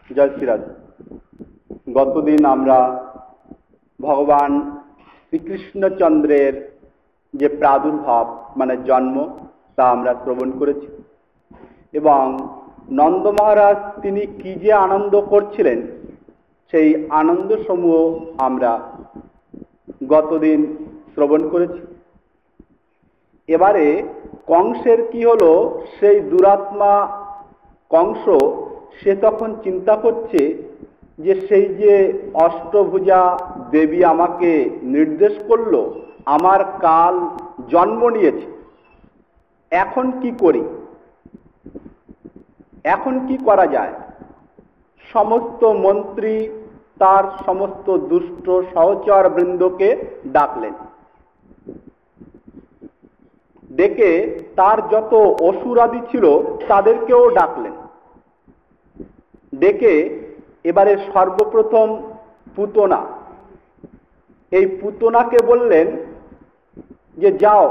জয় শ্রীরাজ। গতদিন আমরা ভগবান শ্রীকৃষ্ণচন্দ্রের যে প্রাদুর্ভাব মানে জন্ম তা আমরা শ্রবণ করেছি এবং নন্দ মহারাজ তিনি কি যে আনন্দ করছিলেন সেই আনন্দ সমূহ আমরা গতদিন শ্রবণ করেছি। এবারে কংসের কি হলো, সেই দুরাত্মা কংস সে তখন চিন্তা করছে যে সেই যে অষ্টভুজা দেবী আমাকে নির্দেশ করলো, আমার কাল জন্ম নিয়েছে, এখন কি করি, এখন কি করা যায়। সমস্ত মন্ত্রী তার সমস্ত দুষ্ট সহচর বৃন্দকে ডাকলেন, ডেকে তার যত অসুরাদি ছিল তাদেরকেও ডাকলেন, ডেকে এবারে সর্বপ্রথম পুতনা, এই পুতনাকে বললেন যে যাও,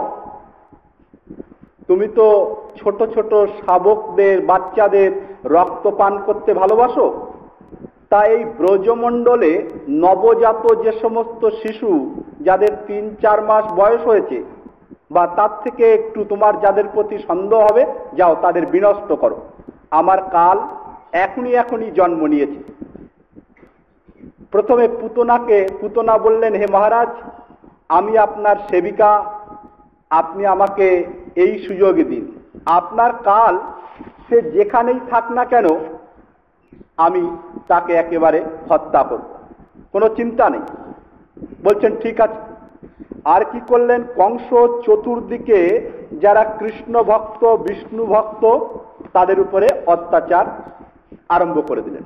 তুমি তো ছোট ছোট শাবকদের বাচ্চাদের রক্ত পান করতে ভালোবাসো, তা এই ব্রজমণ্ডলে নবজাত যে সমস্ত শিশু যাদের 3-4 মাস বয়স হয়েছে বা তার থেকে একটু তোমার যাদের প্রতি সন্দেহ হবে, যাও তাদের বিনষ্ট করো, আমার কাল এখনই জন্ম নিয়েছে। প্রথমে পুতনা বললেন, হে মহারাজ, আমি আপনার সেবিকা, আপনি আমাকে এই সুযোগ দিন, আপনার কাল সে যেখানেই থাক না কেন আমি তাকে একেবারে হত্যা করব, কোনো চিন্তা নেই। বলছেন ঠিক আছে। আর কি করলেন, কংস চতুর্দিকে যারা কৃষ্ণ ভক্ত বিষ্ণু ভক্ত তাদের উপরে অত্যাচার আরম্ভ করে দিলেন।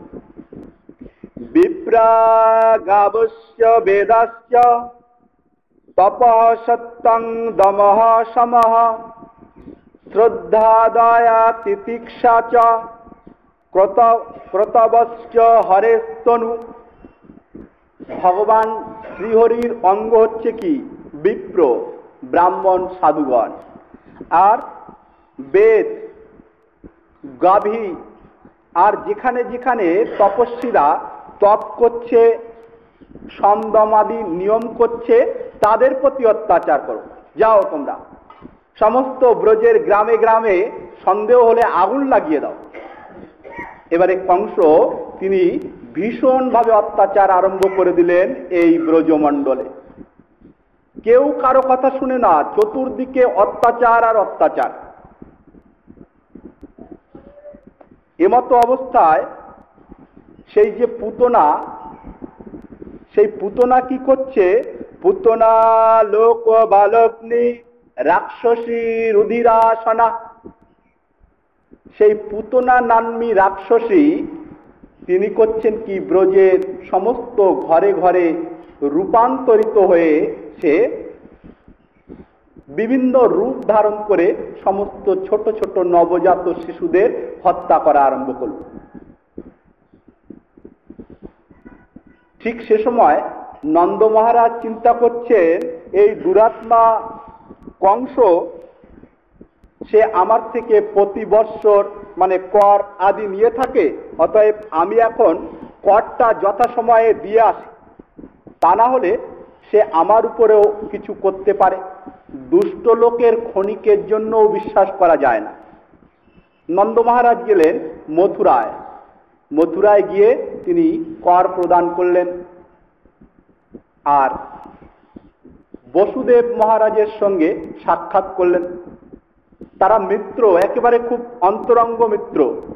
বিপ্রাগাবস্য বেদাস্য তপঃ সত্যং দমঃ সমঃ শ্রদ্ধাদায়া তিতিক্ষা চ ক্রতবশ্চ হরেস্তনু। ভগবান শ্রীহরির অঙ্গ হচ্ছে কি বিপ্র, ব্রাহ্মণ, সাধুগণ, আর বেদ, গাভী, আর যেখানে যেখানে তপস্বীরা তপ করছে, সমদমাদি নিয়ম করছে, তাদের প্রতি অত্যাচার করো, যাও তোমরা সমস্ত ব্রজের গ্রামে গ্রামে সন্দেহ হলে আগুন লাগিয়ে দাও। এবারে কংস তিনি ভীষণভাবে অত্যাচার আরম্ভ করে দিলেন এই ব্রজমণ্ডলে। কেউ কারো কথা শুনে না, চতুর্দিকে অত্যাচার আর অত্যাচার। এমতো অবস্থায় সেই যে পুতনা, সেই পুতনা কি করছে, পুতনা লোক বালগ্নি রাক্ষসী রুধিরাসনা। সেই পুতনা নাম্নী রাক্ষসী তিনি করছেন কি, ব্রজের সমস্ত ঘরে ঘরে রূপান্তরিত হয়ে সে বিভিন্ন রূপ ধারণ করে সমস্ত ছোট ছোট নবজাত শিশুদের হত্যা করা আরম্ভ করল। ঠিক সে সময় নন্দ মহারাজ চিন্তা করছেন, এই দুরাত্মা কংস সে আমার থেকে প্রতি বৎসর মানে কর আদি নিয়ে থাকে, অতএব আমি এখন করটা যথাসময়ে দিয়ে আসি, তা না হলে সে আমার উপরেও কিছু করতে পারে। দুষ্ট লোকের ক্ষণিকের জন্যও বিশ্বাস করা যায় না। নন্দ মহারাজ গেলেন মথুরায়, মথুরায় গিয়ে তিনি কর প্রদান করলেন, আর বসুদেব মহারাজের সঙ্গে সাক্ষাৎ করলেন। তারা মিত্র, একেবারে খুব অন্তরঙ্গ মিত্র।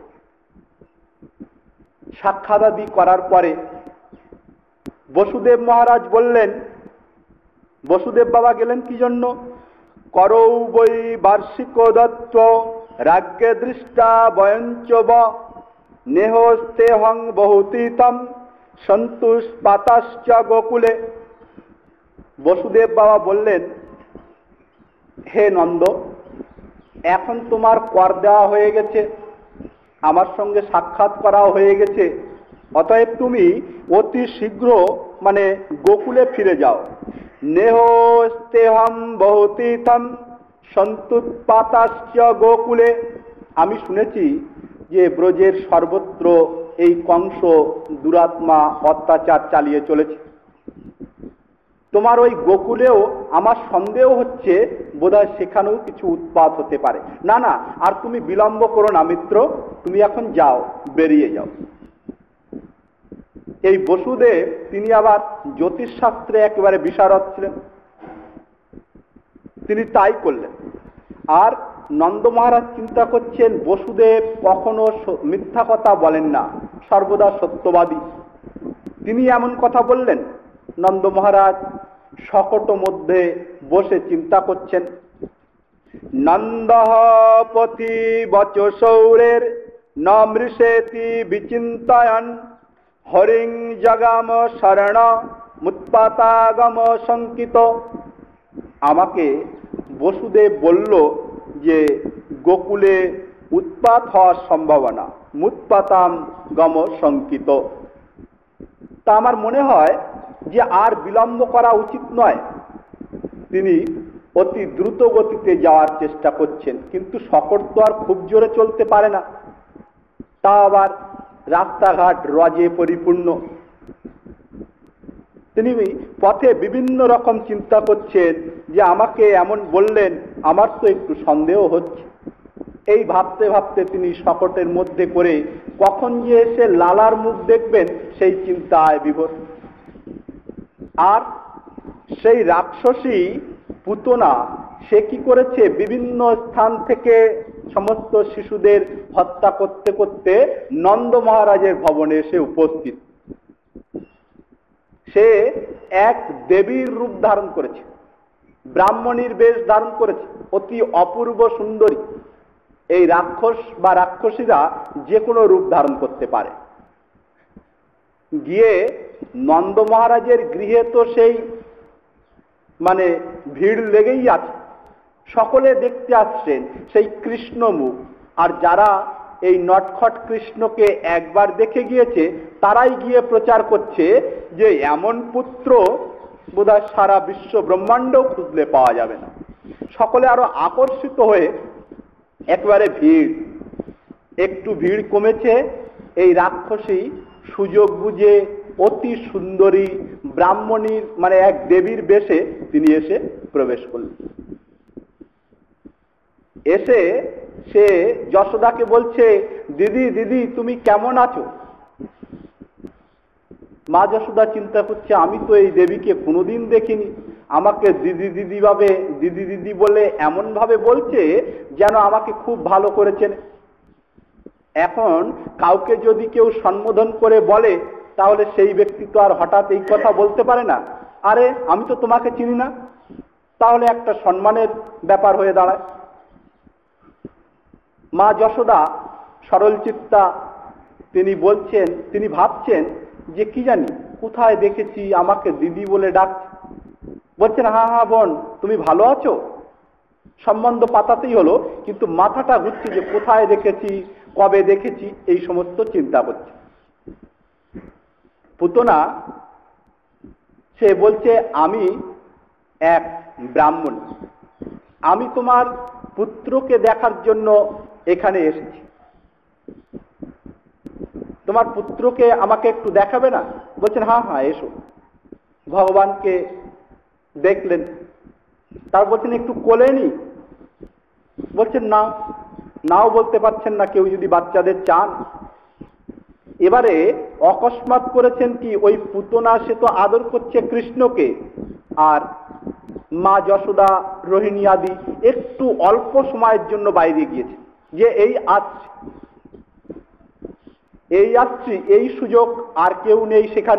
সাক্ষাৎ করার পরে বসুদেব মহারাজ বললেন, বসুদেব বাবা গেলেন কি জন্য, করৌ বৈ বার্ষিক দত্ত রাজ্ঞে দৃষ্টা বয়ঞ্চব নেহস্তেহং বহুতীতম সন্তুষ পাতাশ্চ গোকুলে। বসুদেব বাবা বললেন, হে নন্দ, এখন তোমার কর দেওয়া হয়ে গেছে, আমার সঙ্গে সাক্ষাৎ করা হয়ে গেছে, অতএব তুমি অতি শীঘ্র মানে গোকুলে ফিরে যাও। নেহস্তেহম বহুতীতম সন্তুৎপাতাশ্চ গোকুলে। আমি শুনেছি যে ব্রজের সর্বত্র এই কংস দুরাত্মা অত্যাচার চালিয়ে চলেছে। তোমার ওই গোকুলেও আমার সন্দেহ হচ্ছে বোধহয় সেখানেও কিছু উৎপাত হতে পারে। না না, আর তুমি বিলম্ব করো না মিত্র, তুমি এখন যাও, বেরিয়ে যাও। এই বসুদেব তিনি আবার জ্যোতিষশাস্ত্রে একেবারে বিশারদ ছিলেন, তিনি তাই করলেন। আর নন্দ মহারাজ চিন্তা করছেন বসুদেব কখনো মিথ্যা কথা বলেন না, সর্বদা সত্যবাদী। তিনি এমন কথা বললেন। নন্দ মহারাজ শকট মধ্যে বসে চিন্তা করছেন। নন্দঃ পথি বচ সৌরের ন মৃষেতি বিচিন্তয়ন হরিং জগাম শরণ মুৎপাতাগম শঙ্কিত। আমাকে বসুদেব বলল যে গোকুলে উৎপাত হওয়ার সম্ভাবনা, মুৎপাতাম গম শঙ্কিত। তা আমার মনে হয় যে আর বিলম্ব করা উচিত নয়। তিনি অতি দ্রুত গতিতে যাওয়ার চেষ্টা করছেন, কিন্তু শকট তো আর খুব জোরে চলতে পারে না, তা আবার রাস্তাঘাট রজে পরিপূর্ণ। তিনি পথে বিভিন্ন রকম চিন্তা করছেন যে আমাকে এমন বললেন, আমার তো একটু সন্দেহ হচ্ছে। এই ভাবতে ভাবতে তিনি শকটের মধ্যে করে কখন যে এসে লালার মুখ দেখবেন সেই চিন্তায় বিভোর। আর সেই রাক্ষসী পুতনা সে কি করেছে, বিভিন্ন স্থান থেকে সমস্ত শিশুদের হত্যা করতে করতে নন্দ মহারাজের ভবনে এসে উপস্থিত। সে এক দেবীর রূপ ধারণ করেছে, ব্রাহ্মণীর বেশ ধারণ করেছে, অতি অপূর্ব সুন্দরী। এই রাক্ষস বা রাক্ষসীরা যে কোনো রূপ ধারণ করতে পারে। গিয়ে নন্দ মহারাজের গৃহে তো সেই ভিড় লেগেই আছে, সকলে দেখতে আসছেন সেই কৃষ্ণ মুখ। আর যারা এই নটখট কৃষ্ণকে একবার দেখে গিয়েছে তারাই গিয়ে প্রচার করছে যে এমন পুত্র বোধহয় সারা বিশ্ব ব্রহ্মাণ্ডও খুঁজলে পাওয়া যাবে না। সকলে আরো আকর্ষিত হয়ে একবারে ভিড়। একটু ভিড় কমেছে, এই রাক্ষসী সুযোগ বুঝে অতি সুন্দরী ব্রাহ্মণীর এক দেবীর বেশে তিনি এসে প্রবেশ করলেন। এসে সে যশোদাকে বলছে, দিদি দিদি তুমি কেমন আছো? মা যশোদা চিন্তা করছে, আমি তো এই দেবীকে কোনোদিন দেখিনি, আমাকে দিদি দিদি ভাবে, দিদি দিদি বলে এমন ভাবে বলছে যেন আমাকে খুব ভালো করেছেন। এখন কাউকে যদি কেউ সম্বোধন করে বলে তাহলে সেই ব্যক্তি তো আর হঠাৎ এই কথা বলতে পারে না, আরে আমি তো তোমাকে চিনি না, তাহলে একটা সম্মানের ব্যাপার হয়ে দাঁড়ায়। মা যশোদা সরল চিত্তা, তিনি বলছেন, তিনি ভাবছেন যে কি জানি কোথায় দেখেছি আমাকে দিদি বলে ডাকছে। বলছেন, হ্যাঁ হ্যাঁ বোন, তুমি ভালো আছো? সম্বন্ধ পাতাতেই হলো, কিন্তু মাথাটা ঘুরছে যে কোথায় দেখেছি, কবে দেখেছি, এই সমস্ত চিন্তা করছে। পুতনা সে বলছে, আমি এক ব্রাহ্মণ, আমি তোমার পুত্রকে দেখার জন্য এখানে এসেছি। তোমার পুত্রকে আমাকে একটু দেখাবে না? বলছেন, হ্যাঁ হ্যাঁ এসো। ভগবানকে দেখলেন, তার বলছেন একটু কোলে নি? বলছেন না, নাও বলতে পারছেন না কেউ যদি বাচ্চাদের চান। এবারে অকস্মাৎ করেছেন কি, ওই পুতনা সে তো আদর করছে কৃষ্ণকে, আর মা যশোদা রোহিণী আদি একটু অল্প সময়ের জন্য বাইরে গিয়েছে, যে এই আসছি এই আসছি, এই সুযোগ আর কেউ নেই সেখানে।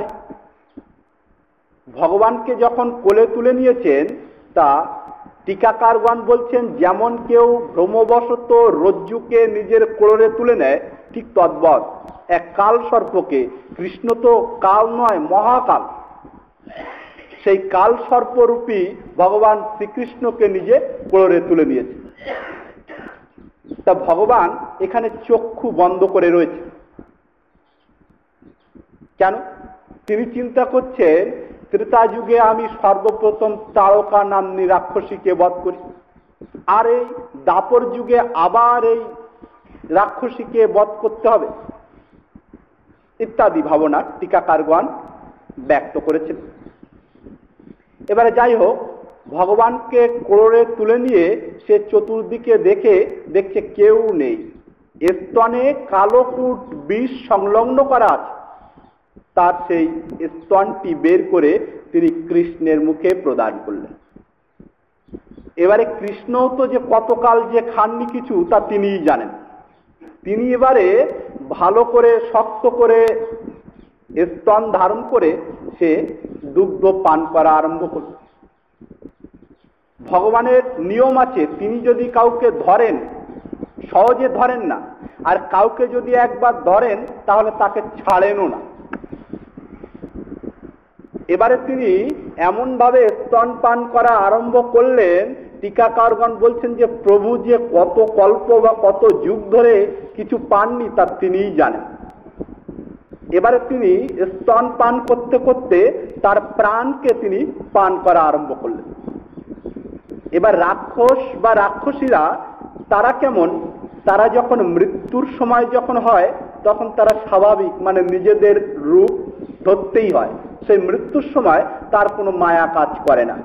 ভগবানকে যখন কোলে তুলে নিয়েছেন, তা টিকাকারগণ বলছেন যেমন কেউ ভ্রমবশত রজ্জুকে নিজের কোলে তুলে নেয়, ঠিক তদ্বৎ এক কাল সর্পকে, কৃষ্ণ তো কাল নয় মহাকাল, সেই কাল সর্পরূপী ভগবান শ্রীকৃষ্ণকে নিজে কোলে তুলে নিয়েছে। তা ভগবান এখানে চক্ষু বন্ধ করে রয়েছে কেন? তিনি চিন্তা করছেন, ত্রেতা যুগে আমি সর্বপ্রথম তারকা নাম্নী রাক্ষসীকে বধ করি, আর এই দাপর যুগে আবার এই রাক্ষসীকে বধ করতে হবে। ইত্যাদি ভাবনা টিকাকারগণ ব্যক্ত করেছেন। এবারে যাই হোক, ভগবানকে কোড়ে তুলে নিয়ে সে চতুর্দিকে দেখছে কেউ নেই। স্তনে কালোকুট বিষ সংলগ্ন করা আছে। তার সেই স্তনটি বের করে তিনি কৃষ্ণের মুখে প্রদান করলেন। এবারে কৃষ্ণও তো যে কতকাল যে খাননি কিছু তা তিনিই জানেন। তিনি এবারে ভালো করে শক্ত করে স্তন ধারণ করে সে দুগ্ধ পান করা আরম্ভ করল। ভগবানের নিয়ম আছে, তিনি যদি কাউকে ধরেন সহজে ধরেন না, আর কাউকে যদি একবার ধরেন তাহলে তাকে ছাড়েনও না। এবারে তিনি এমন ভাবে স্তন পান করা আরম্ভ করলেন, টিকাকারগণ বলছেন যে প্রভু যে কত কল্প বা কত যুগ ধরে কিছু পাননি তা তিনিই জানেন। এবারে তিনি স্তন পান করতে করতে তার প্রাণকে তিনি পান করা আরম্ভ করলেন। এবার রাক্ষস বা রাক্ষসীরা তারা কেমন, তারা যখন মৃত্যুর সময় যখন হয় তখন তারা স্বাভাবিক মানে নিজেদের রূপ ধরতেই হয়। সেই মৃত্যুর সময় তার কোনো মায়া কাজ করে না।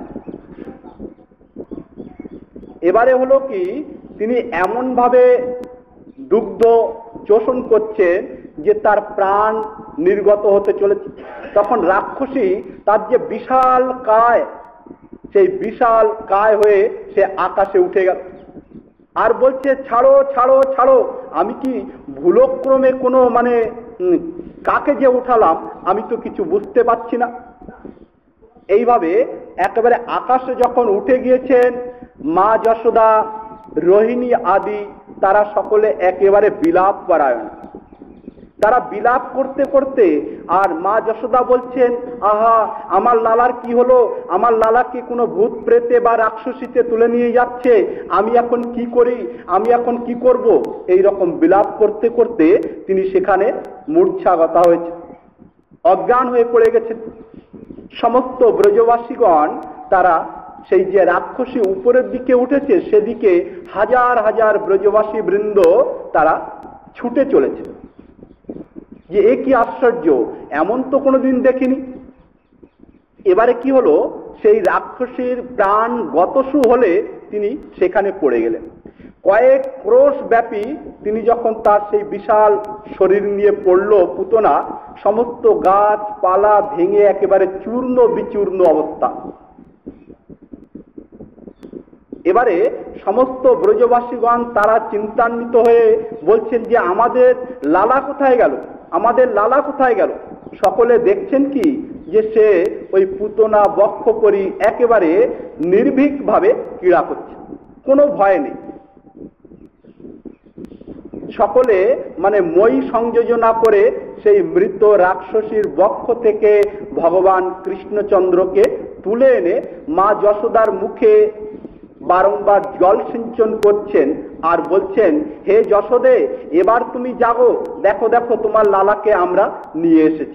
এবারে হলো কি, তিনি এমন ভাবে দুগ্ধ চোষণ করছেন যে তার প্রাণ নির্গত হতে চলেছে। তখন রাক্ষসী তার যে বিশাল কায়, সেই বিশাল কায় হয়ে সে আকাশে উঠে গেল আর বলছে ছাড়ো ছাড়ো ছাড়ো, আমি কি ভুলক্রমে কোনো মানে কাকে যে উঠালাম আমি তো কিছু বুঝতে পারছি না। এইভাবে একেবারে আকাশে যখন উঠে গিয়েছেন, মা যশোদা, রোহিণী আদি তারা সকলে একেবারে বিলাপ পরায়ণ। তারা বিলাপ করতে করতে আর মা যশোদা বলছেন, আহা আমার লালার কি হলো, আমার লালাকে কোনো ভূত প্রেতে বা রাক্ষসীতে তুলে নিয়ে যাচ্ছে, আমি এখন কি করি, আমি এখন কি করব। এই রকম বিলাপ করতে করতে তিনি সেখানে মূর্ছাগতা হয়েছে, অজ্ঞান হয়ে পড়ে গেছেন। সমস্ত ব্রজবাসীগণ তারা সেই যে রাক্ষসী উপরের দিকে উঠেছে সেদিকে হাজার হাজার ব্রজবাসী বৃন্দ তারা ছুটে চলেছে যে এ কি আশ্চর্য, এমন তো কোনোদিন দেখিনি। এবারে কি হলো, সেই রাক্ষসীর প্রাণ গতসু হলে তিনি সেখানে পড়ে গেলেন। কয়েক ক্রোশ ব্যাপী তিনি যখন তার সেই বিশাল শরীর নিয়ে পড়ল, পুতনা সমস্ত গাছপালা ভেঙে একেবারে চূর্ণ বিচূর্ণ অবস্থা। এবারে সমস্ত ব্রজবাসীগণ তারা চিন্তান্বিত হয়ে বলছেন যে আমাদের লালা কোথায় গেল, আমাদের লালা কোথায় গেল। সকলে দেখছেন কি যে সে ওই পুতনা বক্ষ করি একেবারে নির্ভীক ভাবে ক্রীড়া করছে, কোনো ভয় নেই। সকলে মানে মই সংযোজনা করে সেই মৃত রাক্ষসীর বক্ষ থেকে ভগবান কৃষ্ণচন্দ্রকে তুলে এনে মা যশোদার মুখে বারংবার জল সিঞ্চন করছেন আর বলছেন, হে যশোদে এবার তুমি জাগো, দেখো দেখো তোমার লালাকে আমরা নিয়ে এসেছি।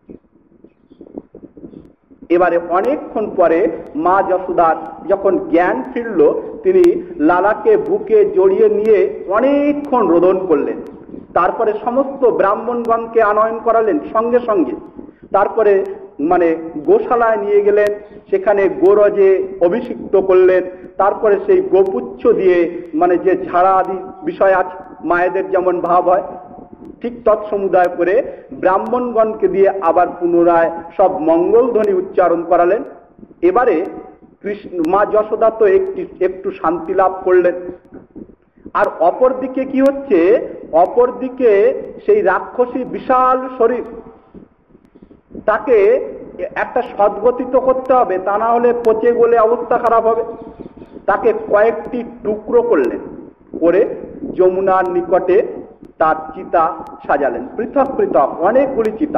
এবারে অনেকক্ষণ পরে মা যশোদার যখন জ্ঞান ফিরল, তিনি লালাকে বুকে জড়িয়ে নিয়ে অনেকক্ষণ রোদন করলেন। তারপরে সমস্ত ব্রাহ্মণগণকে আনয়ন করালেন সঙ্গে সঙ্গে। তারপরে মানে গোশালায় নিয়ে গেলেন, সেখানে গোরজে অভিষিক্ত করলেন। তারপরে সেই গোপুচ্ছ দিয়ে মানে যে ঝাড়া আদি বিষয় আছে, মায়েদের যেমন ভাব হয় ঠিক তৎসমুদায় করে ব্রাহ্মণগণকে দিয়ে আবার পুনরায় সব মঙ্গলধ্বনি উচ্চারণ করালেন। এবারে কৃষ্ণ মা যশোদা তো একটু শান্তি লাভ করলেন। আর অপর দিকে কি হচ্ছে, অপর দিকে সেই রাক্ষসী বিশাল শরীর, তাকে একটা সদ্গতি তো করতে হবে, তা না হলে পচে গলে অবস্থা খারাপ হবে। তাকে কয়েকটি টুকরো করলেন, করে যমুনার নিকটে তার চিতা সাজালেন, পৃথক পৃথক অনেকগুলি চিতা।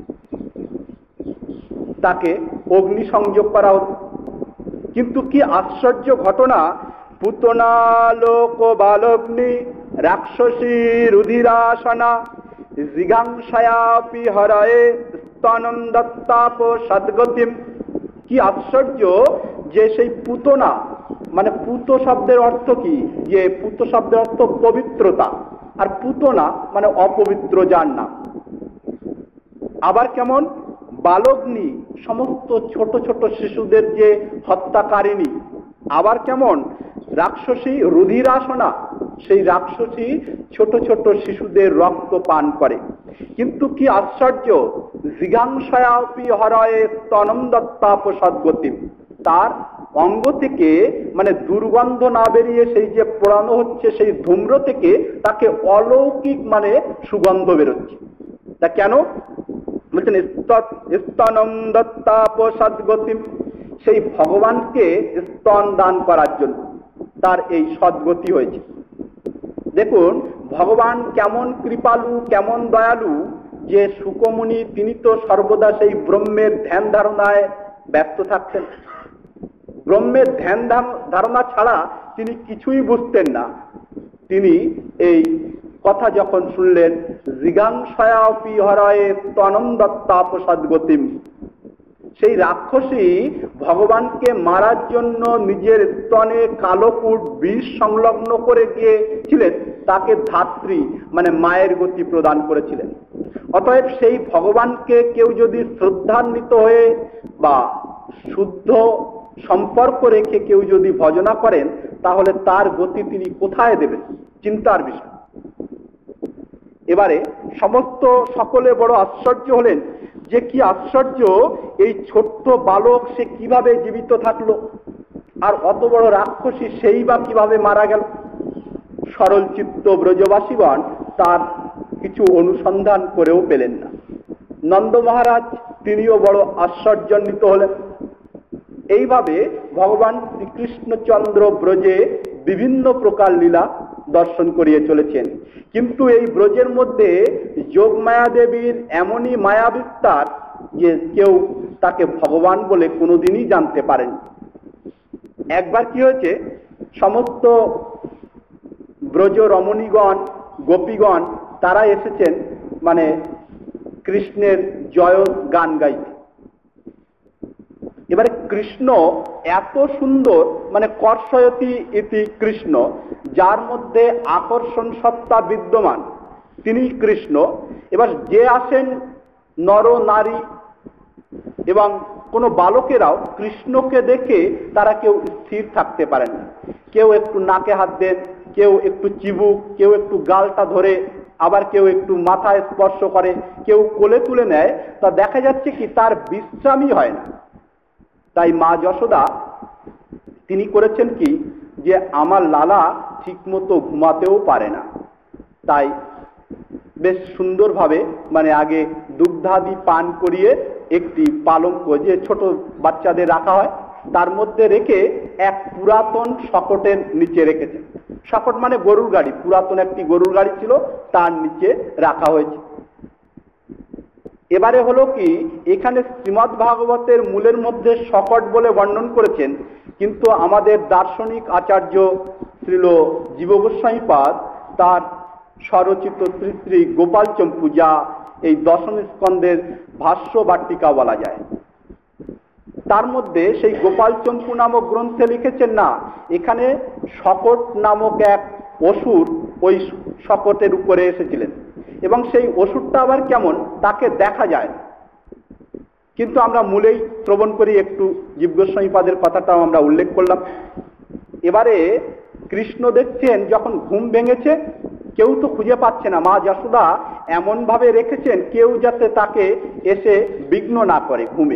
তাকে অগ্নি সংযোগ করা হতো। কিন্তু কি আশ্চর্য ঘটনা, পুতনালোক বালগ্নি রাক্ষসী রুধিরাসনা জিগাংসায়াপি হরয়ে স্তনম দত্তাপ সদ্গতিম। কি আশ্চর্য যে সেই পুতনা, মানে পুত শব্দের অর্থ কি, যে পুত শব্দের অর্থ পবিত্রতা, আর পুতনা মানে অপবিত্র যার নাম। আবার কেমন বালগ্নি, সমস্ত ছোট ছোট শিশুদের যে হত্যাকারিণী। আবার কেমন রাক্ষসী রুধিরাসনা, সেই রাক্ষসী ছোট ছোট শিশুদের রক্ত পান করে। কিন্তু কি আশ্চর্য, জিঘাংসায়াপি হরয়ে স্তনম দত্তাপসদ্গতিম, তার অঙ্গ থেকে মানে দুর্গন্ধ না বেরিয়ে সেই যে পোড়ানো হচ্ছে সেই ধূম্র থেকে তাকে অলৌকিক মানে সুগন্ধ বেরোচ্ছে। তা কেন বলছেন স্তনম দত্তাপসদ্গতিম, সেই ভগবানকে স্তন দান করার জন্য তার এই সদ্গতি হয়েছে। দেখুন ভগবান কেমন কৃপালু, কেমন দয়ালু, যে শুকমুনি তিনি তো সর্বদা সেই ব্রহ্মের ধ্যান ধারণায় ব্যস্ত থাকতেন। ব্রহ্মের ধ্যান ধারণা ছাড়া তিনি কিছুই বুঝতেন না। তিনি এই কথা যখন শুনলেন, জিঘাংসায়াপি হরয়ে স্তনম দত্তাপসদ্গতিম, সেই রাক্ষসী ভগবানকে মারার জন্য নিজের স্তনে কালোকুট বিষ সংলগ্ন করে গিয়েছিলেন, তাকে ধাত্রী মানে মায়ের গতি প্রদান করেছিলেন। অতএব সেই ভগবানকে কেউ যদি শ্রদ্ধান্বিত হয়ে বা শুদ্ধ সম্পর্ক রেখে কেউ যদি ভজনা করেন, তাহলে তার গতি তিনি কোথায় দেবেন, চিন্তার বিষয়। এবারে সমস্ত সকলে বড় আশ্চর্য হলেন যে কি আশ্চর্য, এই ছোট্ট বালক সে কিভাবে জীবিত থাকলো, আর অত বড় রাক্ষসী সেই বা কিভাবে মারা গেল। সরল চিত্ত ব্রজবাসীগণ তার কিছু অনুসন্ধান করেও পেলেন না। নন্দ মহারাজ তিনিও বড় আশ্চর্যান্বিত হলেন। এইভাবে ভগবান শ্রীকৃষ্ণচন্দ্র ব্রজে বিভিন্ন প্রকার লীলা দর্শন করিয়ে চলেছেন। কিন্তু এই ব্রজের মধ্যে যোগমায়া দেবীর এমনই মায়া বিস্তার যে কেউ তাকে ভগবান বলে কোনোদিনই জানতে পারেন। একবার কি হয়েছে, সমস্ত ব্রজ রমণীগণ গোপীগণ তারা এসেছেন মানে কৃষ্ণের জয় গান গাইতে। এবারে কৃষ্ণ এত সুন্দর, মানে কর্ষয়তি ইতি কৃষ্ণ, যার মধ্যে আকর্ষণ সত্তা বিদ্যমান তিনি কৃষ্ণ। এবার যে আসেন নর নারী এবং কোনো বালকেরাও কৃষ্ণকে দেখে তারা কেউ স্থির থাকতে পারেন না। কেউ একটু নাকে হাত দেন, কেউ একটু চিবুক, কেউ একটু গালটা ধরে, আবার কেউ একটু মাথায় স্পর্শ করে, কেউ কোলে তুলে নেয়। তা দেখা যাচ্ছে কি তার বিশ্রামই হয় না। তাই মা যশোদা তিনি করেছেন কি, যে আমার লালা ঠিক মতো ঘুমাতেও পারে না, তাই বেশ সুন্দরভাবে মানে আগে দুগ্ধাদি পান করিয়ে একটি পালঙ্ক যে ছোট বাচ্চাদের রাখা হয় তার মধ্যে রেখে এক পুরাতন শকটের নিচে রেখেছেন। শকট মানে গরুর গাড়ি, পুরাতন একটি গরুর গাড়ি ছিল, তার নিচে রাখা হয়েছে। এবারে হলো কি, এখানে শ্রীমদ্ ভাগবতের মূলের মধ্যে শকট বলে বর্ণন করেছেন, কিন্তু আমাদের দার্শনিক আচার্য শ্রীল জীব গোস্বামীপাদ তার স্বরচিত শ্রী শ্রী গোপাল চম্পু, যা এই দশম স্কন্ধের ভাষ্য বা টিকা বলা যায়, তার মধ্যে সেই গোপাল চম্পু নামক গ্রন্থে লিখেছেন না, এখানে শকট নামক এক অসুর ওই শকটের উপরে এসেছিলেন এবং সেই অসুরটা আবার কেমন তাকে দেখা যায়। কিন্তু আমরা মূলেই শ্রবণ করি, একটু জীব গোস্বামীপাদের কথাটাও আমরা উল্লেখ করলাম। এবারে কৃষ্ণ দেখছেন যখন ঘুম ভেঙেছে, কেউ তো খুঁজে পাচ্ছে না, মা যশোদা এমন ভাবে রেখেছেন কেউ যাতে তাকে এসে বিঘ্ন না করে ঘুমে।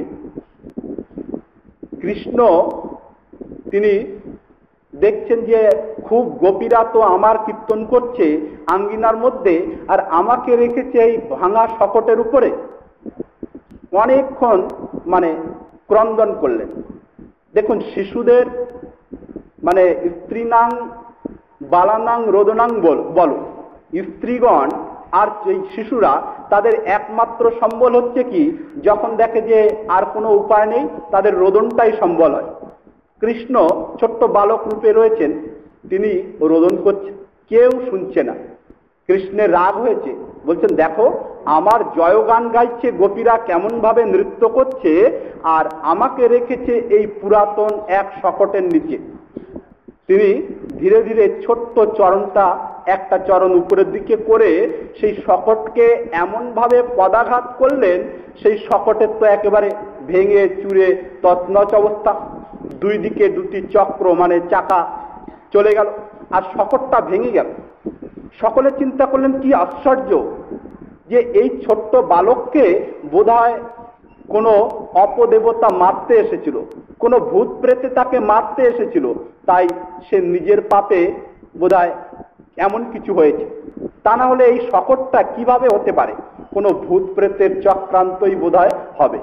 কৃষ্ণ তিনি দেখছেন যে খুব গোপীরা তো আমার কীর্তন করছে আঙ্গিনার মধ্যে, আর আমাকে রেখেছে এই ভাঙা শকটের উপরে। অনেকক্ষণ মানে ক্রন্দন করলেন। দেখুন শিশুদের মানে স্ত্রীনাং বালানাং রোদনাং বলো, স্ত্রীগণ আর এই শিশুরা তাদের একমাত্র সম্বল হচ্ছে কি, যখন দেখে যে আর কোনো উপায় নেই তাদের রোদনটাই সম্বল হয়। কৃষ্ণ ছোট্ট বালক রূপে রয়েছেন, তিনি রোদন করছেন, কেউ শুনছে না। কৃষ্ণের রাগ হয়েছে, বলছেন দেখো আমার জয়গান গাইছে গোপীরা কেমন ভাবে নৃত্য করছে, আর আমাকে রেখেছে এই পুরাতন এক শকটের নিচে। তিনি ধীরে ধীরে ছোট্ট চরণটা একটা চরণ উপরের দিকে করে সেই শকটকে এমন ভাবে পদাঘাত করলেন সেই শকটের তো একেবারে ভেঙে চুরে তছনছ অবস্থা, দুই দিকে দুটি চক্র মানে চাকা চলে গেল, আর শকটটা ভেঙে গেল। সকলে চিন্তা করলেন কি আশ্চর্য যে এই ছোট্ট বালককে বোধহয় কোনো অপদেবতা মারতে এসেছিল, কোনো ভূত প্রেতে তাকে মারতে এসেছিল, তাই সে নিজের পাপে বোধহয় এমন কিছু হয়েছে। তা না হলে এই শকটটা কিভাবে হতে পারে? কোনো ভূত প্রেতের চক্রান্তই বোধহয় হবে।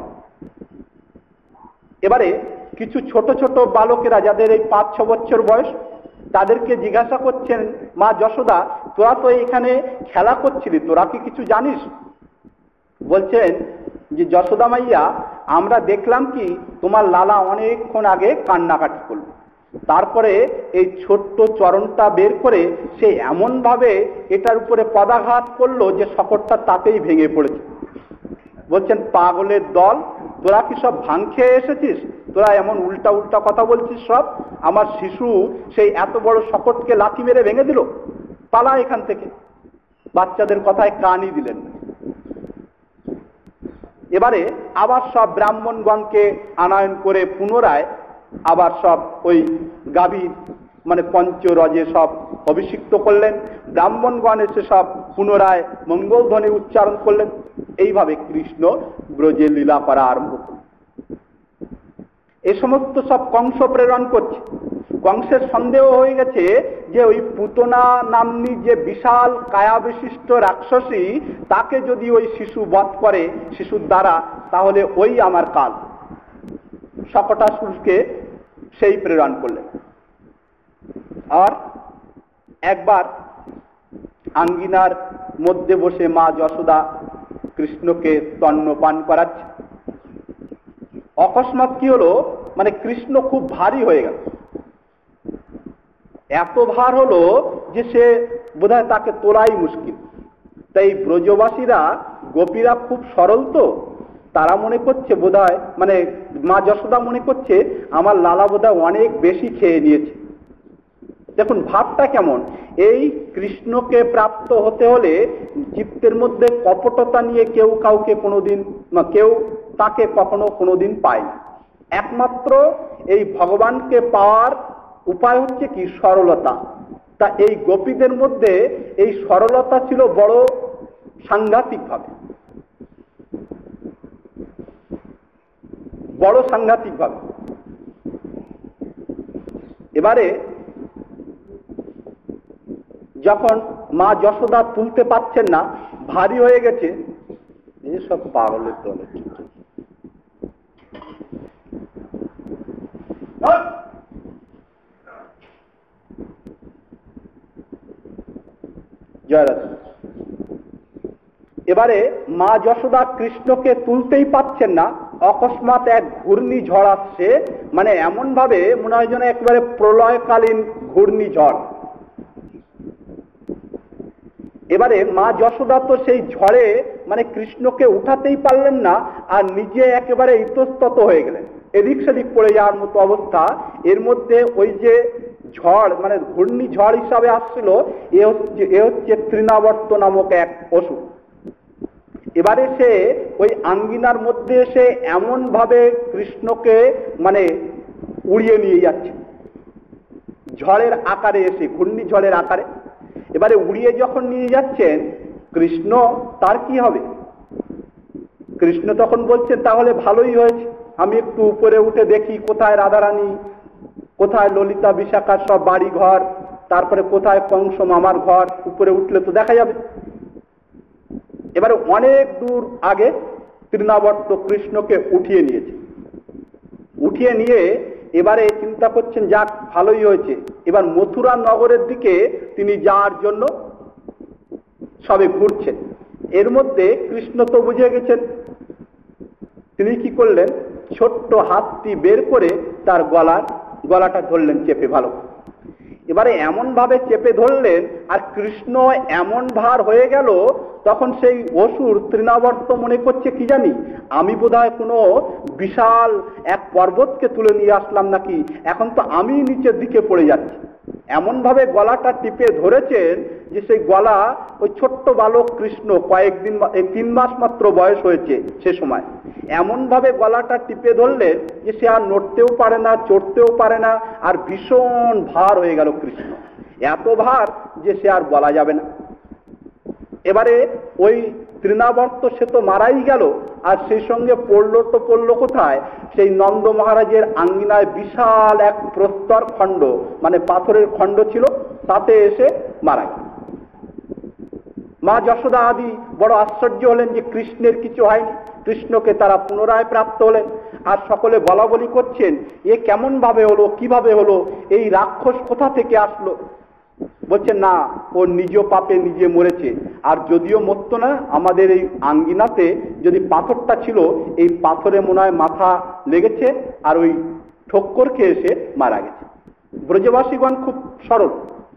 এবারে কিছু ছোট ছোট বালকেরা যাদের এই 5-6 বছর বয়স, তাদেরকে জিজ্ঞাসা করছেন, মা যশোদা, তোরা তো এখানে খেলা করছিলি, তোরা কি কিছু জানিস? বলছেন যে যশোদা মাইয়া, আমরা দেখলাম কি তোমার লালা অনেকক্ষণ আগে কান্নাকাটি করল, তারপরে এই ছোট্ট চরণটা বের করে সে এমন ভাবে এটার উপরে পদাঘাত করলো যে শকটটা তাতেই ভেঙে পড়েছে। বলছেন পাগলের দল, তোরা কি সব ভাং খেয়ে এসেছিস? তোরা এমন উল্টা উল্টা কথা বলছিস সব। আমার শিশু সেই এত বড় শকটকে লাথি মেরে ভেঙে দিল, পালা এখান থেকে। বাচ্চাদের কথায় কানই দিলেন। এবারে আবার সব ব্রাহ্মণগণকে আনয়ন করে পুনরায় আবার সব ওই গাভীর মানে পঞ্চরজে সব অভিষিক্ত করলেন। ব্রাহ্মণগণ এসে সব পুনরায় মঙ্গলধ্বনি উচ্চারণ করলেন। এইভাবে কৃষ্ণ ব্রজে লীলা করা আরম্ভ করলেন। এ সমস্ত সব কংস প্রেরণ করছে। কংসের সন্দেহ হয়ে গেছে যে ওই পুতনা নাম্নী যে বিশাল কায়া বিশিষ্ট রাক্ষসী, তাকে যদি ওই শিশু বধ করে শিশুর দ্বারা, তাহলে ওই আমার কাল। শকটাসুরকে সেই প্রেরণ করলেন। আর একবার আঙ্গিনার মধ্যে বসে মা যশোদা কৃষ্ণকে স্তন্যপান করাচ্ছে। অকস্মাৎ কি হলো, মানে কৃষ্ণ খুব ভারী হয়ে গেল। এত ভার হলো যে সে বোধহয় তাকে তোলাই মুশকিল। তাই ব্রজবাসীরা, গোপীরা খুব সরল তো, তারা মনে করছে বোধহয়, মানে মা যশোদা মনে করছে আমার লালা বোধহয় অনেক বেশি খেয়ে নিয়েছে। দেখুন ভাবটা কেমন। এই কৃষ্ণকে প্রাপ্ত হতে হলে চিত্তের মধ্যে কপটতা নিয়ে কেউ কাউকে কোনোদিন, কেউ তাকে কখনো কোনোদিন পায় না। একমাত্র এই ভগবানকে পাওয়ার উপায় হচ্ছে কি সরলতা। তা এই গোপীদের মধ্যে এই সরলতা ছিল বড় সাংঘাতিকভাবে, বড় সাংঘাতিকভাবে। এবারে যখন মা যশোদা তুলতে পারছেন না, ভারী হয়ে গেছে, এসব পাগলের দলে এবারে মা যশোদা কৃষ্ণকে তুলতেই পাচ্ছেন না। অকস্মাৎ এক ঘূর্ণিঝড় আসছে, মানে এমন ভাবে মনে হয় যেন একেবারে প্রলয়কালীন ঘূর্ণিঝড়। এবারে মা যশোদা তো সেই ঝড়ে মানে কৃষ্ণকে উঠাতেই পারলেন না, আর নিজে একেবারে ইতস্তত হয়ে গেলেন, এদিক সেদিক পড়ে যাওয়ার মতো অবস্থা। এর মধ্যে ওই যে ঝড় মানে ঘূর্ণিঝড় হিসাবে আসছিল, এ হচ্ছে তৃণাবর্ত নামক এক অসুর। এবারে সে ওই আঙ্গিনার মধ্যে এসে এমন ভাবে কৃষ্ণকে মানে উড়িয়ে নিয়ে যাচ্ছে, ঝড়ের আকারে এসে, ঘূর্ণিঝড়ের আকারে। এবারে উড়িয়ে যখন নিয়ে যাচ্ছেন, কৃষ্ণ তার কি হবে? কৃষ্ণ তখন বলছেন তাহলে ভালোই হয়েছে, আমি একটু উপরে উঠে দেখি কোথায় রাধারানী, কোথায় ললিতা বিশাখার সব বাড়ি ঘর, তারপরে কোথায় কংস মামার ঘর, উপরে উঠলে তো দেখা যাবে। এবারে অনেক দূর আগে তৃণাবর্ত কৃষ্ণকে উঠিয়ে নিয়েছে। উঠিয়ে নিয়ে এবারে চিন্তা করছেন যাক ভালোই হয়েছে, এবার মথুরা নগরের দিকে তিনি যাওয়ার জন্য সবে ঘুরছেন। এর মধ্যে কৃষ্ণ তো বুঝে গেছেন। তিনি কি করলেন, ছোট্ট হাতটি বের করে তার গলাটা ধরলেন চেপে ভালো। এবারে এমন ভাবে চেপে ধরলেন, আর কৃষ্ণ এমন ভার হয়ে গেল তখন সেই অসুর তৃণাবর্ত মনে করছে কি জানি আমি বোধহয় কোনো বিশাল এক পর্বতকে তুলে নিয়ে আসলাম নাকি, এখন তো আমি নিচের দিকে পড়ে যাচ্ছি। এমন ভাবে গলাটা টিপে ধরেছেন যে সেই গলা ওই ছোট্ট বালক কৃষ্ণ, কয়েকদিন 3 মাস মাত্র বয়স হয়েছে সে সময়, এমন ভাবে গলাটা টিপে ধরলেন যে সে আর নড়তেও পারে না, চড়তেও পারে না, আর ভীষণ ভার হয়ে গেল কৃষ্ণ, এত ভার যে সে আর বলা যাবে না। এবারে ওই তৃণাবর্ত সে তো মারাই গেল, আর সেই সঙ্গে পড়লো কোথায়, সেই নন্দ মহারাজের আঙ্গিনায় বিশাল এক প্রস্তর খণ্ড, মানে পাথরের খণ্ড ছিল, তাতে এসে মারা গেল। মা যশোদা আদি বড় আশ্চর্য হলেন যে কৃষ্ণের কিছু হয়নি, কৃষ্ণকে তারা পুনরায় প্রাপ্ত হলেন। আর সকলে বলা বলি করছেন এ কেমন ভাবে হলো, কিভাবে হলো, এই রাক্ষস কোথা থেকে আসলো? বলছে না, ও নিজ পাপে নিজে মরেছে। আর যদিও মরত না, আমাদের এই আঙ্গিনাতে যদি পাথরটা ছিল, এই পাথরে মনে হয় মাথা লেগেছে আর ওই ঠক্কর খেয়ে এসে মারা গেছে। ব্রজবাসীগণ খুব সরল।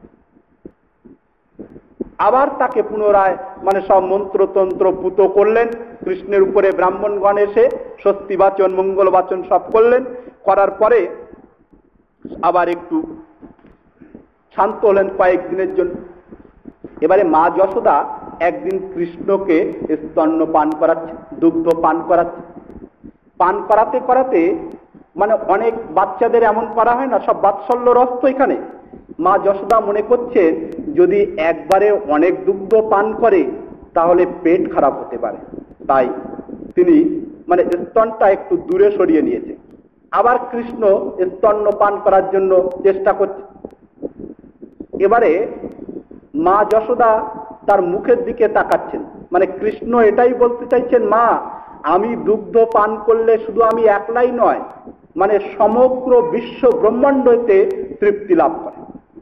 আবার তাকে পুনরায় মানে সব মন্ত্রতন্ত্র পুত করলেন, কৃষ্ণের উপরে ব্রাহ্মণগণ এসে স্বস্তি বাচন মঙ্গল বাচন সব করলেন, করার পরে আবার একটু শান্ত হলেন কয়েকদিনের জন্য। এবারে মা যশোদা একদিন কৃষ্ণকে স্তন্য পান করাচ্ছে, দুগ্ধ পান করাচ্ছে। পান করাতে করাতে মানে অনেক বাচ্চাদের এমন করা হয় না, সব বাৎসল্য রস তো এখানে। মা যশোদা মনে করছে যদি একবারে অনেক দুগ্ধ পান করে তাহলে পেট খারাপ হতে পারে, তাই তিনি মানে স্তনটা একটু দূরে সরিয়ে নিয়েছে। আবার কৃষ্ণ স্তন্য পান করার জন্য চেষ্টা করছে। এবারে মা যশোদা তার মুখের দিকে তাকাচ্ছেন, মানে কৃষ্ণ এটাই বলতে চাইছেন, মা আমি দুগ্ধ পান করলে শুধু আমি একলাই নয়, মানে সমগ্র বিশ্ব ব্রহ্মাণ্ডতে তৃপ্তি লাভ করে,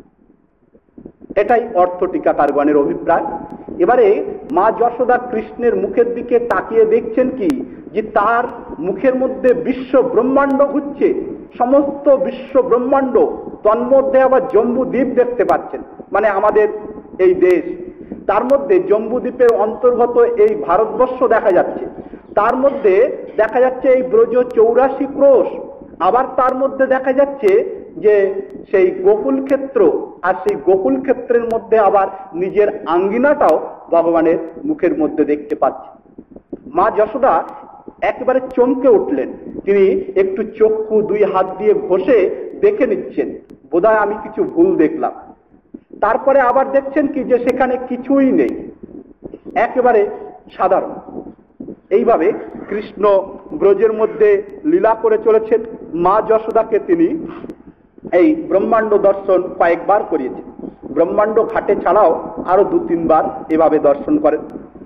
এটাই অর্থ টিকাকারগণের অভিপ্রায়। এবারে মা যশোদা কৃষ্ণের মুখের দিকে তাকিয়ে দেখছেন কি যে তার মুখের মধ্যে বিশ্ব ব্রহ্মাণ্ড ঘুরছে, সমস্ত বিশ্ব ব্রহ্মাণ্ড, তন্মধ্যে আবার জম্বু দ্বীপ দেখতে পাচ্ছেন, মানে আমাদের এই দেশ, তার মধ্যে জম্বু দ্বীপের অন্তর্গত এই ভারতবর্ষ দেখা যাচ্ছে, তার মধ্যে দেখা যাচ্ছে এই ব্রজ 84 ক্রোশ, আবার তার মধ্যে দেখা যাচ্ছে যে সেই গোকুল ক্ষেত্র, আর সেই গোকুল ক্ষেত্রের মধ্যে আবার নিজের আঙ্গিনাটাও ভগবানের মুখের মধ্যে দেখতে পাচ্ছে। মা যশোদা একেবারে চমকে উঠলেন, তিনি একটু চক্ষু 2 হাত দিয়ে ঘষে দেখে নিচ্ছেন বোধহয় আমি কিছু ভুল দেখলাম। তারপরে আবার দেখছেন কি যে সেখানে কিছুই নেই, একেবারে সাধারণ। এইভাবে কৃষ্ণ ব্রজের মধ্যে লীলা করে চলেছেন। মা যশোদাকে তিনি এই ব্রহ্মাণ্ড দর্শন কয়েকবার করিয়েছেন, ব্রহ্মাণ্ড ঘাটে ছাড়াও আরো 2-3 বার এভাবে দর্শন করেন।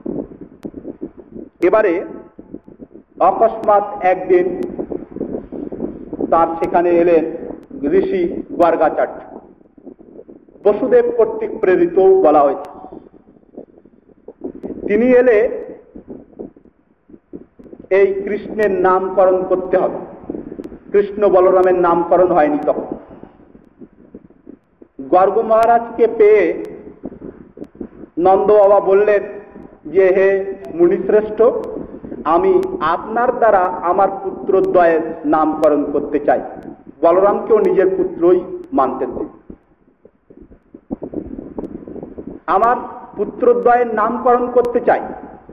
এবারে অকস্মাৎ একদিন তার সেখানে এলেন ঋষি গর্গাচার্য, বসুদেব কর্তৃক প্রেরিত বলা হয়েছে। তিনি এলে এই কৃষ্ণের নামকরণ করতে হবে, কৃষ্ণ বলরামের নামকরণ হয়নি তখন। গর্গ মহারাজকে পেয়ে নন্দ বাবা বললেন যে হে মুনিশ্রেষ্ঠ, আমি আপনার দ্বারা আমার পুত্রদ্বয়ের নামকরণ করতে চাই। বলরামকেও নিজের পুত্রই মানতেন তিনি। আমার পুত্রদ্বয়ের নামকরণ করতে চাই।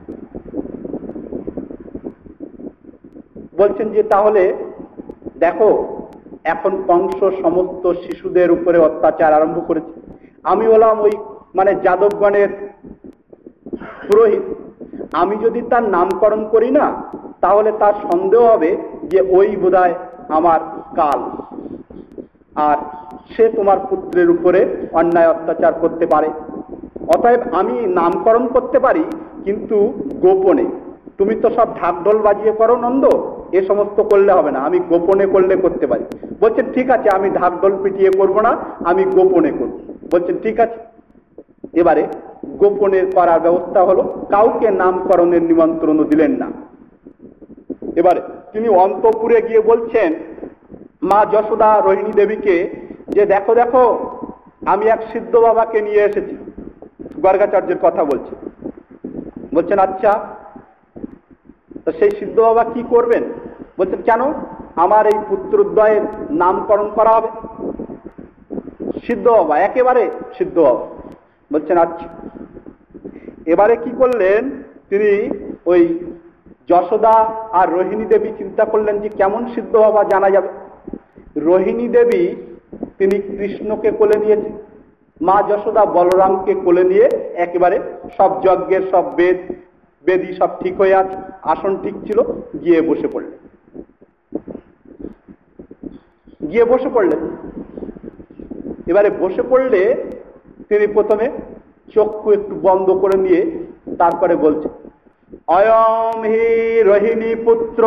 বলছেন যে তাহলে দেখো, এখন কংস সমস্ত শিশুদের উপরে অত্যাচার আরম্ভ করেছে, আমি হলাম ওই মানে যাদবগণের পুরোহিত, আমি যদি তার নামকরণ করি না তাহলে তার সন্দেহ হবে যে ওই বোধহয় আমার কাল, আর সে তোমার পুত্রের উপরে অন্যায় অত্যাচার করতে পারে। অতএব আমি নামকরণ করতে পারি কিন্তু গোপনে, তুমি তো সব ঢাকঢোল বাজিয়ে করো নন্দ, এ সমস্ত করলে হবে না, আমি গোপনে করলে করতে পারি। বলছেন ঠিক আছে, আমি ঢাকঢোল পিটিয়ে করবো না, আমি গোপনে করব। বলছেন ঠিক আছে। এবারে গোপনে করার ব্যবস্থা হলো, কাউকে নামকরণের নিমন্ত্রণ দিলেন না। এবারে তিনি অন্তঃপুরে গিয়ে বলছেন মা যশোদা রোহিণী দেবীকে যে দেখো দেখো, আমি এক সিদ্ধ বাবাকে নিয়ে এসেছি। গর্গাচার্যের কথা বলছে। বলছেন আচ্ছা, তো সেই সিদ্ধ বাবা কি করবেন? বলছেন কেন? আমার এই পুত্রদ্বয়ের নামকরণ করা হবে। সিদ্ধ বাবা, একেবারে সিদ্ধ বাবা বলছেন আচ্ছা। এবারে কি করলেন তিনি? ওই যশোদা আর রোহিণী দেবী চিন্তা করলেন যে কেমন সিদ্ধ বাবা জানা যাবে। রোহিণী দেবী তিনি কৃষ্ণকে কোলে নিয়েছেন, মা যশোদা বলরামকে কোলে নিয়ে একেবারে সব যজ্ঞের সব বেদি সব ঠিক হয়ে আছে, আসন ঠিক ছিল, গিয়ে বসে পড়লেন। এবারে বসে পড়লে তিনি প্রথমে চক্ষু একটু বন্ধ করে নিয়ে তারপরে বলছেন, অয়ম হি রোহিণী পুত্র,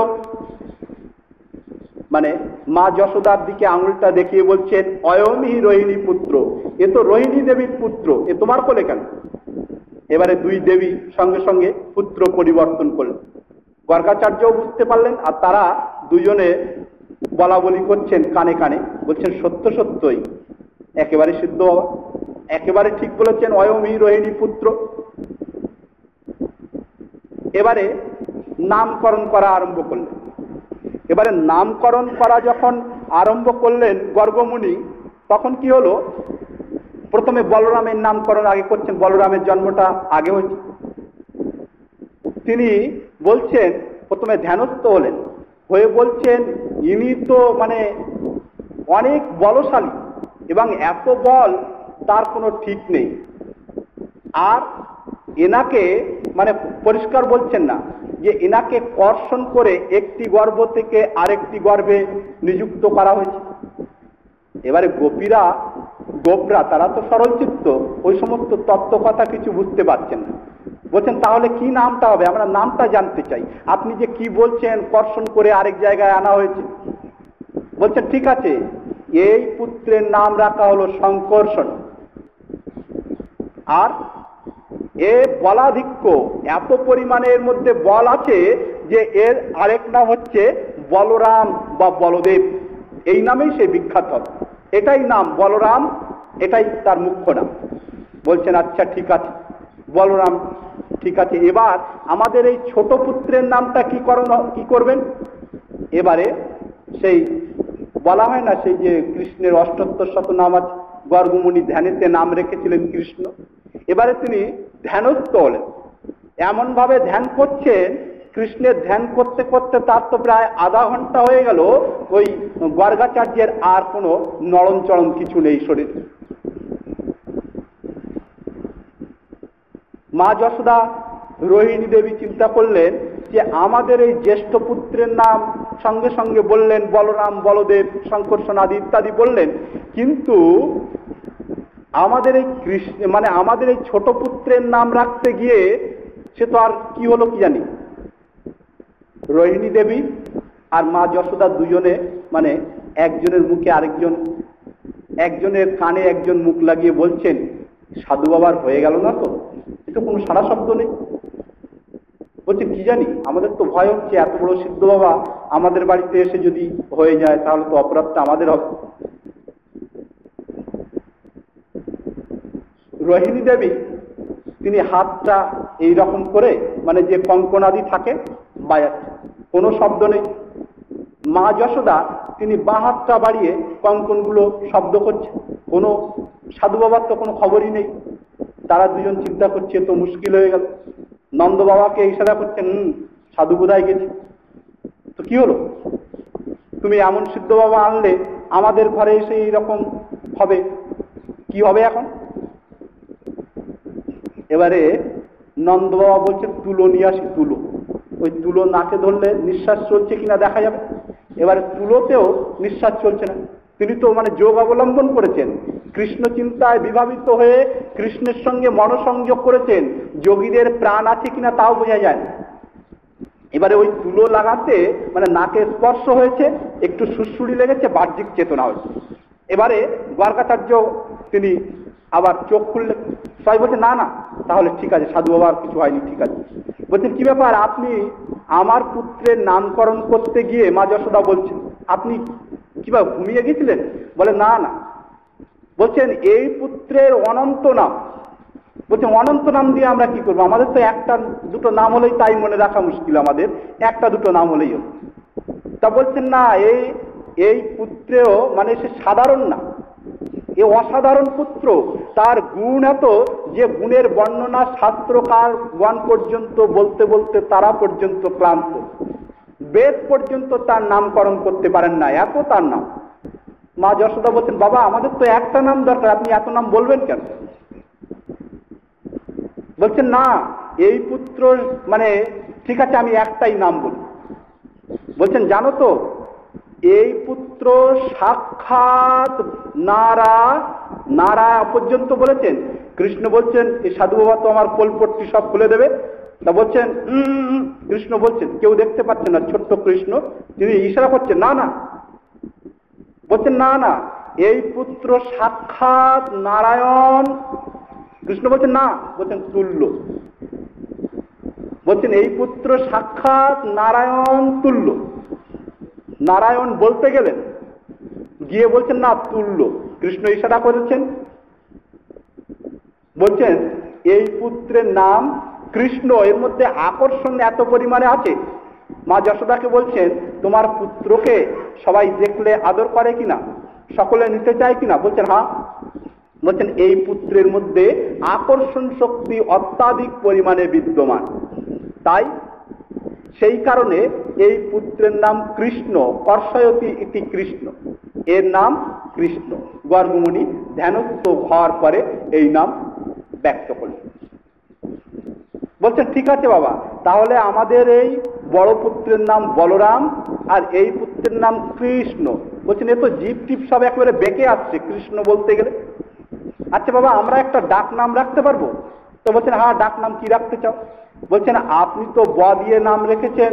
মানে মা যশোদার দিকে আঙুলটা দেখিয়ে বলছেন অয়ম হি রোহিণী পুত্র, এ তো রোহিণী দেবীর পুত্র, এ তোমার কোলে কেন? এবারে দুই দেবী সঙ্গে সঙ্গে পুত্র পরিবর্তন করলেন। গর্গাচার্যও বুঝতে পারলেন, আর তারা দুজনে বলা বলি করছেন কানে কানে, বলছেন সত্য সত্যই একেবারে সিদ্ধ বাবা, একেবারে ঠিক বলেছেন, অয়ম হি রোহিণী পুত্র। এবারে নামকরণ করা আরম্ভ করলেন। এবারে নামকরণ করা যখন আরম্ভ করলেন গর্গমুনি, তখন কি হলো? প্রথমে বলরামের নামকরণ আগে করছেন, বলরামের জন্মটা আগে হয়েছে। তিনি বলছেন, প্রথমে ধ্যানস্থ হলেন, হয়ে বলছেন ইনি তো মানে অনেক বলশালী এবং এত বল তার কোনো ঠিক নেই। আর এনাকে মানে পরিষ্কার বলছেন না যে এনাকে কর্ষণ করে একটি গর্ভ থেকে আরেকটি গর্ভে নিযুক্ত করা হয়েছে। এবারে গোপরা তারা তো সরল চিত্ত, ওই সমস্ত তত্ত্ব কথা কিছু বুঝতে পারছেন না। বলছেন তাহলে কি নামটা হবে, আমরা নামটা জানতে চাই। আপনি যে কি বলছেন কর্ষণ করে আরেক জায়গায় আনা হয়েছে। বলছেন ঠিক আছে, এই পুত্রের নাম রাখা হলো শঙ্কর্ষণ। আর এ বলাধিক্য, এত পরিমাণে এর মধ্যে বল আছে যে এর আরেক নাম হচ্ছে বলরাম বা বলদেব, এই নামেই সে বিখ্যাত হবে। এটাই নাম বলরাম, এটাই তার মুখ্য নাম। বলছেন আচ্ছা ঠিক আছে বলরাম, ঠিক আছে। এবার আমাদের এই ছোট পুত্রের নামটা কি করবেন? এবারে সেই বলা হয় না, সেই যে কৃষ্ণের ৭৮ নাম আছে, গর্গমুনি ধ্যানেতে নাম রেখেছিলেন কৃষ্ণ। এবারে তিনি ধ্যানস্থ হলেন, এমন ভাবে ধ্যান করছেন, কৃষ্ণের ধ্যান করতে করতে তার তো প্রায় আধা ঘন্টা হয়ে গেল, ওই গর্গাচার্যের আর কোনো নড়ন চড়ন কিছু নেই শরীরে। মা যশোদা রোহিণী দেবী চিন্তা করলেন যে আমাদের এই জ্যেষ্ঠ পুত্রের নাম সঙ্গে সঙ্গে বললেন বলরাম, বলদেব, শঙ্কর্ষণ আদি ইত্যাদি বললেন, কিন্তু আমাদের এই কৃষ্ণ মানে আমাদের এই ছোট পুত্রের নাম রাখতে গিয়ে সে তো আর কি হলো কি জানি। রোহিণী দেবী আর মা যশোদা দুজনে মানে একজনের মুখে আরেকজন, একজনের কানে একজন মুখ লাগিয়ে বলছেন সাধু বাবার হয়ে গেল না তো? এটা কোনো সারা শব্দ নেই। বলছে কি জানি, আমাদের তো ভয় হচ্ছে এত বড় সিদ্ধ বাবা আমাদের বাড়িতে এসে যদি হয়ে যায় তাহলে তো অপরাধটা আমাদের হবে। রোহিণী দেবী তিনি হাতটা এইরকম করে মানে যে কঙ্কনাদি থাকে বাজাচ্ছে, কোনো শব্দ নেই। মা যশোদা তিনি বাঁ হাতটা বাড়িয়ে কঙ্কনগুলো শব্দ করছে, কোনো সাধু বাবার তো কোনো খবরই নেই। তারা দুজন চিন্তা করছে তো মুশকিল হয়ে গেল। নন্দ বাবাকে ইশারা করছেন, সাধু কোথায় গেছে? তো কি হলো, তুমি এমন সিদ্ধ বাবা আনলে আমাদের ঘরে এসে এইরকম হবে, কি হবে এখন? এবারে নন্দ বাবা বলছে তুলো নিয়ে আসি, তুলো। ওই তুলো নাকে ধরলে নিঃশ্বাস চলছে কিনা দেখা যাবে। এবারে তুলোতেও নিঃশ্বাস চলছে না। তিনি তো মানে যোগ অবলম্বন করেছেন, কৃষ্ণ চিন্তায় বিভাবিত হয়ে কৃষ্ণের সঙ্গে মনসংযোগ করেছেন, যোগীদের প্রাণ আছে কিনা তাও বোঝা যায় না। এবারে ওই তুলো লাগাতে মানে নাকে স্পর্শ হয়েছে, একটু সুড়সুড়ি লেগেছে, বাহ্যিক চেতনা হয়েছে। এবারে গর্গাচার্য তিনি আবার চোখ খুললেন, সবাই বলছে না না তাহলে ঠিক আছে, সাধু বাবার কিছু হয়নি, ঠিক আছে। বলছেন কি ব্যাপার, আপনি আমার পুত্রের নামকরণ করতে গিয়ে মা যশোদা বলছেন আপনি কিভাবে ঘুমিয়ে গেছিলেন? বলে না না, বলছেন এই পুত্রের অনন্ত নাম, বলছে অনন্ত নাম দিয়ে আমরা কি করবো, আমাদের তো একটা দুটো নাম হলেই তাই মনে রাখা মুশকিল, আমাদের একটা দুটো নাম হলেই হলো। তা বলছেন না, এই পুত্রেও মানে সে সাধারণ না, এ অসাধারণ পুত্র। তার গুণ এত যে গুণের বর্ণনা শাস্ত্রকার গণ পর্যন্ত বলতে বলতে তারা পর্যন্ত ক্লান্ত, বেদ পর্যন্ত তার নামকরণ করতে পারেন না, এত তার নাম। মা যশোদা বলছেন, বাবা আমাদের তো একটা নাম দরকার, আপনি এত নাম বলবেন কেন? বলছেন না, এই পুত্র মানে ঠিক আছে আমি একটাই নাম বলি। বলছেন জানো তো, এই পুত্র সাক্ষাৎ নারা পর্যন্ত বলেছেন। কৃষ্ণ বলছেন, এই সাধু বাবা তো আমার কোলপট্টি সব খুলে দেবে। তা বলছেন কৃষ্ণ বলছেন, কেউ দেখতে পাচ্ছে না, ছোট্ট কৃষ্ণ তিনি ইশারা করছেন না না, বলছেন না না এই পুত্র সাক্ষাৎ নারায়ণ। কৃষ্ণ বলছেন না, বলছেন তুল্য, বলছেন এই পুত্র সাক্ষাৎ নারায়ণ তুল্য। নারায়ণ বলতে গেলেন, গিয়ে বলছেন না তুল্য, কৃষ্ণ ইশারা করেছেন, বলছেন এই পুত্রের নাম কৃষ্ণ। এর মধ্যে আকর্ষণ এত পরিমাণে আছে। মা যশোদাকে বলছেন, তোমার পুত্রকে সবাই দেখলে আদর করে কিনা, সকলে নিতে চায় কিনা? বলছেন হ্যাঁ। বলছেন এই পুত্রের মধ্যে আকর্ষণ শক্তি অত্যাধিক পরিমাণে বিদ্যমান, তাই সেই কারণে এই পুত্রের নাম কৃষ্ণ। কর্ষয়তি ইতি কৃষ্ণ, এর নাম কৃষ্ণ। গর্গমুনি ধ্যানস্থ হওয়ার পরে এই নাম ব্যক্ত করলেন। বলছেন ঠিক আছে বাবা, তাহলে আমাদের এই বড় পুত্রের নাম বলরাম আর এই পুত্রের নাম কৃষ্ণ। বলছেন এ তো জীব টিপ সব একেবারে বেঁকে আসছে কৃষ্ণ বলতে গেলে। আচ্ছা বাবা, আমরা একটা ডাক নাম রাখতে পারবো? তো বলছেন হ্যাঁ, ডাক নাম কি রাখতে চাও? বলছেন আপনি তো ব দিয়ে নাম রেখেছেন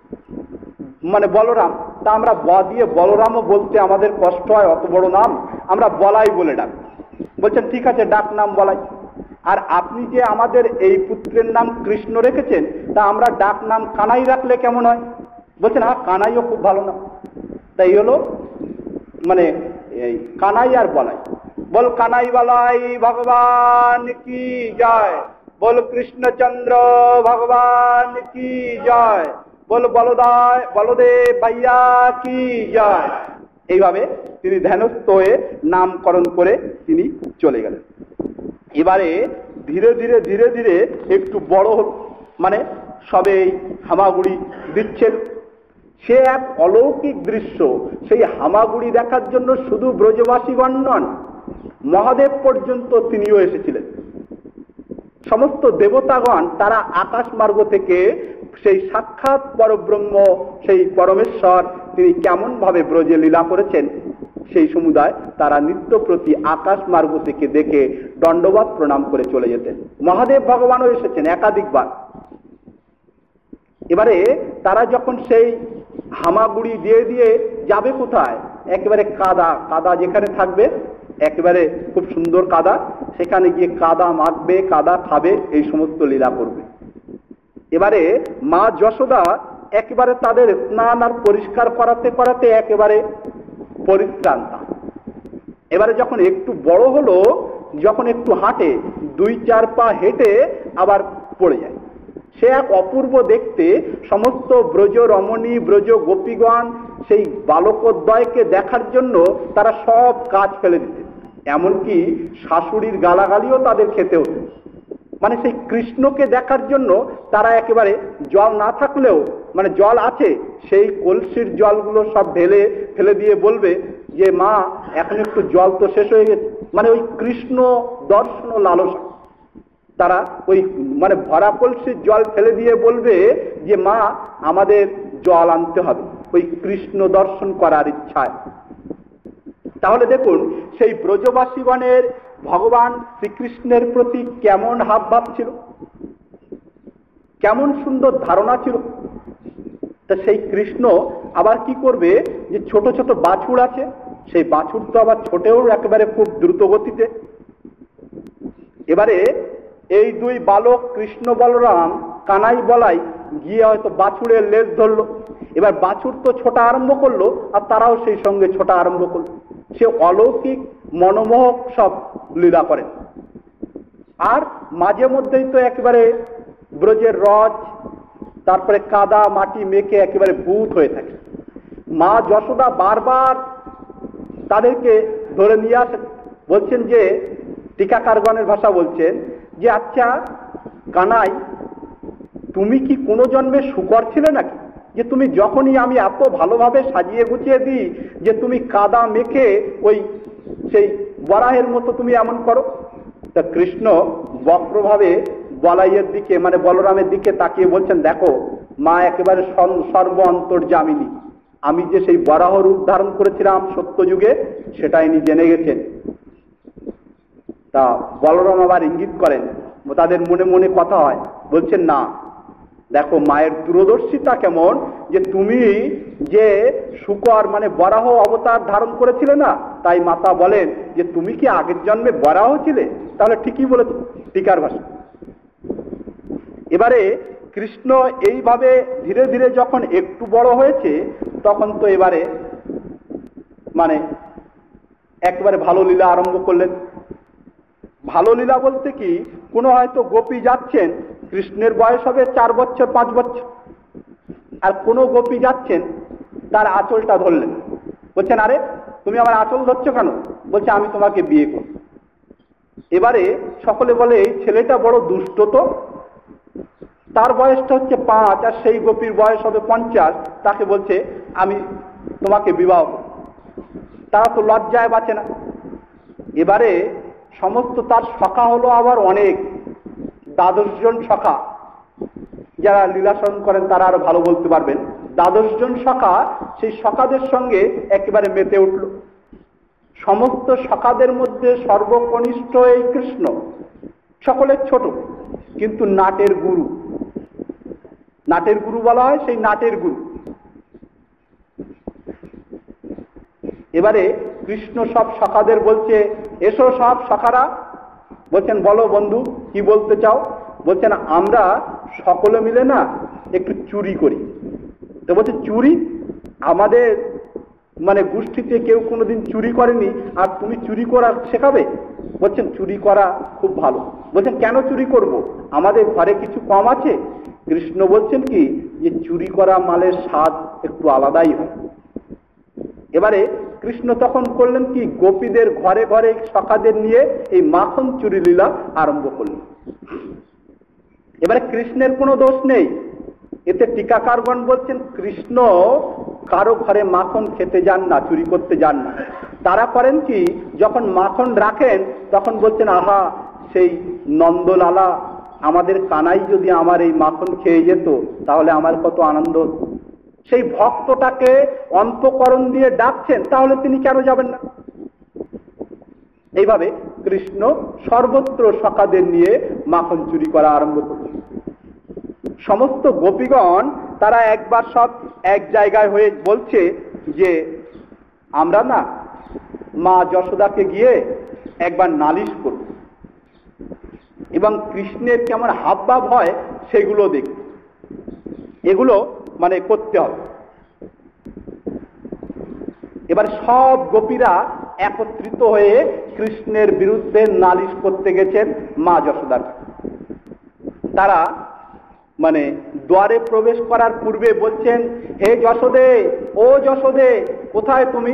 মানে বলরাম, তা আমরা ব দিয়ে বলরামও বলতে আমাদের কষ্ট হয়, অত বড় নাম আমরা বলাই বলে ডাক। বলছেন ঠিক আছে, ডাক নাম বলাই। আর আপনি যে আমাদের এই পুত্রের নাম কৃষ্ণ রেখেছেন, তা আমরা ডাক নাম কানাই রাখলে কেমন হয়? বলছেন হ্যাঁ, কানাইও খুব ভালো নাম। তাই হলো মানে এই কানাই আর বলাই। বল কানাই বলাই ভগবান কি জয়, বল কৃষ্ণচন্দ্র ভগবান কি জয়, বল বলদেব ভাইয়া কি জয়। এইভাবে তিনি ধ্যানস্থ হয়ে নামকরণ করে তিনি চলে গেলেন। এবারে ধীরে ধীরে ধীরে ধীরে একটু বড় হল, মানে সবেই হামাগুড়ি দিচ্ছেন। সে এক অলৌকিক দৃশ্য। সেই হামাগুড়ি দেখার জন্য শুধু ব্রজবাসীগণ নন, মহাদেব পর্যন্ত তিনিও এসেছিলেন। সমস্ত দেবতাগণ তারা আকাশ মার্গ থেকে সেই সাক্ষাৎ পরব্রহ্ম, সেই পরমেশ্বর তিনি কেমন ভাবে ব্রজে লীলা করেছেন সেই সমুদায় তারা নিত্য প্রতি আকাশ মার্গ থেকে দেখে দণ্ডবাদ প্রণাম করে চলে যেতেন। মহাদেব ভগবানও এসেছেন একাধিকবার। এবারে তারা যখন সেই হামাগুড়ি দিয়ে দিয়ে যাবে কোথায়, একেবারে কাদা যেখানে থাকবে, একেবারে খুব সুন্দর কাদা, সেখানে গিয়ে কাদা মাখবে, কাদা খাবে, এই সমস্ত লীলা করবে। এবারে মা যশোদা একেবারে তাদের স্নান আর পরিষ্কার করাতে করাতে একেবারে পরিশ্রান্তা। এবারে যখন একটু বড় হলো, যখন একটু হাঁটে, 2-4 পা হেঁটে আবার পড়ে যায়। সে এক অপূর্ব দেখতে। সমস্ত ব্রজ রমণী, ব্রজ গোপীগণ সেই বালকোদ্বয়কে দেখার জন্য তারা সব কাজ ফেলে দিতে, এমনকি শাশুড়ির গালাগালিও তাদের খেতে হতো। মানে সেই কৃষ্ণকে দেখার জন্য তারা একেবারে জল না থাকলেও, মানে জল আছে, সেই কলসির জলগুলো সব ঢেলে ফেলে দিয়ে বলবে যে মা এখন একটু জল তো শেষ হয়ে গেছে। মানে ওই কৃষ্ণ দর্শন লালসা, তারা ওই মানে ভরা কলসির জল ফেলে দিয়ে বলবে যে মা আমাদের জল আনতে হবে, ওই কৃষ্ণ দর্শন করার ইচ্ছায়। তাহলে দেখুন সেই ব্রজবাসীগণের ভগবান শ্রীকৃষ্ণের প্রতি কেমন হাবভাব ছিল, কেমন সুন্দর ধারণা ছিল। তা সেই কৃষ্ণ আবার কি করবে, যে ছোট ছোট বাছুর আছে, সেই বাছুর তো আবার ছোটেও একেবারে খুব দ্রুত গতিতে। এবারে এই 2 বালক কৃষ্ণ বলরাম কানাই বলাই গিয়ে হয়তো বাছুরের লেজ ধরলো। এবার বাছুর তো ছোটা আরম্ভ করলো, আর তারাও সেই সঙ্গে ছোটা আরম্ভ করলো। সে অলৌকিক মনোমোহক সব লীলা করেন। আর মাঝে মধ্যেই তো একেবারে ব্রজের রজ, তারপরে কাদা মাটি মেখে একেবারে ভূত হয়ে থাকে। মা যশোদা বারবার তাদেরকে ধরে নিয়ে আসে, বলছেন যে টিকাকারগণের ভাষা বলছেন যে আচ্ছা কানাই, তুমি কি কোনো জন্মে শূকর ছিলে নাকি, যে তুমি যখনই আমি এত ভালোভাবে সাজিয়ে গুছিয়ে দিই যে তুমি কাদা মেখে ওই সেই বরাহের মতো তুমি এমন করো। তা কৃষ্ণ বক্রভাবে বলাইয়ের দিকে মানে বলরামের দিকে তাকিয়ে বলছেন, দেখো মা একেবারে সর্ব অন্তর্যামিনী, আমি যে সেই বরাহ রূপ ধারণ করেছিলাম সত্যযুগে সেটা ইনি জেনে গেছেন। তা বলরাম আবার ইঙ্গিত করেন, তাদের মনে মনে কথা হয়, বলছেন না দেখো মায়ের দূরদর্শিতা কেমন, যে তুমি যে শূকর মানে বরাহ অবতার ধারণ করেছিলে না, তাই মাতা বলেন যে তুমি কি আগের জন্মে বরাহ ছিলে। তাহলে ঠিকই বলেছ টিকার ভাষা। এবারে কৃষ্ণ এইভাবে ধীরে ধীরে যখন একটু বড় হয়েছে তখন তো এবারে মানে একেবারে ভালো লীলা আরম্ভ করলেন। ভালো লীলা বলতে কি, কোনো হয়তো গোপী যাচ্ছেন, কৃষ্ণের বয়স হবে 4 বছর 5 বছর, আর কোনো গোপী যাচ্ছেন তার আঁচলটা ধরলেন, বলছেন আরে তুমি আমার আঁচল ধরছো কেন, বলছে আমি তোমাকে বিয়ে করব। এবারে সকলে বলে এই ছেলেটা বড় দুষ্ট, তো তার বয়সটা হচ্ছে 5 আর সেই গোপীর বয়স হবে 50, তাকে বলছে আমি তোমাকে বিবাহ করব। তারা তো লজ্জায় বাঁচে না। এবারে সমস্ত তার সখা হলো আবার অনেক, 12 জন সখা, যারা লীলাসন করেন তারা আরো ভালো বলতে পারবেন। 12 জন সখা, সেই সখাদের সঙ্গে একেবারে মেতে উঠল। সমস্ত সখাদের মধ্যে সর্বকনিষ্ঠ এই কৃষ্ণ, সকলের ছোট, কিন্তু নাটের গুরু, নাটের গুরু বলা হয় সেই নাটের গুরু। এবারে কৃষ্ণ সব সখাদের বলছে, এসো সব সখারা, বলছেন বলো বন্ধু কি বলতে চাও। বলছেন আমরা সকলে মিলে না একটু চুরি করি। তো বলছে চুরি, আমাদের মানে গোষ্ঠীতে কেউ কোনোদিন চুরি করেনি আর তুমি চুরি করা শেখাবে। বলছেন চুরি করা খুব ভালো। বলছেন কেন চুরি করব, আমাদের ঘরে কিছু কম আছে। কৃষ্ণ বলছেন কি যে চুরি করা মালের স্বাদ একটু আলাদাই হয়। এবারে কৃষ্ণ তখন করলেন কি, গোপীদের ঘরে ঘরে সখাদের নিয়ে এই মাখন চুরি লীলা আরম্ভ করলেন। এবারে কৃষ্ণের কোনো দোষ নেই, এতে টিকাকারগণ বলছেন কৃষ্ণ কারো ঘরে মাখন খেতে যান না, চুরি করতে যান না। তারা করেন কি, যখন মাখন রাখেন তখন বলছেন আহা সেই নন্দলালা আমাদের কানাই যদি আমার এই মাখন খেয়ে যেত তাহলে আমার কত আনন্দ। সেই ভক্তটাকে অন্তঃকরণ দিয়ে ডাকছেন, তাহলে তিনি কেন যাবেন না। এইভাবে কৃষ্ণ সর্বত্র সখাদের নিয়ে মাখন চুরি করা আরম্ভ করলেন। সমস্ত গোপীগণ তারা একবার সব এক জায়গায় হয়ে বলছে যে আমরা না মা যশোদাকে গিয়ে একবার নালিশ করব এবং কৃষ্ণের কেমন হাবভাব হয় সেগুলো দেখব, এগুলো মানে করতে হবে। এবার সব গোপীরা একত্রিত হয়ে কৃষ্ণের বিরুদ্ধে নালিশ করতে গেছেন মা যশোদার। তারা মানে দ্বারে প্রবেশ করার পূর্বে বলছেন, হে যশোদে, ও যশোদে কোথায় তুমি।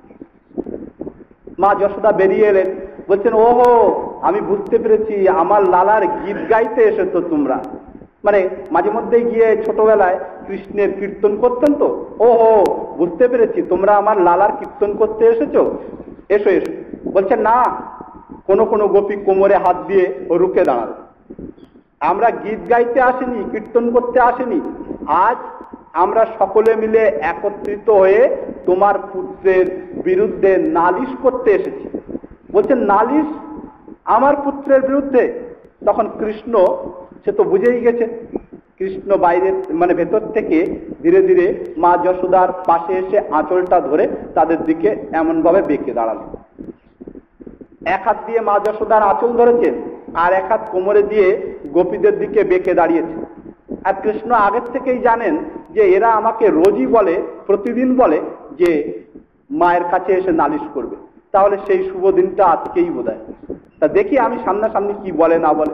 মা যশোদা বেরিয়ে এলেন, বলছেন ওহো আমি বুঝতে পেরেছি, আমার লালার গীত গাইতে এসেছো তোমরা। মানে মাঝে মধ্যে গিয়ে ছোটবেলায় কৃষ্ণের কীর্তন করতেন তো, ওহো বুঝতে পেরেছি তোমরা আমার লালার কীর্তন করতে এসেছো, এসো এসো। বলছেন না, কোন কোন গোপী কোমরে হাত দিয়ে রুকে দাঁড়াল, আমরা গীত গাইতে আসিনি, কীর্তন করতে আসিনি, আজ আমরা সকলে মিলে একত্রিত হয়ে তোমার পুত্রের বিরুদ্ধে নালিশ করতে এসেছি। বলছেন নালিশ আমার পুত্রের বিরুদ্ধে। তখন কৃষ্ণ সে তো বুঝেই গেছে। কৃষ্ণ বাইরে মানে ভেতর থেকে ধীরে ধীরে মা যশোদার পাশে এসে আঁচলটা ধরে তাদের দিকে এমন ভাবে বেঁকে দাঁড়ালো। এক হাত দিয়ে মা যশোদার আঁচল ধরেছেন আর এক হাত কোমরে দিয়ে গোপীদের দিকে বেঁকে দাঁড়িয়েছে। আর কৃষ্ণ আগের থেকেই জানেন যে এরা আমাকে রোজই বলে, প্রতিদিন বলে যে মায়ের কাছে এসে নালিশ করবে, তাহলে সেই শুভ দিনটা আজকেই বোধহয়। তা দেখি আমি সামনাসামনি কি বলে না বলে।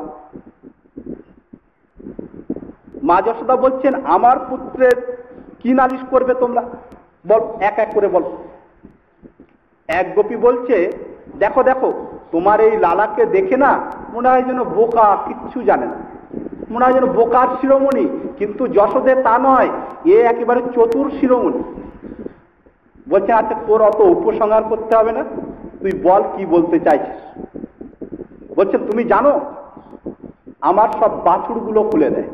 মা যশোদা বলছেন, আমার পুত্রের কি নালিশ করবে তোমরা, বল, এক এক করে বল। এক গোপী বলছে, দেখো দেখো, তোমার এই লালাকে দেখে না মনে হয় যেন বোকা, কিচ্ছু জানে না, মনে হয় যেন বোকার শিরোমণি, কিন্তু যশোদে তা নয়, এ একেবারে চতুর শিরোমণি। বলছে, আচ্ছা তোর অত উপসংহার করতে হবে না, তুই বল কি বলতে চাইছিস। বলছে, তুমি জানো আমার সব বাছুরগুলো খুলে দেয়।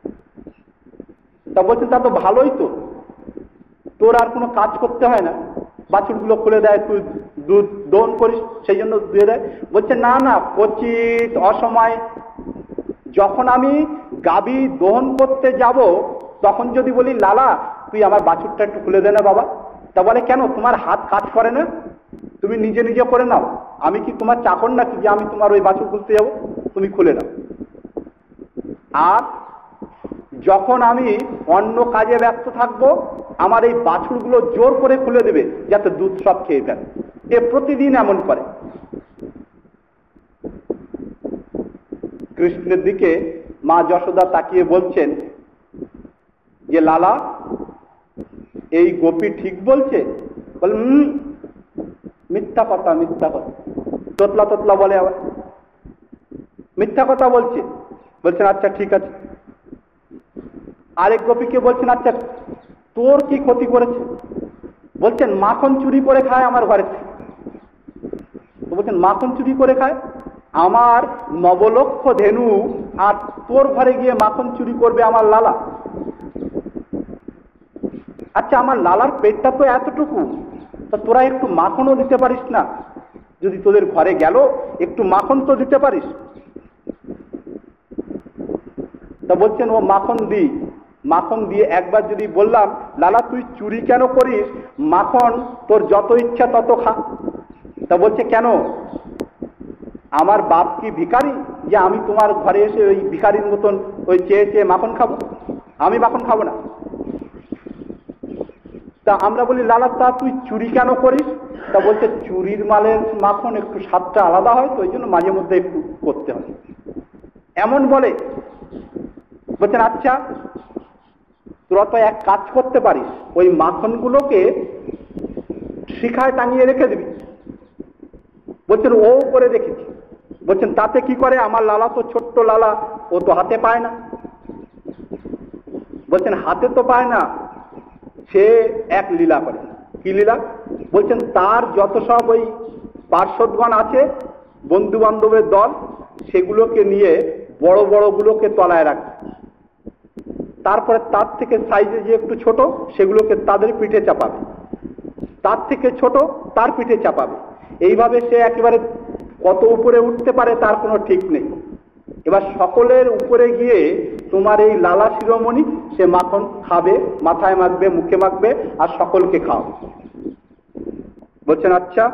তা বলছেন, তা তো ভালোই তো, তোর আর কোনো কাজ করতে হয় না, বাছুরগুলো খুলে দেয়, তুই দুধ দোহন করিস, সেই জন্য দিয়ে দেয়। বলছে, না না, কচিত অসময়, যখন আমি গাভী দোহন করতে যাব তখন যদি বলি, লালা তুই আমার বাছুরটা একটু খুলে দে না বাবা, তা বলে, কেন তোমার হাত কাজ করে না, তুমি নিজে নিজে করে নাও, আমি কি তোমার চাকর নাকি যে আমি তোমার ওই বাছুর খুলতে যাবো, তুমি খুলে নাও। আর যখন আমি অন্য কাজে ব্যস্ত থাকবো, আমার এই বাছুরগুলো জোর করে খুলে দেবে যাতে দুধ সব খেয়ে ফেলে। এ প্রতিদিন এমন করে। কৃষ্ণের দিকে মা যশোদা তাকিয়ে বলছেন যে, লালা এই গোপী ঠিক বলছে? বল, মিথ্যা কথা, মিথ্যা কথা, তোতলা তোতলা বলে, আবার মিথ্যা কথা বলছে। বলছেন, আচ্ছা ঠিক আছে। আরেক গোপীকে বলছেন, আচ্ছা তোর কি ক্ষতি করেছে? বলছেন, মাখন চুরি করে খায় আমার ঘরে। তো বলছেন, মাখন চুরি করে খায়? আমার নবলক্ষ ধেনু আর তোর ঘরে গিয়ে মাখন চুরি করবে আমার লালা? আচ্ছা আমার লালার পেটটা তো এতটুকু, তা তোরা একটু মাখনও দিতে পারিস না? যদি তোদের ঘরে গেল একটু মাখন তো দিতে পারিস। তা বলছেন, ও মাখন দিই, মাখন দিয়ে একবার যদি বললাম, লালা তুই চুরি কেন করিস, মাখন তোর যত ইচ্ছা তত খা। তা বলছে, কেন, আমার বাপ কি ভিখারি যে আমি তোমার ঘরে এসে ওই ভিখারির মতন ওই চেয়ে চেয়ে মাখন খাবো? আমি মাখন খাবো না। তা আমরা বলি, লালা তা তুই চুরি কেন করিস? তা বলছে, চুরির মালের মাখন একটু স্বাদটা আলাদা হয় তো, ওই জন্য মাঝে মধ্যে একটু করতে হয়, এমন বলে। বলছেন, আচ্ছা তোরা তো এক কাজ করতে পারিস, ওই মাখনগুলোকে শিখায় টাঙিয়ে রেখে দিবি। বলছেন, ও করে দেখেছি। বলছেন, তাতে কি করে? আমার লালা তো ছোট্ট লালা, ও তো হাতে পায় না। বলছেন, হাতে তো পায় না, সে এক লীলা করে। কি লীলা? বলছেন, তার যত সব ওই পার্শ্বদগণ আছে, বন্ধু বান্ধবের দল, সেগুলোকে নিয়ে বড় বড়গুলোকে তলায় রাখে, তারপরে তার থেকে সাইজে যে একটু ছোট সেগুলোকে তাদের পিঠে চাপাবে, তার থেকে ছোট তার পিঠে চাপাবে। এইভাবে সে একেবারে কত উপরে উঠতে পারে তার কোনো ঠিক নেই। এবার সকলের উপরে গিয়ে তোমার এই লালা শিরোমণি সে মাখন খাবে, মাথায় মাখবে, মুখে মাখবে, আর সকলকে খাও। বলছেন, আচ্ছা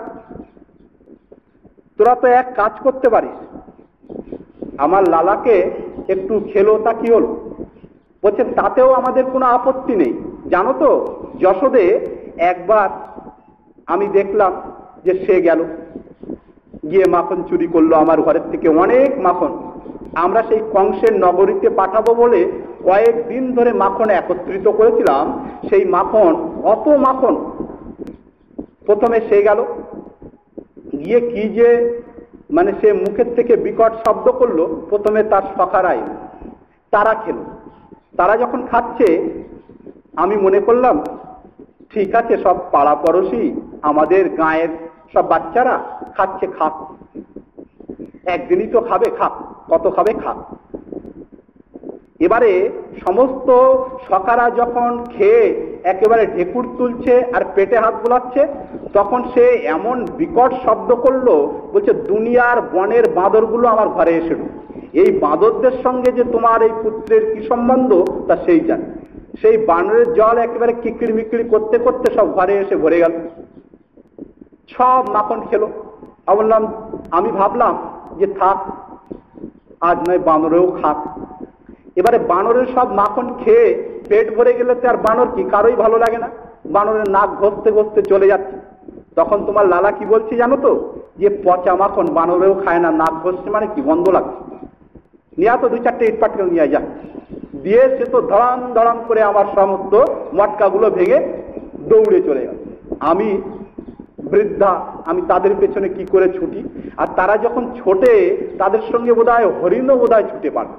তোরা তো এক কাজ করতে পারিস, আমার লালাকে একটু খেলো, তা কি হলো? বলছেন, তাতেও আমাদের কোনো আপত্তি নেই। জানো তো যশোদে একবার আমি দেখলাম যে সে গেল, গিয়ে মাখন চুরি করলো আমার ঘরের থেকে অনেক মাখন। আমরা সেই কংসের নগরীতে পাঠাবো বলে কয়েকদিন ধরে মাখন একত্রিত করেছিলাম। সেই মাখন, অত মাখন, প্রথমে সে গেল, গিয়ে কি যে মানে সে মুখের থেকে বিকট শব্দ করলো। প্রথমে তার সখারাই, তারা খেলো। তারা যখন খাচ্ছে আমি মনে করলাম, ঠিক আছে, সব পাড়া পড়োশি আমাদের গাঁয়ের সব বাচ্চারা খাচ্ছে, খাক, একদিনই তো খাবে, খাক, কত খাবে, খাক। এবারে সমস্ত সখারা যখন খেয়ে একেবারে ঢেকুর তুলছে আর পেটে হাত বোলাচ্ছে, তখন সে এমন বিকট শব্দ করলো, বলছে, দুনিয়ার বনের বাঁদরগুলো আমার ঘরে এসে ঢুক। এই বাঁদরদের সঙ্গে যে তোমার এই পুত্রের কি সম্বন্ধ তা সেই জানে। সেই বানরের জল একেবারে কিকিড় মিকিড়ি করতে করতে সব ঘরে এসে ভরে গেল, সব মাখন খেলো। আমি ভাবলাম যে থাক, আজ নয় বানরেও খাক। এবারে বানরের সব মাখন খেয়ে পেট ভরে গেলে তো আর বানর কি, কারোই ভালো লাগে না, বানরের নাক ঘষতে ঘষতে চলে যাচ্ছে। তখন তোমার লালা কি বলছে জানো তো, যে পচা মাখন বানরেও খায় না, নাক ঘষছে মানে কি গন্ধ লাগছে, নিয়ে তো 2-4টে ইট পাটকেল নিয়ে যা দিয়ে সে তো ধড়াম ধড়াম করে আমার সমস্ত মটকাগুলো ভেঙে দৌড়ে চলে গেল। আমি বৃদ্ধা, আমি তাদের পেছনে কি করে ছুটি, আর তারা যখন ছোটে তাদের সঙ্গে বোধহয় হরিণও বোধহয় ছুটে পারে।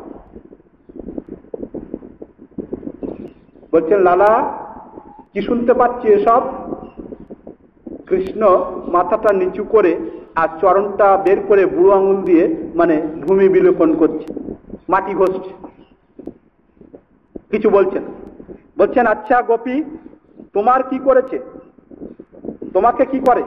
বলছেন লালা কি শুনতে পাচ্ছি এসব? কৃষ্ণ মাথাটা নিচু করে আর চরণটা বের করে বুড়ো আঙুল দিয়ে মানে ভূমি বিলোপন করছে, মাটি ঘষছে, কিছু বলছেন। বলছেন আচ্ছা গোপী, তোমার কি করেছে, তোমাকে কি করে?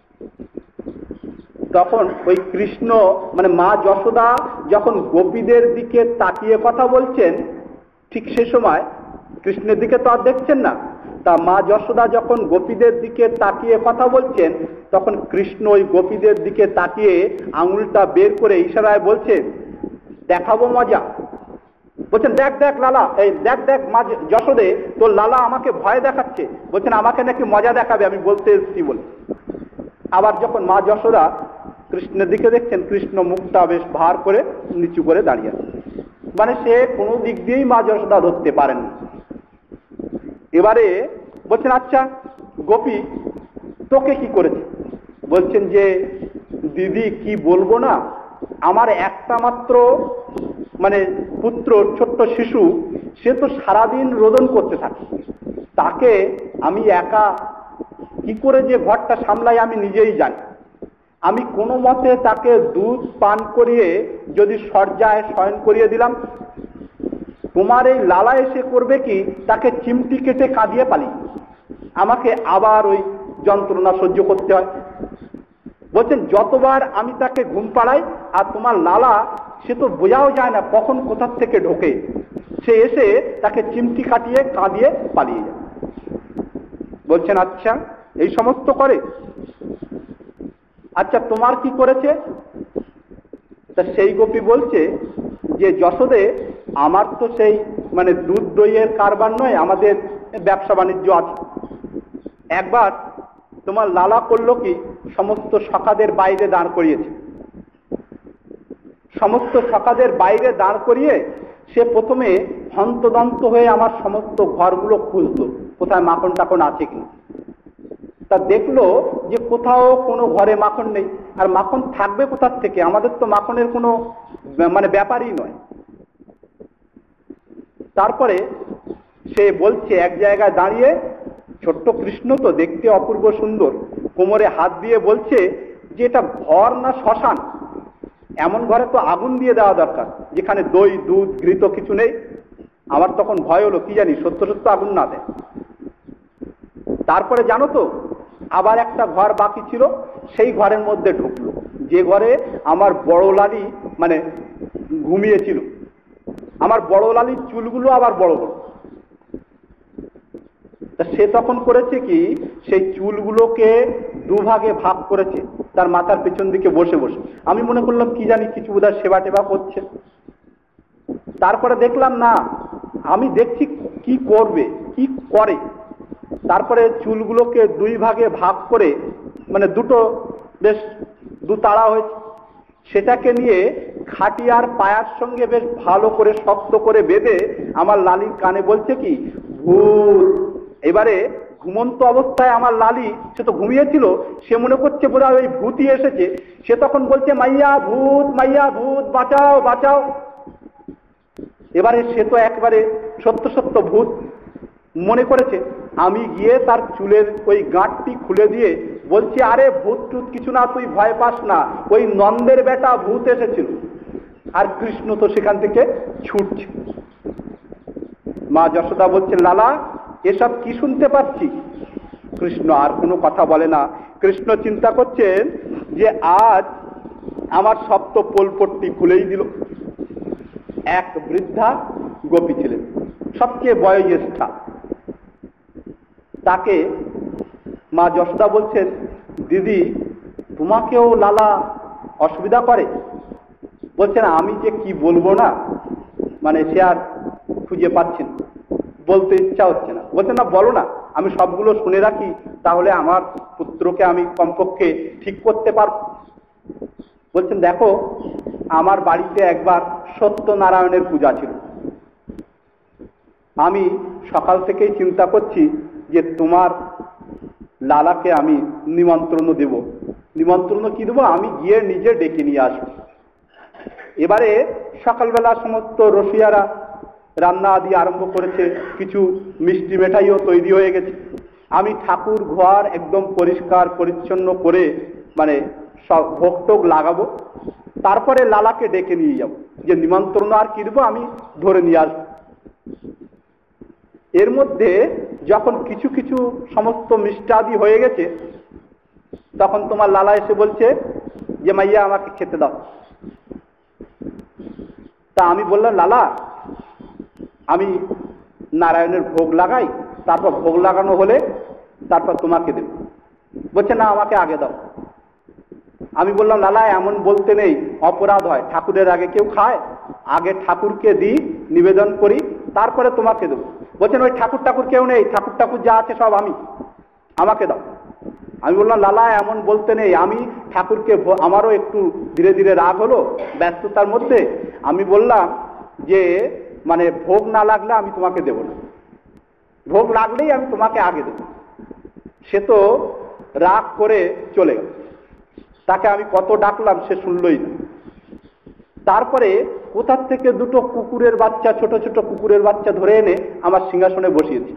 তখন ওই কৃষ্ণ মানে মা যশোদা যখন গোপীদের দিকে তাকিয়ে কথা বলছেন, ঠিক সে সময় কৃষ্ণের দিকে তো আর দেখছেন না, তা মা যশোদা যখন গোপীদের দিকে তাকিয়ে কথা বলছেন, তখন কৃষ্ণ ওই গোপীদের দিকে তাকিয়ে আঙুলটা বের করে ইশারায় বলছে দেখাবো মজা। বলছেন দেখ দেখ লালা, এই দেখ দেখ মা যশোদে, তোর লালা আমাকে ভয় দেখাচ্ছে, বলছেন আমাকে নাকি মজা দেখাবে, আমি বলতে এসেছি বলে। আবার যখন মা যশোদা কৃষ্ণের দিকে দেখছেন, কৃষ্ণ মুখটা বেশ ভার করে নিচু করে দাঁড়িয়ে আছে, মানে সে কোনো দিক দিয়েই মা যশোদা ধরতে পারেন। এবারে বলছেন আচ্ছা গোপী তোকে কি করেছে? বলছেন যে দিদি কি বলবো না, আমার একটা মাত্র মানে পুত্র, ছোট্ট শিশু, সে তো সারাদিন রোদন করতে থাকে, তাকে আমি একা কি করে যে ঘরটা সামলাই আমি নিজেই জানি। আমি কোনো মতে তাকে দুধ পান করিয়ে যদি শয্যায় শয়ন করিয়ে দিলাম, তোমার এই লালা এসে করবে কি, তাকে চিমটি কেটে কাঁদিয়ে পালিয়ে আমাকে আবার ওই যন্ত্রণা সহ্য করতে হয়। বলছেন যতবার আমি তাকে ঘুম পাড়াই, আর তোমার লালা সে তো বোঝাও যায় না কখন কোথার থেকে ঢোকে, সে এসে তাকে চিমটি কাটিয়ে কাঁদিয়ে পালিয়ে যায়। বলছেন আচ্ছা এই সমস্ত করে, আচ্ছা তোমার কি করেছে? তা সেই গোপী বলছে যে যশোদে আমার তো সেই মানে দুধ দইয়ের কারবার নয়, আমাদের ব্যবসা বাণিজ্য আছে। একবার তোমার লালা করলো কি, সমস্ত সখাদের বাইরে দাঁড় করিয়েছে, সমস্ত সখাদের বাইরে দাঁড় করিয়ে সে প্রথমে হন্তদন্ত হয়ে আমার সমস্ত ঘরগুলো খুঁজলো কোথায় মাখন টাখন আছে কিনা। তা দেখলো যে কোথাও কোনো ঘরে মাখন নেই, আর মাখন থাকবে কোথার থেকে, আমাদের তো মাখনের কোনো মানে ব্যাপারই নয়। তারপরে সে বলছে এক জায়গায় দাঁড়িয়ে, ছোট্ট কৃষ্ণ তো দেখতে অপূর্ব সুন্দর, কোমরে হাত দিয়ে বলছে যে এটা ঘর না শ্মশান, এমন ঘরে তো আগুন দিয়ে দেওয়া দরকার যেখানে দই দুধ ঘৃত কিছু নেই। আমার তখন ভয় হলো, কি জানি সত্য সত্য আগুন না দেয়। তারপরে জানো তো আবার একটা ঘর বাকি ছিল, সেই ঘরের মধ্যে ঢুকলো, যে ঘরে আমার বড় লালি মানে ঘুমিয়েছিল। আমার বড় লালির চুলগুলো আবার বড় বড়, তা সে তখন করেছে কি, সেই চুলগুলোকে দুভাগে ভাগ করেছে তার মাথার পেছন দিকে বসে বসে। আমি মনে করলাম কি জানি কিছু বোধহয় সেবা টেবা করছে। তারপরে দেখলাম না, আমি দেখছি কি করবে কি করে। তারপরে চুলগুলোকে দুই ভাগে ভাগ করে মানে দুটো বেশ দুতাড়া হয়েছে, সেটাকে নিয়ে খাটিয়ার পায়ার সঙ্গে বেশ ভালো করে শক্ত করে বেঁধে আমার লালির কানে বলছে কি ভূত। এবারে ঘুমন্ত অবস্থায় আমার লালি, সে তো ঘুমিয়েছিল, সে মনে করছে বোধহয় ওই ভূতই এসেছে, সে তখন বলছে মাইয়া ভূত বাঁচাও বাঁচাও। এবারে সে তো একবারে সত্য সত্য ভূত মনে করেছে। আমি গিয়ে তার চুলের ওই গাঁটটি খুলে দিয়ে বলছি আরে ভূত টুত কিছু না, তুই ভয় পাস না, ওই নন্দের বেটা ভূত এসেছিল। আর কৃষ্ণ তো সেখান থেকে ছুটছে। মা যশোদা বলছেন লালা এসব কি শুনতে পাচ্ছি? কৃষ্ণ আর কোনো কথা বলে না। কৃষ্ণ চিন্তা করছেন যে আজ আমার সপ্ত পোলপট্টি খুলেই দিল। এক বৃদ্ধা গোপী ছিলেন, সবচেয়ে বয়োজ্যেষ্ঠা, তাকে মা যশোদা বলছেন দিদি তোমাকেও লালা অসুবিধা করে? বলছেন আমি যে কি বলবো না, মানে সে আর খুঁজে পাচ্ছেন, বলতে ইচ্ছা হচ্ছে না। বলছেন না বলো না, আমি সবগুলো শুনে রাখি, তাহলে আমার পুত্রকে আমি কমপক্ষে ঠিক করতে পারব। বলছেন দেখো, আমার বাড়িতে একবার সত্যনারায়ণের পূজা ছিল। আমি সকাল থেকেই চিন্তা করছি যে তোমার লালাকে আমি নিমন্ত্রণ দেব। নিমন্ত্রণ কি দেবো? আমি গিয়ে নিজে ডেকে নিয়ে আসবো। এবারে সকালবেলা সমস্ত রসিয়ারা রান্না আদি আরম্ভ করেছে, কিছু মিষ্টি মেঠাইও তৈরি হয়ে গেছে। আমি ঠাকুর ঘর একদম পরিষ্কার পরিচ্ছন্ন করে মানে সব ভোগ টোগ লাগাবো, তারপরে লালাকে ডেকে নিয়ে যাব, যে নিমন্ত্রণ আর কি দেবো আমি ধরে নিয়ে আসবো। এর মধ্যে যখন কিছু কিছু সমস্ত মিষ্টাদি হয়ে গেছে, তখন তোমার লালা এসে বলছে যে মাইয়া আমাকে খেতে দাও। তা আমি বললাম লালা, আমি নারায়ণের ভোগ লাগাই, তারপর ভোগ লাগানো হলে তারপর তোমাকে দেব। বলছে না, আমাকে আগে দাও। আমি বললাম লালা, এমন বলতে নেই, অপরাধ হয়, ঠাকুরের আগে কেউ খায়? আগে ঠাকুরকে দিই, নিবেদন করি, তারপরে তোমাকে দেবো। বলছেন ওই ঠাকুর ঠাকুর কেউ নেই, ঠাকুর ঠাকুর যা আছে সব আমি, আমাকে দাও। আমি বললাম লালা, এমন বলতে নেই, আমি ঠাকুরকে, আমারও একটু ধীরে ধীরে রাগ হলো ব্যস্ততার মধ্যে। আমি বললাম যে মানে ভোগ না লাগলে আমি তোমাকে দেব না, ভোগ লাগলেই আমি তোমাকে আগে দেব। সে তো রাগ করে চলে গেল। তাকে আমি কত ডাকলাম, সে শুনলই না। তারপরে কোথার থেকে দুটো কুকুরের বাচ্চা, ছোট ছোট কুকুরের বাচ্চা ধরে এনে আমার সিংহাসনে বসিয়েছি।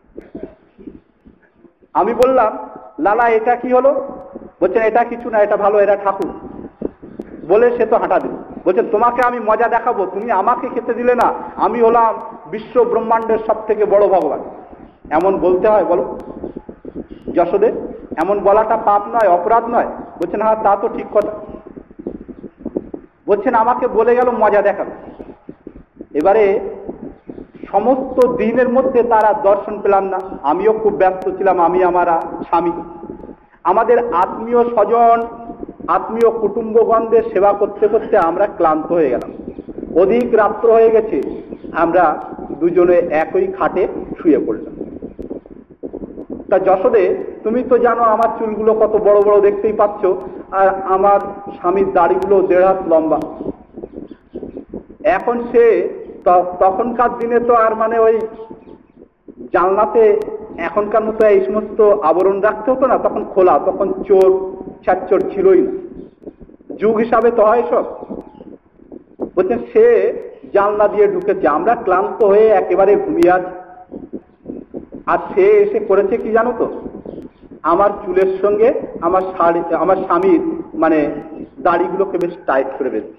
আমি বললাম লালা, এটা কি হলো? বলছেন এটা কিছু না, এটা ভালো, এরা ঠাকুর। বলে সে তো হাঁটা দিল। বলছেন তোমাকে আমি মজা দেখাবো, তুমি আমাকে খেতে দিলে না, আমি হলাম বিশ্ব ব্রহ্মাণ্ডের সব থেকে বড় ভগবান। এমন বলতে হয় বলো যশোদে? এমন বলাটা পাপ নয়, অপরাধ নয়? বলছেন হ্যাঁ, তা তো ঠিক কথা। বলছেন আমাকে বলে গেল মজা দেখাবে। এবারে সমস্ত দিনের মধ্যে তারা দর্শন পেলাম না। আমিও খুব ব্যস্ত ছিলাম, আমি আমার স্বামী। আমাদের আত্মীয় স্বজন, আত্মীয় কুটুম্বগণদের সেবা করতে করতে আমরা ক্লান্ত হয়ে গেলাম। অধিক রাত্র হয়ে গেছে, আমরা দুজনে একই খাটে শুয়ে পড়লাম। তা যশোদে, তুমি তো জানো আমার চুলগুলো কত বড় বড়, দেখতেই পাচ্ছ, আর আমার স্বামীর দাড়িগুলো 1.5 হাত লম্বা। এখন সে তখনকার দিনে তো আর মানে ওই জানলাতে এখনকার মতো এই সমস্ত আবরণ রাখতে হতো না, তখন খোলা, তখন চোর ছাচ্চোর ছিলই না, যুগ হিসাবে তো হয় সব। বলছেন সে জানলা দিয়ে ঢুকেছে, আমরা ক্লান্ত হয়ে একেবারে ঘুমিয়ে আছি। আর সে এসে করেছে কি জানো তো? আমার চুলের সঙ্গে আমার স্বামীর মানে দাড়িগুলোকে বেশ টাইট করে বেঁধেছে।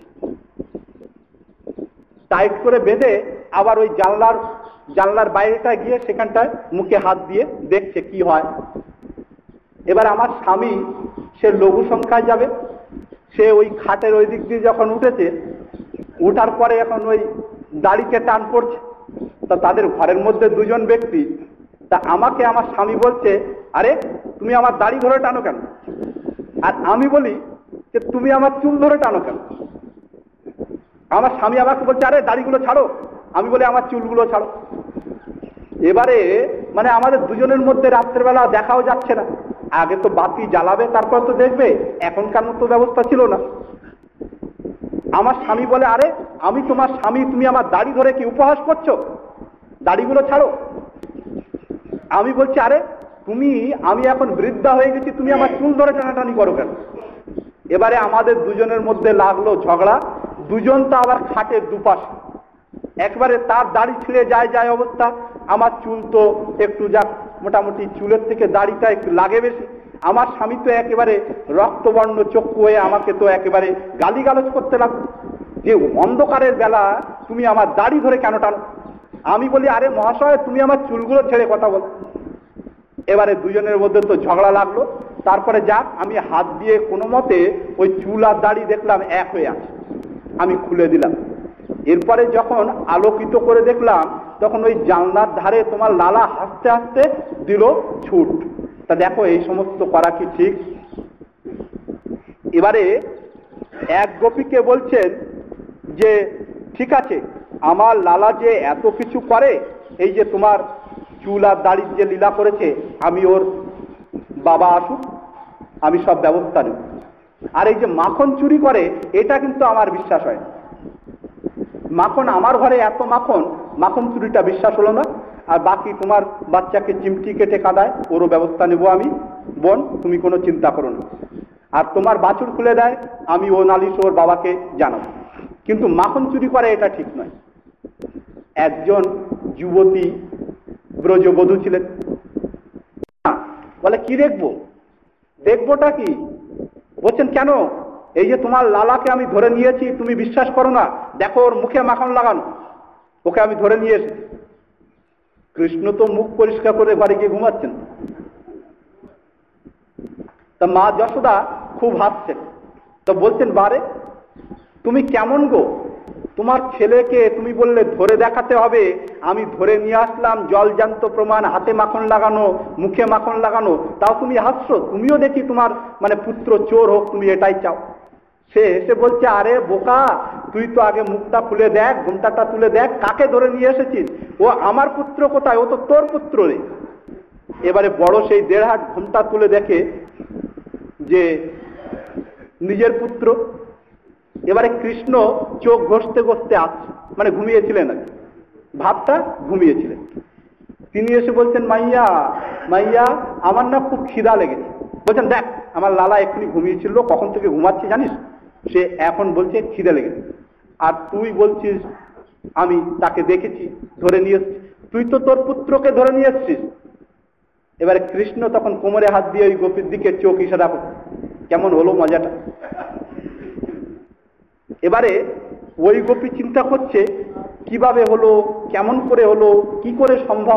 টাইট করে বেঁধে আবার ওই জানলার বাইরেটা গিয়ে সেখানটায় মুখে হাত দিয়ে দেখছে কি হয়। এবার আমার স্বামী, সে লঘু সংখ্যায় যাবে, সে ওই খাটের ওই দিক দিয়ে যখন উঠেছে, উঠার পরে এখন ওই দাড়িকে টান পড়ছে। তা তাদের ঘরের মধ্যে দুজন ব্যক্তি, তা আমাকে আমার স্বামী বলছে আরে তুমি আমার দাড়ি ধরে টানো কেন? আর আমি বলি যে তুমি আমার চুল ধরে টানো কেন? আমার স্বামী আমাকে বলছে আরে দাড়িগুলো ছাড়ো, আমি বলি আমার চুলগুলো ছাড়ো। এবারে মানে আমাদের দুজনের মধ্যে রাত্রেবেলা দেখাও যাচ্ছে না। আগে তো বাতি জ্বালাবে তারপর তো দেখবে, এখনকার মতো ব্যবস্থা ছিল না। আমার স্বামী বলে আরে আমি তোমার স্বামী, তুমি আমার দাড়ি ধরে কি উপহাস করছো? দাড়িগুলো ছাড়ো। আমি বলছি আরে তুমি, আমি এখন বৃদ্ধা হয়ে গেছি, তুমি আমার চুল ধরে টানাটানি করো কেন? এবারে আমাদের দুজনের মধ্যে লাগলো ঝগড়া। দুজন তো আবার খাটের দুপাশে, একবারে তার দাড়ি ছিঁড়ে যায় অবস্থা, আমার চুল তো একটু যাক মোটামুটি চুলের থেকে দাড়িটা একটু লাগে বেশি। আমার স্বামী তো একেবারে রক্তবর্ণ চক্ষু হয়ে আমাকে তো একেবারে গালিগালাজ করতে লাগলো যে অন্ধকারের বেলা তুমি আমার দাড়ি ধরে কেন টানো? আমি বলি আরে মহাশয় তুমি আমার চুলগুলো ছেড়ে কথা বল। এবারে দুজনের মধ্যে তো ঝগড়া লাগলো। তারপরে যাক আমি হাত দিয়ে কোনো মতে ওই চুল আর দাড়ি দেখলাম এক হয়ে আছে, আমি খুলে দিলাম। এরপরে যখন আলোকিত করে দেখলাম, তখন ওই জানলার ধারে তোমার লালা হাসতে হাসতে দিল ছুট। তা দেখো এই সমস্ত করা কি ঠিক? এবারে এক গোপীকে বলছেন যে ঠিক আছে, আমার লালা যে এত কিছু করে, এই যে তোমার চুল আর দাড়ির যে লীলা করেছে, আমি ওর বাবা আসুক, আমি সব ব্যবস্থা নেব। আর এই যে মাখন চুরি করে, এটা কিন্তু আমার বিশ্বাস হয় না। মাখন, আমার ঘরে এত মাখন, মাখন চুরিটা বিশ্বাস হলো না। আর বাকি তোমার বাচ্চাকে চিমটি কেটে কাঁদায়, ওরও ব্যবস্থা নেব আমি। বোন, তুমি কোনো চিন্তা করো না। আর তোমার বাছুর খুলে দেয়, আমি ও নালিশ ওর বাবাকে জানাবো। কিন্তু মাখন চুরি করে এটা ঠিক নয়। একজন যুবতী ব্রজবধূ ছিলেন। বলে কি দেখবো? দেখবোটা কি? বলছেন কেন? এই যে তোমার লালাকে আমি ধরে নিয়েছি, তুমি বিশ্বাস করো না, দেখো ওর মুখে মাখন লাগানো, ওকে আমি ধরে নিয়ে এসেছি। কৃষ্ণ তো মুখ পরিষ্কার করে বাড়ি গিয়ে ঘুমাচ্ছেন। তা মা যশোদা খুব হাসছেন। তো বলছেন, বারে তুমি কেমন গো? তোমার ছেলেকে তুমি বললে ধরে দেখাতে হবে, আমি ধরে নিয়ে আসলাম, জলজান্ত প্রমাণ, হাতে মাখন লাগানো, মুখে মাখন লাগানো, তাও তুমি হাসছো? তুমিও দেখি তোমার পুত্র চোর হোক, তুমি এটাই চাও। সে এসে বলছে, আরে বোকা, তুই তো আগে মুখটা খুলে দেখ, ঘুমটাটা তুলে দেখ, কাকে ধরে নিয়ে এসেছিস? ও আমার পুত্র কোথায়? ও তো তোর পুত্র রে। এবারে বড় সেই 1.5 হাত ঘুমটা তুলে দেখে যে নিজের পুত্র। এবারে কৃষ্ণ চোখ ঘষতে ঘষতে আসছে, ঘুমিয়েছিলেন আর ভাবটা ঘুমিয়েছিলেন। তিনি এসে বলছেন, মাইয়া মাইয়া, আমার না খুব খিদা লেগেছে। বলছেন, দেখ আমার লালা এক্ষুনি ঘুমিয়েছিল, কখন থেকে ঘুমাচ্ছে জানিস? সে এখন বলছে খিদে লেগেছে। আর তুই বলছিস আমি তাকে দেখেছি, ধরে নিয়ে এসছি। তুই তো তোর পুত্রকে ধরে নিয়ে এসছিস। এবারে কৃষ্ণ তখন কোমরে হাত দিয়ে ওই গোপীর দিকে চোখ ইশারা করছে। কেমন হলো মজাটা? এবারে ওই গোপী চিন্তা করছে, কিভাবে হলো, কেমন করে হলো, কি করে সম্ভব?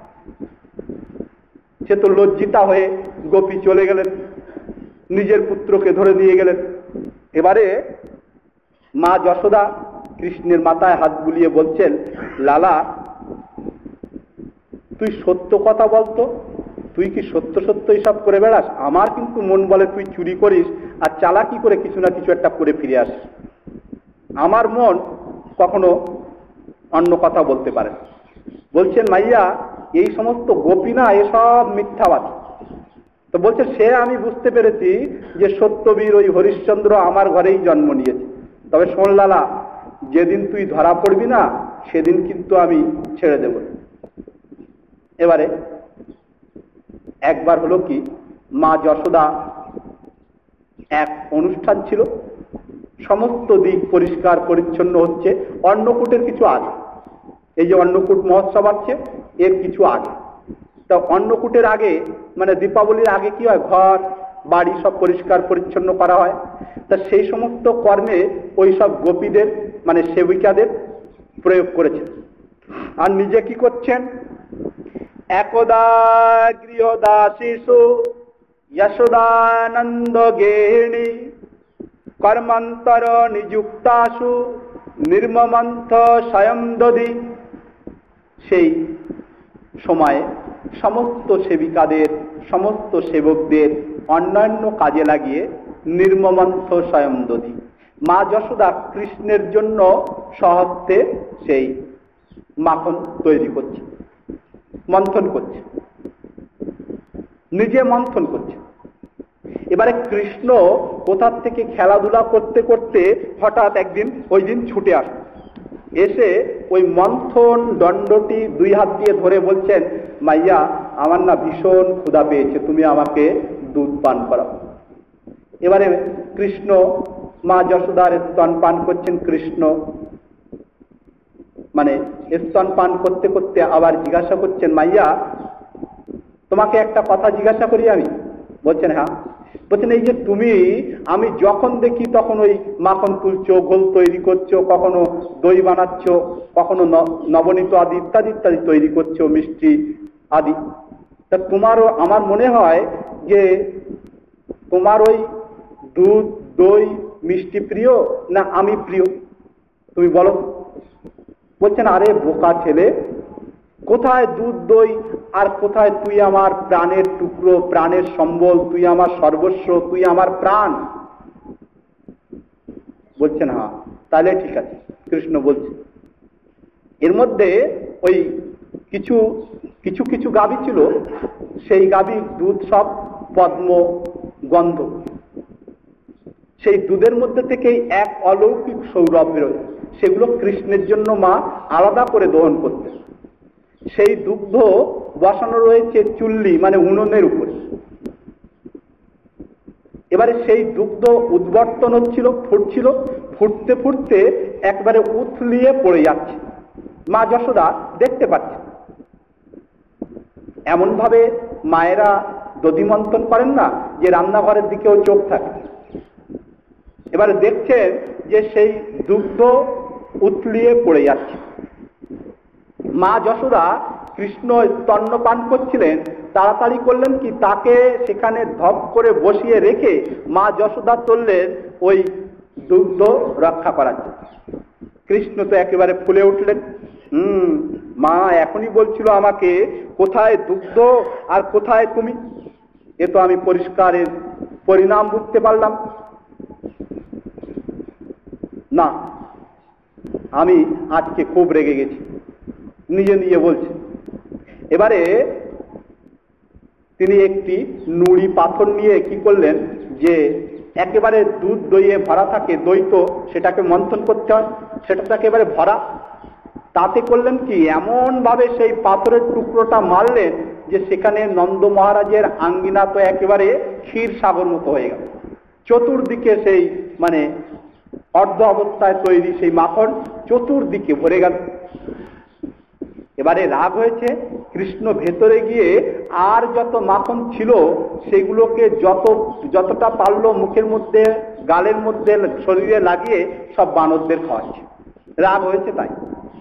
সে তো লজ্জিতা হয়ে গোপী চলে গেলেন, নিজের পুত্রকে ধরে নিয়ে গেলেন। এবারে মা যশোদা কৃষ্ণের মাথায় হাত বুলিয়ে বলছেন, লালা তুই সত্য কথা বলতো, তুই কি সত্য সত্য এসব করে বেড়াস? আমার কিন্তু মন বলে তুই চুরি করিস আর চালাকি করে কিছু না কিছু একটা করে ফিরে আসিস। আমার মন কখনো অন্য কথা বলতে পারে। বলছেন, মাইয়া এই সমস্ত গোপী না, এসব মিথ্যাবাদী। তো বলছে, সে আমি বুঝতে পেরেছি যে সত্যবীর ওই হরিশ্চন্দ্র আমার ঘরেই জন্ম নিয়েছে। তবে শোন লালা, যেদিন তুই ধরা পড়বি না, সেদিন কিন্তু আমি ছেড়ে দেব। এবারে একবার হলো কি, মা যশোদা এক অনুষ্ঠান ছিল, সমস্ত দিক পরিষ্কার পরিচ্ছন্ন হচ্ছে। অন্নকূটের কিছু আগে, এই যে অন্নকূট মহোৎসব আছে, এর কিছু আগে। তা অন্নকূটের আগে দীপাবলির আগে কি হয়, ঘর বাড়ি সব পরিষ্কার পরিচ্ছন্ন করা হয়। তা সেই সমস্ত কর্মে ওই সব গোপীদের সেবিকাদের প্রয়োগ করেছেন। আর নিজে কি করছেন, একদা গৃহদাসীষু যশোদানন্দ গেহিনী কর্মান্তর নিযুক্তাসু নির্মমন্থ স্বয়ং দধি। সেই সময়ে সমস্ত সেবিকাদের, সমস্ত সেবকদের অন্যান্য কাজে লাগিয়ে নির্মমন্থ স্বয়ং দধি, মা যশোদা কৃষ্ণের জন্য স্বহস্তে সেই মাখন তৈরি করছে, মন্থন করছে, নিজে মন্থন করছে। এবারে কৃষ্ণ কোথার থেকে খেলাধুলা করতে করতে হঠাৎ একদিন ওই দিন ছুটে আসে, এসে ওই মন্থন দণ্ডটি 2 হাত দিয়ে ধরে বলছেন, মাইয়া আমার না ভীষণ ক্ষুধা পেয়েছে, তুমি আমাকে দুধ পান করাও। এবারে কৃষ্ণ মা যশোদার স্তন পান করছেন। কৃষ্ণ স্তন পান করতে করতে আবার জিজ্ঞাসা করছেন, মাইয়া তোমাকে একটা কথা জিজ্ঞাসা করি আমি? বলছেন, হ্যাঁ। বলছেন, এই যে তুমি, আমি যখন দেখি তখন ওই মাখন তুলছো, ঘোল তৈরি করছো, কখনো দই বানাচ্ছ, কখনো নবনীত আদি ইত্যাদি ইত্যাদি তৈরি করছো, মিষ্টি আদি। তা তোমারও আমার মনে হয় যে তোমার ওই দুধ দই মিষ্টি প্রিয় না আমি প্রিয়, তুমি বলো। বলছেন, আরে বোকা ছেলে, কোথায় দুধ দই আর কোথায় তুই আমার প্রাণের টুকরো, প্রাণের সম্বল, তুই আমার সর্বস্ব, তুই আমার প্রাণ। বলছেন, হ্যাঁ তাহলে ঠিক আছে। কৃষ্ণ বলছে, এর মধ্যে ওই কিছু কিছু কিছু গাভী ছিল, সেই গাভীর দুধ সব পদ্ম গন্ধ। সেই দুধের মধ্যে থেকেই এক অলৌকিক সৌরভ বেরোয়, সেগুলো কৃষ্ণের জন্য মা আলাদা করে দহন করতেন। সেই দুগ্ধ বসানো রয়েছে চুল্লি মানে উনুনের উপরে। এবারে সেই দুগ্ধ উদ্বর্তন হচ্ছিল, ফুটছিল, ফুটতে ফুটতে একবারে উথলিয়ে পড়ে যাচ্ছে। মা যশোদা দেখতে পাচ্ছে। এমন ভাবে মায়েরা দধিমন্থন করেন না যে রান্নাঘরের দিকেও চোখ থাকে। এবারে দেখছেন যে সেই দুগ্ধ উথলিয়ে পড়ে যাচ্ছে। মা যশোদা কৃষ্ণ স্তন্যপান করছিলেন, তাড়াতাড়ি করলেন কি তাকে সেখানে ধপ করে বসিয়ে রেখে মা যশোদা চললেন ওই দুগ্ধ রক্ষা করার জন্য। কৃষ্ণ তো একেবারে ফুলে উঠলেন। মা এখনই বলছিল আমাকে কোথায় দুগ্ধ আর কোথায় তুমি। এ তো আমি পরিষ্কারের পরিণাম বুঝতে পারলাম না। আমি আজকে খুব রেগে গেছি, নিজে নিজে বলছে। এবারে তিনি একটি নুড়ি পাথর নিয়ে কি করলেন, যে একেবারে দুধ দইয়ে ভরা থাকে, দই তো সেটাকে মন্থন করতে হয়, সেটা তো একেবারে ভরা। তাতে করলেন কি এমন ভাবে সেই পাথরের টুকরোটা মারলেন যে সেখানে নন্দ মহারাজের আঙ্গিনা তো একেবারে ক্ষীর সাগর মতো হয়ে গেল। চতুর্দিকে সেই মানে অর্ধ অবস্থায় তৈরি সেই মাখন চতুর্দিকে ভরে গেল। এবারে রাগ হয়েছে, কৃষ্ণ ভেতরে গিয়ে আর যত মাখন ছিল সেগুলোকে যতটা পারল মুখের মধ্যে, গালের মধ্যে, শরীরে লাগিয়ে সব বানরদের খাওয়াচ্ছে। রাগ হয়েছে তাই।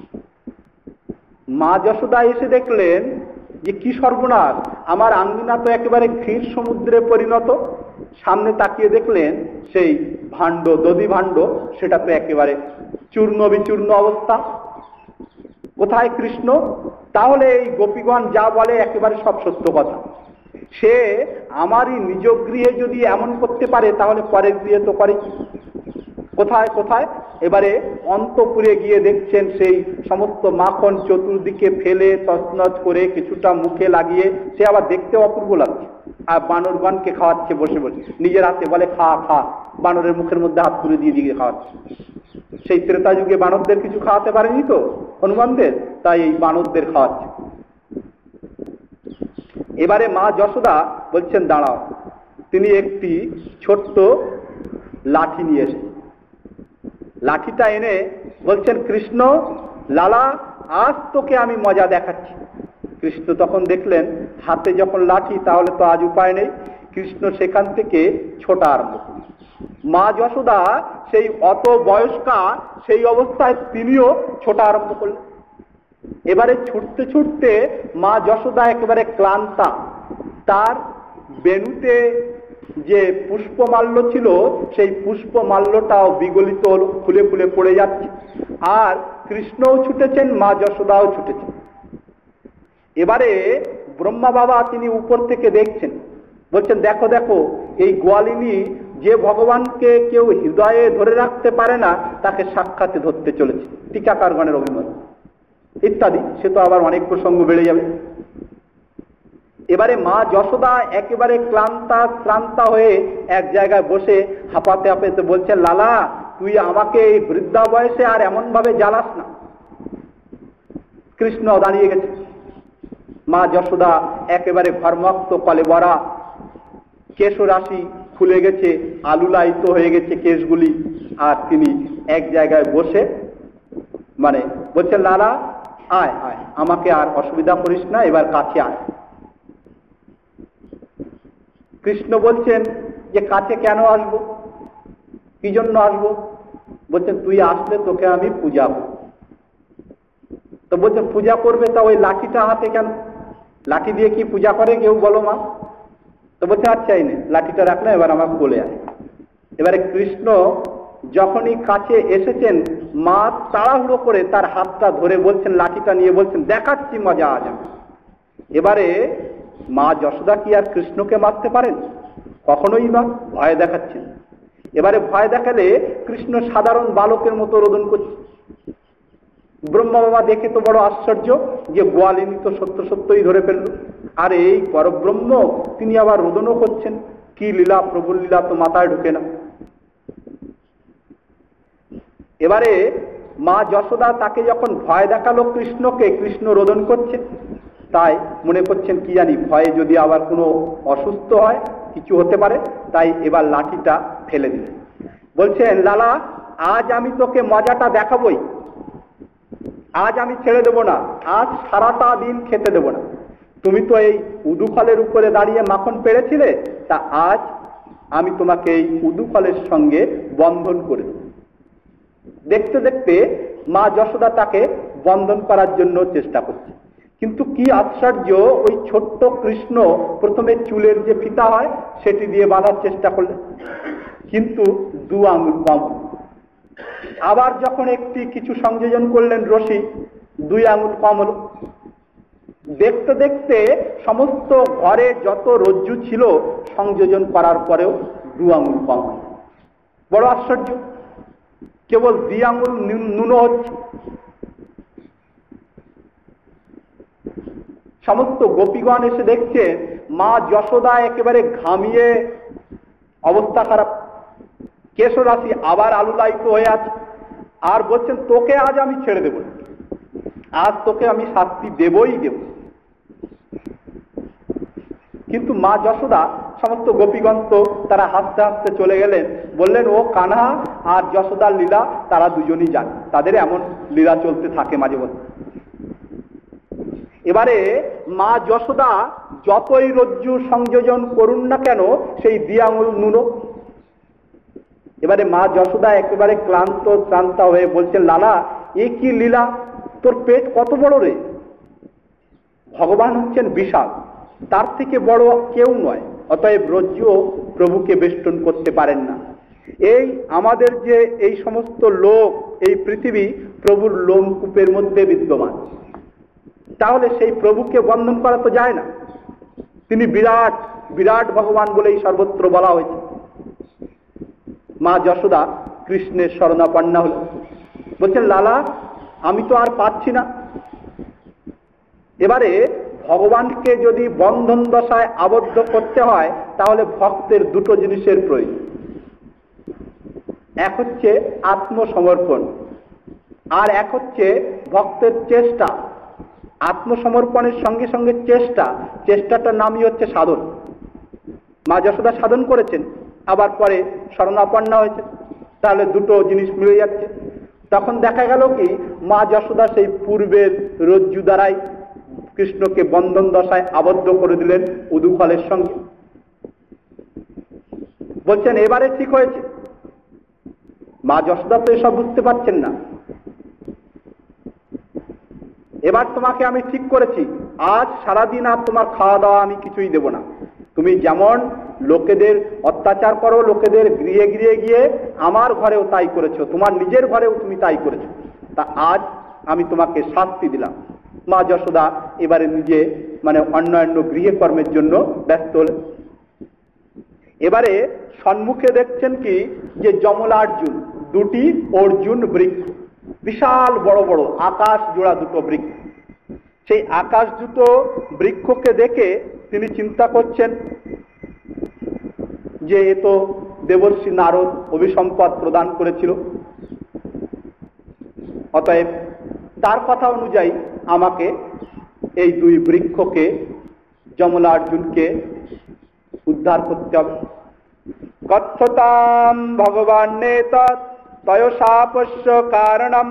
মা যশোদা এসে দেখলেন যে কি সর্বনাশ, আমার আঙ্গিনা তো একেবারে ক্ষীর সমুদ্রে পরিণত। সামনে তাকিয়ে দেখলেন সেই ভাণ্ড, দধি ভাণ্ড, সেটা তো একেবারে চূর্ণ বিচূর্ণ অবস্থা। কোথায় কৃষ্ণ? তাহলে এই গোপীগণ যা বলে একেবারে সব সত্য কথা। সে আমারই নিজ গৃহে যদি এমন করতে পারে তাহলে পরের গৃহে তো করে। কোথায় কোথায়? এবারে অন্তপুরে গিয়ে দেখছেন সেই সমস্ত মাখন চতুর্দিকে ফেলে তছনছ করে কিছুটা মুখে লাগিয়ে, সে আবার দেখতে অপূর্ব লাগছে। আর বানরগণকে খাওয়াচ্ছে বসে বসে, নিজের হাতে বলে খা খা, বানরের মুখের মধ্যে হাত তুলে দিয়ে দিয়ে খাওয়াচ্ছে। সেই ত্রেতা যুগে বানরদের কিছু খাওয়াতে পারেনি তো হনুমানদের, তাই এই বানরদের খাওয়াচ্ছে। এবারে মা যশোদা বলছেন দাঁড়াও। তিনি একটি ছোট্ট লাঠি নিয়ে এসেছেন। লাঠিটা এনে বলছেন কৃষ্ণ, লালা আজ তোকে আমি মজা দেখাচ্ছি। কৃষ্ণ তখন দেখলেন হাতে যখন লাঠি, তাহলে তো আজ উপায় নেই। কৃষ্ণ সেখান থেকে ছোটা আরম্ভ করলেন। মা যশোদা সেই অত বয়স্কা, সেই অবস্থায় তিনিও ছোটা আরম্ভ করলেন। এবারে ছুটতে ছুটতে মা যশোদা একেবারে ক্লান্তা। তার বেণুতে যে পুষ্পমাল্য ছিল সেই পুষ্পমাল্যটাও বিগলিত ফুলে ফুলে পড়ে যাচ্ছে। আর কৃষ্ণও ছুটেছেন, মা যশোদাও ছুটেছেন। এবারে ব্রহ্মা বাবা তিনি উপর থেকে দেখছেন, বলছেন দেখো দেখো, এই গোয়ালিনী যে ভগবানকে কেউ হৃদয়ে ধরে রাখতে পারে না তাকে সাক্ষাতে ধরতে চলেছে। টিকাকারগণের অভিমত ইত্যাদি, সে তো আবার অনেক প্রসঙ্গ বেড়ে যাবে। এবারে মা যশোদা একেবারে ক্লান্তা হয়ে এক জায়গায় বসে হাঁপাতে হাঁপাতে বলছেন, লালা তুই আমাকে এই বৃদ্ধা বয়সে আর এমন ভাবে জ্বালাস না। কৃষ্ণ দাঁড়িয়ে গেছে। মা যশোদা একেবারে ঘর্মাক্ত কলেবরা, কেশরাশি খুলে গেছে, আলুলায়িত হয়ে গেছে কেশগুলি। আর তিনি এক জায়গায় বসে মানে বলছেন, লালা আয় আয়, আমাকে আর অসুবিধা করিস না, এবার কাছে আয়। কৃষ্ণ বলছেন যে কাছে কেন আসবো, কি জন্য আসবো? বলছেন তুই আসলে তোকে আমি পূজা করব। তো বলছেন পূজা করবে, তা ওই লাঠিটা হাতে কেন? লাঠি দিয়ে কি পূজা করে কেউ বলো মা? তো বলছে আচ্ছা এই নে লাঠিটা রাখলে, এবার আমার কোলে আয়। এবারে কৃষ্ণ যখনই কাছে এসেছেন, মা তাড়াহুড়ো করে তার হাতটা ধরে বলছেন, লাঠিটা নিয়ে বলছেন দেখাচ্ছি মজা আজ আমি। এবারে মা যশোদা কি আর কৃষ্ণকে মারতে পারেন? কখনোই না, ভয় দেখাচ্ছেন। এবারে ভয় দেখালে কৃষ্ণ সাধারণ বালকের মতো রোদন করছে। ব্রহ্মা বাবা দেখে তো বড় আশ্চর্য যে গোয়ালিনী তো সত্য সত্যই ধরে ফেলল, আর এই পরব্রহ্ম তিনি আবার রোদনও করছেন, কি লীলা, প্রভুর লীলা তো মাথায় ঢুকে না। এবারে মা যশোদা তাকে যখন ভয় দেখালো কৃষ্ণকে, কৃষ্ণ রোদন করছে, তাই মনে করছেন কি জানি ভয়ে যদি আবার কোনো অসুস্থ হয় কিছু হতে পারে, তাই এবার লাঠিটা ফেলে দিলেন। বলছেন লালা, আজ আমি তোকে মজাটা দেখাবই, আজ আমি ছেড়ে দেব না, আজ সারাটা দিন খেতে দেব না। তুমি তো এই উদু ফলের উপরে দাঁড়িয়ে মাখন পেড়েছিলে, তা আজ আমি তোমাকে এই উদু ফলের সঙ্গে বন্ধন করে দেব। দেখতে দেখতে মা যশোদা তাকে বন্ধন করার জন্য চেষ্টা করছে, কিন্তু কি আশ্চর্য, ওই ছোট্ট কৃষ্ণ প্রথমে চুলের যে ফিতা হয় সেটি দিয়ে বাঁধার চেষ্টা করলেন, কিন্তু 2 আঙুল কম। আবার যখন একটি কিছু সংযোজন করলেন রশি, 2 আঙুল কম হল। দেখতে দেখতে সমস্ত ঘরে যত রজ্জু ছিল সংযোজন করার পরেও 2 আঙুল কম হয়। বড় আশ্চর্য, কেবল 2 আঙুল নুনো হচ্ছে। সমস্ত গোপীগণ এসে দেখছে মা যশোদা একেবারে ঘামিয়ে অবস্থা খারাপ, কেশরাশি আবার আলুলায়িত হয়ে আছে, আর বলছেন তোকে আজ আমি ছেড়ে দেব, আজ তোকে আমি শাস্তি দেবই দেব। কিন্তু মা যশোদা সমস্ত গোপীগণ তো তারা হাসতে হাসতে চলে গেলেন, বললেন ও কানহা আর যশোদার লীলা তারা দুজনই জানে, তাদের এমন লীলা চলতে থাকে মাঝে মধ্যে। এবারে মা যশোদা যতই রজ্জু সংযোজন করুন না কেন সেই 2 আঙুল নুনো। এবারে মা যশোদা একেবারে ক্লান্ত হয়ে বলছেন লালা, এ কি লীলা, তোর পেট কত বড় রে? ভগবান হচ্ছেন বিশাল, তার থেকে বড় কেউ নয়, অতএব রজ্জুও প্রভুকে বেষ্টন করতে পারেন না। এই আমাদের যে এই সমস্ত লোক, এই পৃথিবী প্রভুর লোমকূপের মধ্যে বিদ্যমান, তাহলে সেই প্রভুকে বন্ধন করা তো যায় না। তিনি বিরাট বিরাট ভগবান বলেই সর্বত্র বলা হয়েছে। মা যশোদা কৃষ্ণের শরণাপন্না হল, বলছেন লালা আমি তো আর পাচ্ছি না। এবারে ভগবানকে যদি বন্ধন দশায় আবদ্ধ করতে হয় তাহলে ভক্তের 2টো জিনিসের প্রয়োজন। এক হচ্ছে আত্মসমর্পণ, আর এক হচ্ছে ভক্তের চেষ্টা। আত্মসমর্পণের সঙ্গে সঙ্গে চেষ্টাটার নামই হচ্ছে সাধন। মা যশোদা সাধন করেছেন, আবার পরে শরণাপন্না হয়েছে, তাহলে 2টো জিনিস মিলে যাচ্ছে। তখন দেখা গেল কি মা যশোদা সেই পূর্বের রজ্জু দ্বারাই কৃষ্ণকে বন্ধন দশায় আবদ্ধ করে দিলেন উদু ফলের সঙ্গে। বলছেন এবারে ঠিক হয়েছে। মা যশোদা তো এসব বুঝতে পারছেন না। এবার তোমাকে আমি ঠিক করেছি, আজ সারাদিন আর তোমার খাওয়া দাওয়া আমি কিছুই দেব না। তুমি যেমন লোকেদের অত্যাচার করো, লোকেদের গৃহে গৃহে গিয়ে আমার ঘরেও তাই করেছো, তোমার নিজের ঘরেও তুমি তাই করেছো, তা আজ আমি তোমাকে শাস্তি দিলাম। মা যশোদা এবারে নিজে অন্যান্য গৃহে কর্মের জন্য ব্যস্ত হলেন। এবারে সম্মুখে দেখছেন কি যে যমলার্জুন, 2টি অর্জুন বৃক্ষ, বিশাল বড় বড় আকাশ জোড়া 2টো বৃক্ষ। সেই আকাশ 2টো বৃক্ষকে দেখে তিনি চিন্তা করছেন যে এ তো দেবর্ষি নারদ অভিসম্পদ প্রদান করেছিল, অতএব তার কথা অনুযায়ী আমাকে এই 2 বৃক্ষকে, যমলার্জুনকে উদ্ধার করতে হবে। কথ্যতাম ভগবান নেতৎ তয়সাপস্য কারণম।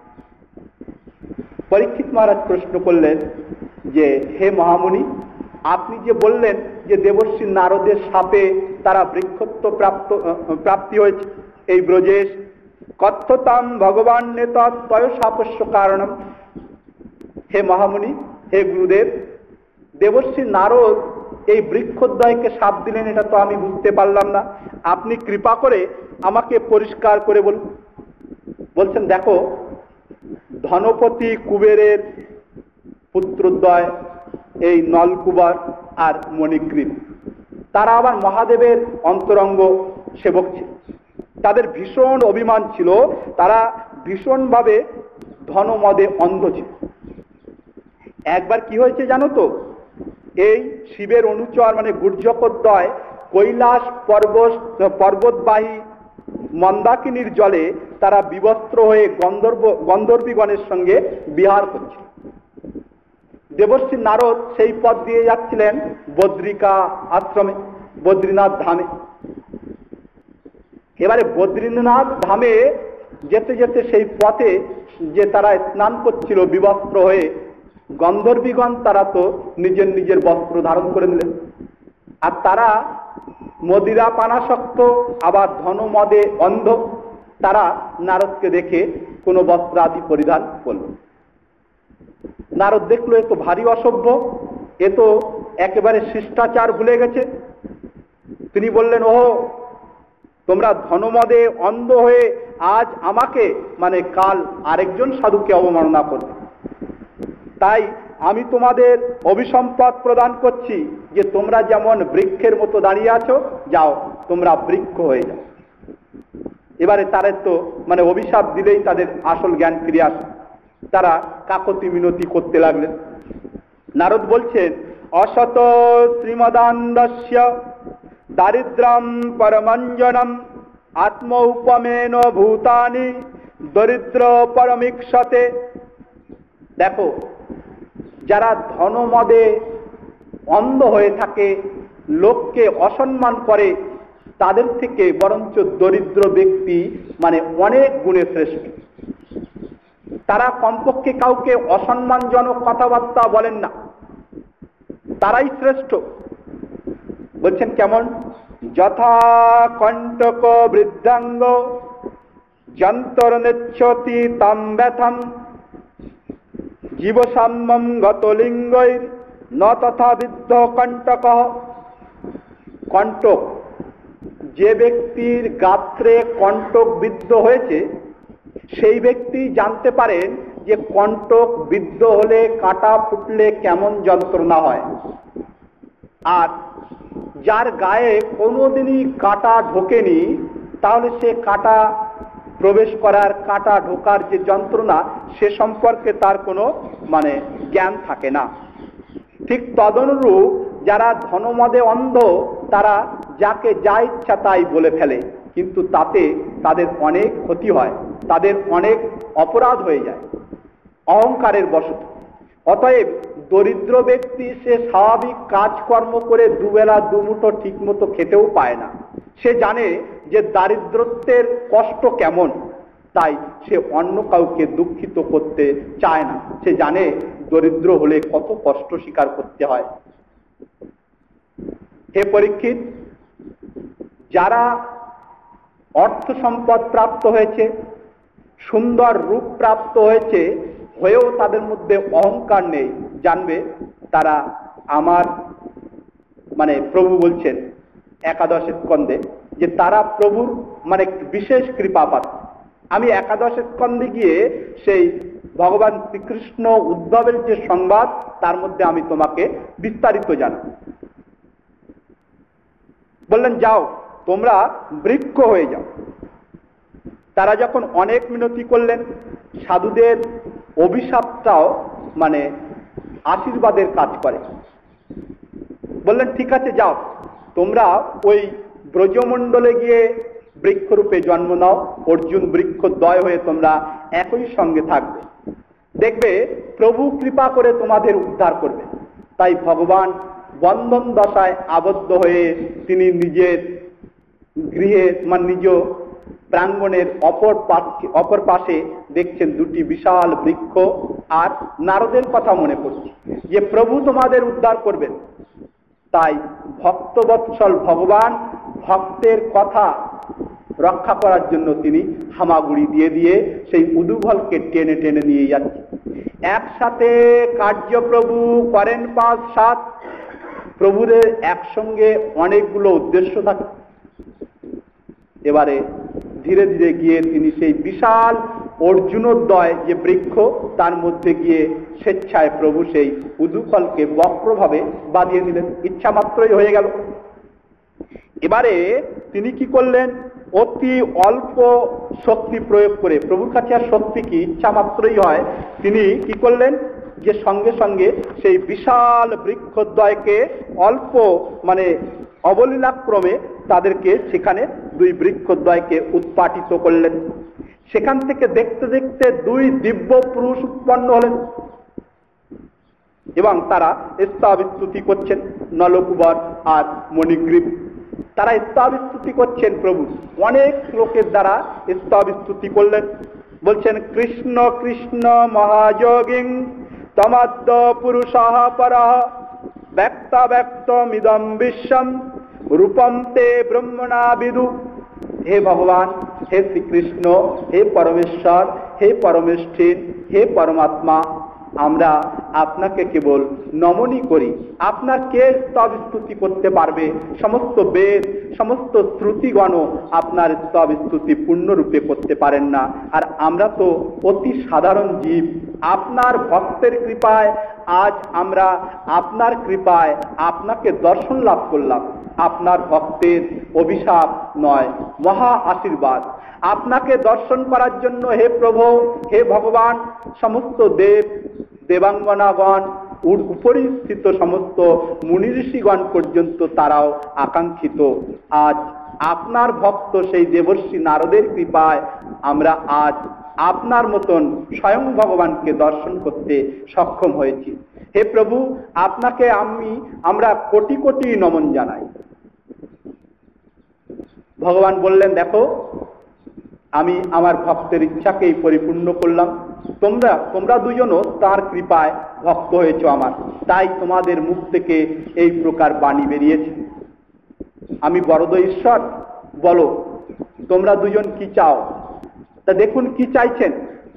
পরীক্ষিত মহারাজ প্রশ্ন করলেন যে হে মহামুনি, আপনি যে বললেন যে দেবর্ষি নারদের শাপে তারা বৃক্ষত্ব প্রাপ্তি হয়েছে এই ব্রজেশ, কথ্যতাম ভগবান নেতৎ তয়সাপস্য কারণম। হে মহামুনি, হে গুরুদেব, দেবর্ষি নারদ এই বৃক্ষদ্বয়কে শাপ দিলেন এটা তো আমি বুঝতে পারলাম না, আপনি কৃপা করে আমাকে পরিষ্কার করে বলুন। বলছেন দেখো, ধনপতি কুবেরের পুত্রদ্বয় এই নলকুবর আর মণিগ্রীব, তারা আবার মহাদেবের অন্তরঙ্গ সেবক ছিল। তাদের ভীষণ অভিমান ছিল, তারা ভীষণভাবে ধনমদে অন্ধ ছিল। একবার কি হয়েছে জানো তো, এই শিবের অনুচর মানে গুর্জকদ্বয় কৈলাস পর্বতবাহী মন্দাকিনীর জলে তারা বিবস্ত্র হয়ে গন্ধর্বীগণের সঙ্গে বিহার করছিল। দেবর্ষি নারদ সেই পথ দিয়ে যাচ্ছিলেন বদ্রিকা আশ্রমে, বদ্রীনাথ ধামে। এবারে বদ্রীনাথ ধামে যেতে যেতে সেই পথে যে তারা স্নান করছিল বিবস্ত্র হয়ে, গন্ধর্বীগণ তারা তো নিজের নিজের বস্ত্র ধারণ করে নিলেন, আর তারা মদিরা পানাসক্ত আবার ধনমদে অন্ধ, তারা নারদকে দেখে কোনো বস্ত্র আদি পরিধান করল। নারদ দেখলো এ তো ভারী অসভ্য, এ তো একেবারে শিষ্টাচার ভুলে গেছে। তিনি বললেন, ও তোমরা ধনমদে অন্ধ হয়ে আজ আমাকে মানে কাল আরেকজন সাধুকে অবমাননা করবে, তাই আমি তোমাদের অভিসম্পদ প্রদান করছি যে তোমরা যেমন বৃক্ষের মতো দাঁড়িয়ে আছো, যাও তোমরা বৃক্ষ হয়ে যাও। এবারে তারা তো মানে অভিশাপ দিলেই তাদের আসল জ্ঞান ফিরে আসে, তারা কাকতি মিনতি করতে লাগলেন। নারদ বলছেন, অসত শ্রীমদান্দস্য দারিদ্রম পরমঞ্জনম আত্ম উপমেন ভূতানি দরিদ্র পরমিক্ষতে। দেখো, যারা ধনমদে অন্ধ হয়ে থাকে, লোককে অসম্মান করে, তাদের থেকে বরঞ্চ দরিদ্র ব্যক্তি মানে অনেক গুণে শ্রেষ্ঠ। তারা কমপক্ষে কাউকে অসম্মানজনক কথাবার্তা বলেন না, তারাই শ্রেষ্ঠ। বলছেন কেমন, যথা কণ্টক বৃদ্ধাঙ্গ যন্তর নেচ্ছতি তাম ব্যথম জীবসাম্যম গতলিঙ্গৈর ন তথা বিদ্ধ কণ্টক। কণ্টক, যে ব্যক্তির গাত্রে কণ্টক বিদ্ধ হয়েছে সেই ব্যক্তি জানতে পারেন যে কণ্টক বিদ্ধ হলে, কাঁটা ফুটলে কেমন যন্ত্রণা হয়। আর যার গায়ে কোনোদিনই কাঁটা ঢোকেনি, তাহলে সে কাঁটা প্রবেশ করার, কাঁটা ঢোকার যে যন্ত্রণা, সে সম্পর্কে তার কোনো মানে জ্ঞান থাকে না। ঠিক তদনুরূপ যারা ধনমদে অন্ধ, তারা যাকে যা ইচ্ছা তাই বলে ফেলে, কিন্তু তাতে তাদের অনেক ক্ষতি হয়, তাদের অনেক অপরাধ হয়ে যায় অহংকারের বশত। অতএব দরিদ্র ব্যক্তি সে স্বাভাবিক কাজকর্ম করে দুবেলা দুমুঠো ঠিক মতো খেতেও পায় না। সে জানে যে দারিদ্রত্বের কষ্ট কেমন, তাই সে অন্য কাউকে দুঃখিত করতে চায় না। সে জানে দরিদ্র হলে কত কষ্ট স্বীকার করতে হয়। হে পরীক্ষিত, যারা অর্থ সম্পদ প্রাপ্ত হয়েছে, সুন্দর রূপ প্রাপ্ত হয়েছে, হয়েও তাদের মধ্যে অহংকার নেই, জানবে তারা আমার মানে প্রভু বলছেন একাদশ স্কন্ধে যে তারা প্রভুর মানে বিশেষ কৃপাপাত্র। আমি একাদশ স্কন্ধে গিয়ে সেই ভগবান শ্রীকৃষ্ণ উদ্ধবের যে সংবাদ, তার মধ্যে আমি তোমাকে বিস্তারিত জানাব। বললেন, যাও তোমরা বৃক্ষ হয়ে যাও। তারা যখন অনেক মিনতি করলেন, সাধুদের অভিশাপটাও মানে আশীর্বাদের কাজ করে। বললেন, ঠিক আছে যাও, তোমরা ওই ব্রজমণ্ডলে গিয়ে বৃক্ষরূপে জন্ম নাও, অর্জুন বৃক্ষদ্বয় হয়ে তোমরা একই সঙ্গে থাকবে, দেখবে প্রভু কৃপা করে তোমাদের উদ্ধার করবে। তাই ভগবান বন্ধন দশায় আবদ্ধ হয়ে তিনি নিজের গৃহে মানে নিজ প্রাঙ্গণের অপর পাশে দেখছেন দুটি বিশাল বৃক্ষ, আর নারদের কথা মনে করছে যে প্রভু তোমাদের উদ্ধার করবেন। তাই ভক্তবৎসল ভগবান ভক্তের কথা রক্ষা করার জন্য তিনি হামাগুড়ি দিয়ে দিয়ে সেই উদুভলকে টেনে টেনে নিয়ে যাচ্ছে। একসাথে কার্যপ্রভু করেন 5-7। প্রভুদের একসঙ্গে অনেকগুলো উদ্দেশ্য থাকে। এবারে ধীরে ধীরে গিয়ে তিনি সেই বিশাল অর্জুনোদ্বয় যে বৃক্ষ, তার মধ্যে গিয়ে স্বেচ্ছায় প্রভু সেই উদুফলকে বক্রভাবে বাঁধিয়ে দিলেন, ইচ্ছা মাত্রই হয়ে গেল। এবারে তিনি কি করলেন, অতি অল্প শক্তি প্রয়োগ করে, প্রভুর কাছে আর শক্তি কি, ইচ্ছা মাত্রই হয়, তিনি কি করলেন যে সঙ্গে সঙ্গে সেই বিশাল বৃক্ষদ্বয়কে অল্প অবলীলাক্রমে তাদেরকে সেখানে দুই বৃক্ষদ্বয়কে উৎপাটিত করলেন। সেখান থেকে দেখতে দেখতে দুই দিব্য পুরুষ উৎপন্ন হলেন এবং তারা স্তবস্তুতি করছেন, নলকুবর আর মণিগ্রীব। তারা স্তবস্তুতি করছেন প্রভু, অনেক লোকের দ্বারা স্তবস্তুতি করলেন। বলছেন কৃষ্ণ কৃষ্ণ মহাযোগিং তমাদ্য পুরুষাঃ পরঃ ব্যক্তা ব্যক্তমিদং বিশ্বম রূপম তে ব্রহ্মণা বিদু। হে ভগবান, হে শ্রীকৃষ্ণ, হে পরমেশ্বর, হে পরমেষ্ঠিন, হে পরমাত্মা, আমরা আপনাকে কেবল নমনই করি। আপনার কে স্তব স্তুতি করতে পারবে? সমস্ত বেদ, সমস্ত শ্রুতিগণ আপনার স্তব স্তুতি পূর্ণরূপে করতে পারেন না। আর আমরা তো অতি সাধারণ জীব। আপনার ভক্তের কৃপায় আজ আমরা আপনার কৃপায় আপনাকে দর্শন লাভ করলাম। আপনার ভক্তের অভিশাপ নয়, মহা আশীর্বাদ। আপনাকে দর্শন করার জন্য হে প্রভু, হে ভগবান, সমস্ত দেব দেবাঙ্গনাগণ, উপরিস্থিত সমস্ত মুনি ঋষিগণ পর্যন্ত তারাও আকাঙ্ক্ষিত। আজ আপনার ভক্ত সেই দেবর্ষি নারদের কৃপায় আমরা আজ আপনার মতন স্বয়ং ভগবানকে দর্শন করতে সক্ষম হয়েছি। হে প্রভু, আপনাকে আমরা কোটি কোটি নমন জানাই। ভগবান বললেন, দেখো, আমি আমার ভক্তের ইচ্ছাকেই পরিপূর্ণ করলাম। তোমরা দুজনও তার কৃপায় ভক্ত হয়েছ আমার, তাই তোমাদের মুখ থেকে এই প্রকার বাণী বেরিয়েছে। আমি বরদ ঈশ্বর, বলো তোমরা দুজন কি চাও? তা দেখুন কি চাইছেন।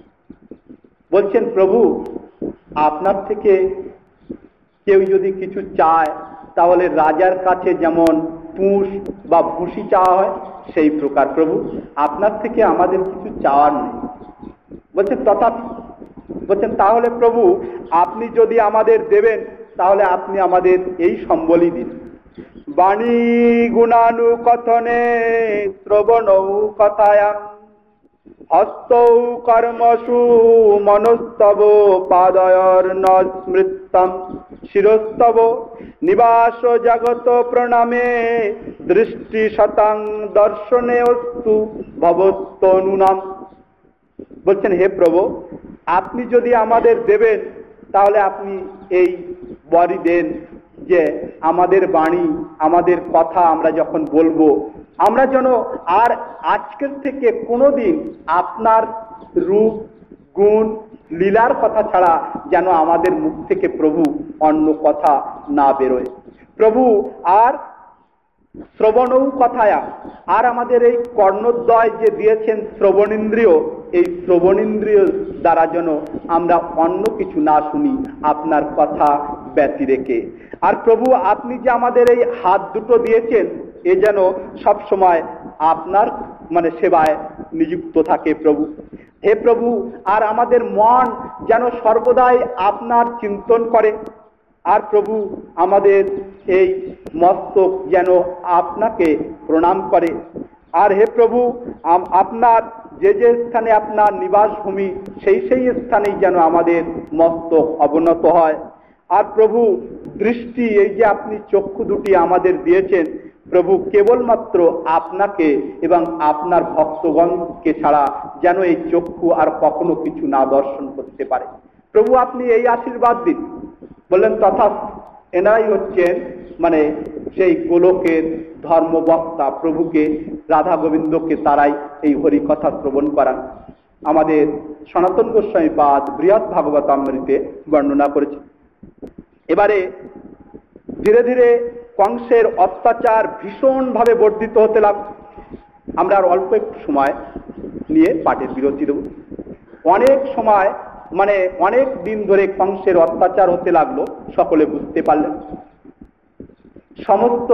বলছেন, প্রভু, আপনার থেকে কেউ যদি কিছু চায় তাহলে রাজার কাছে যেমন পুষ বা ভুসি চাওয়া হয় সেই প্রকার প্রভু আপনার থেকে আমাদের কিছু চাওয়ার নেই। বলছেন তথাপি, বলছেন তাহলে প্রভু আপনি যদি আমাদের দেবেন তাহলে আপনি আমাদের এই সম্বলই দিন। বাণী গুণানুকথনে শ্রবণৌ কথায়াং হস্তৌ কর্মসু মনস্তব পাদয়র ন স্মৃতম শিরস্তব নিবাস জগত প্রণামে দৃষ্টি শতাং দর্শনে অস্তু ভবত্তনুনাম। বলছেন, হে প্রভু, আপনি যদি আমাদের দেবেন তাহলে আপনি এই বরই দেন যে আমাদের বাণী, আমাদের কথা আমরা যখন বলবো, আমরা যেন আর আজকের থেকে কোনোদিন আপনার রূপ, গুণ, লীলার কথা ছাড়া যেন আমাদের মুখ থেকে প্রভু অন্য কথা না বেরোয়। প্রভু আর শ্রবণৌ কথায়া, আর আমাদের এই কর্ণদ্বয় যে দিয়েছেন শ্রবণেন্দ্রিয়, এই শ্রবণেন্দ্রিয় দ্বারা যেন আমরা অন্য কিছু না শুনি আপনার কথা ব্যতি রেখে। আর প্রভু আপনি যে আমাদের এই হাত দুটো দিয়েছেন, এ যেন সব সময় আপনার সেবায় নিযুক্ত থাকে প্রভু। হে প্রভু, আর আমাদের মন যেন সর্বদাই আপনার চিন্তন করে। আর প্রভু আমাদের এই মস্তক যেন আপনাকে প্রণাম করে। আর হে প্রভু, আপনার যে যে স্থানে আপনার নিবাস ভূমি, সেই সেই স্থানেই যেন আমাদের মস্তক অবনত হয়। আর প্রভু দৃষ্টি, এই যে আপনি চক্ষু দুটি আমাদের দিয়েছেন প্রভু, কেবলমাত্র আপনাকে এবং আপনার ভক্তগণকে ছাড়া যেন এই চক্ষু আর কখনো কিছু না দর্শন করতে পারে। প্রভু আপনি এই আশীর্বাদ দিন। বললেন তথাস্তু। এনারাই হচ্ছেন সেই গোলকের ধর্মবক্তা। প্রভুকে, রাধা গোবিন্দকে তারাই এই হরিকথা শ্রবণ করান। আমাদের সনাতন গোস্বামী পাদ বৃহৎ ভাগবতামৃতে বর্ণনা করেছে। এবারে ধীরে ধীরে কংসের অত্যাচার ভীষণভাবে বর্ধিত হতে লাগল। আমরা আর অল্প একটু সময় নিয়ে পাঠের বিরতি দেব। অনেক সময় অনেক দিন ধরে কংসের অত্যাচার হতে লাগলো, সকলে বুঝতে পারলেন। সমস্ত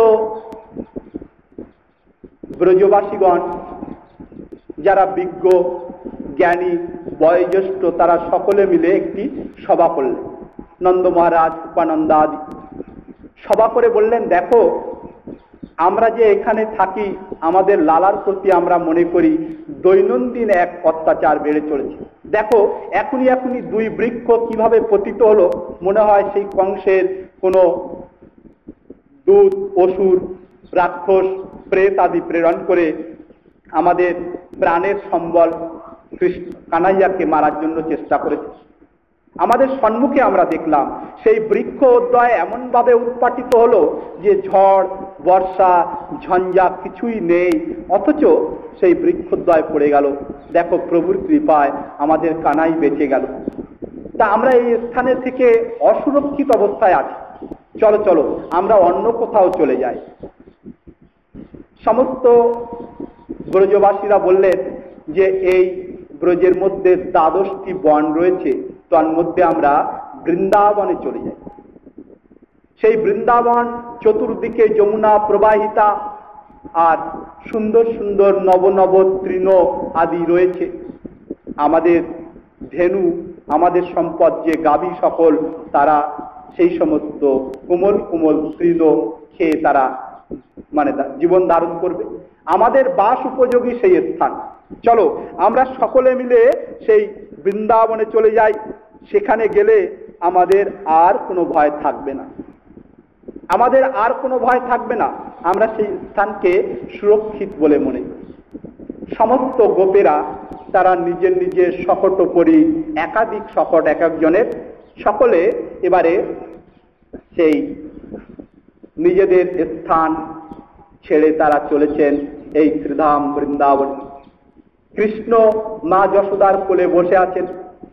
ব্রজবাসীগণ যারা বিজ্ঞ, জ্ঞানী, বয়োজ্যেষ্ঠ, তারা সকলে মিলে একটি সভা করলেন। নন্দ মহারাজ, উপানন্দ আদি সভা করে বললেন, দেখো আমরা যে এখানে থাকি, আমাদের লালার প্রতি আমরা মনে করি দৈনন্দিন এক অত্যাচার বেড়ে চলেছে। দেখো এখনই দুই বৃক্ষ কিভাবে পতিত হলো, মনে হয় সেই কংসের কোনো দূত, অসুর, রাক্ষস, প্রেত আদি প্রেরণ করে আমাদের প্রাণের সম্বল কৃষ্ণ কানাইয়াকে মারার জন্য চেষ্টা করেছে। আমাদের সম্মুখে আমরা দেখলাম সেই বৃক্ষ অধ্যয় এমনভাবে উৎপাটিত হলো যে ঝড়, বর্ষা, ঝঞ্ঝা কিছুই নেই, অথচ সেই বৃক্ষোদ্বয় পড়ে গেল। দেখো প্রভুর কৃপায় আমাদের কানাই বেঁচে গেল। তা আমরা এই স্থানে থেকে অসুরক্ষিত অবস্থায় আছি, চলো চলো আমরা অন্য কোথাও চলে যাই। সমস্ত ব্রজবাসীরা বললেন যে এই ব্রজের মধ্যে দ্বাদশটি বন রয়েছে, তন্মধ্যে আমরা বৃন্দাবনে চলে যাই। সেই বৃন্দাবন চতুর্দিকে যমুনা প্রবাহিতা, আর সুন্দর সুন্দর নব নব তৃণ আদি রয়েছে। আমাদের ধেনু, আমাদের সম্পদ যে গাভী সকল, তারা সেই সমস্ত কোমল কোমল তৃণ খেয়ে তারা জীবন ধারণ করবে। আমাদের বাস উপযোগী সেই স্থান। চলো আমরা সকলে মিলে সেই বৃন্দাবনে চলে যাই। সেখানে গেলে আমাদের আর কোনো ভয় থাকবে না, আমাদের আর কোনো ভয় থাকবে না। আমরা সেই স্থানকে সুরক্ষিত বলে মনে করি। সমস্ত গোপেরা তারা নিজের নিজের শকট পরি, একাধিক শকট এক একজনের, সকলে এবারে সেই নিজেদের স্থান ছেড়ে তারা চলেছেন এই শ্রীধাম বৃন্দাবন। কৃষ্ণ মা যশোদার কোলে বসে আছেন,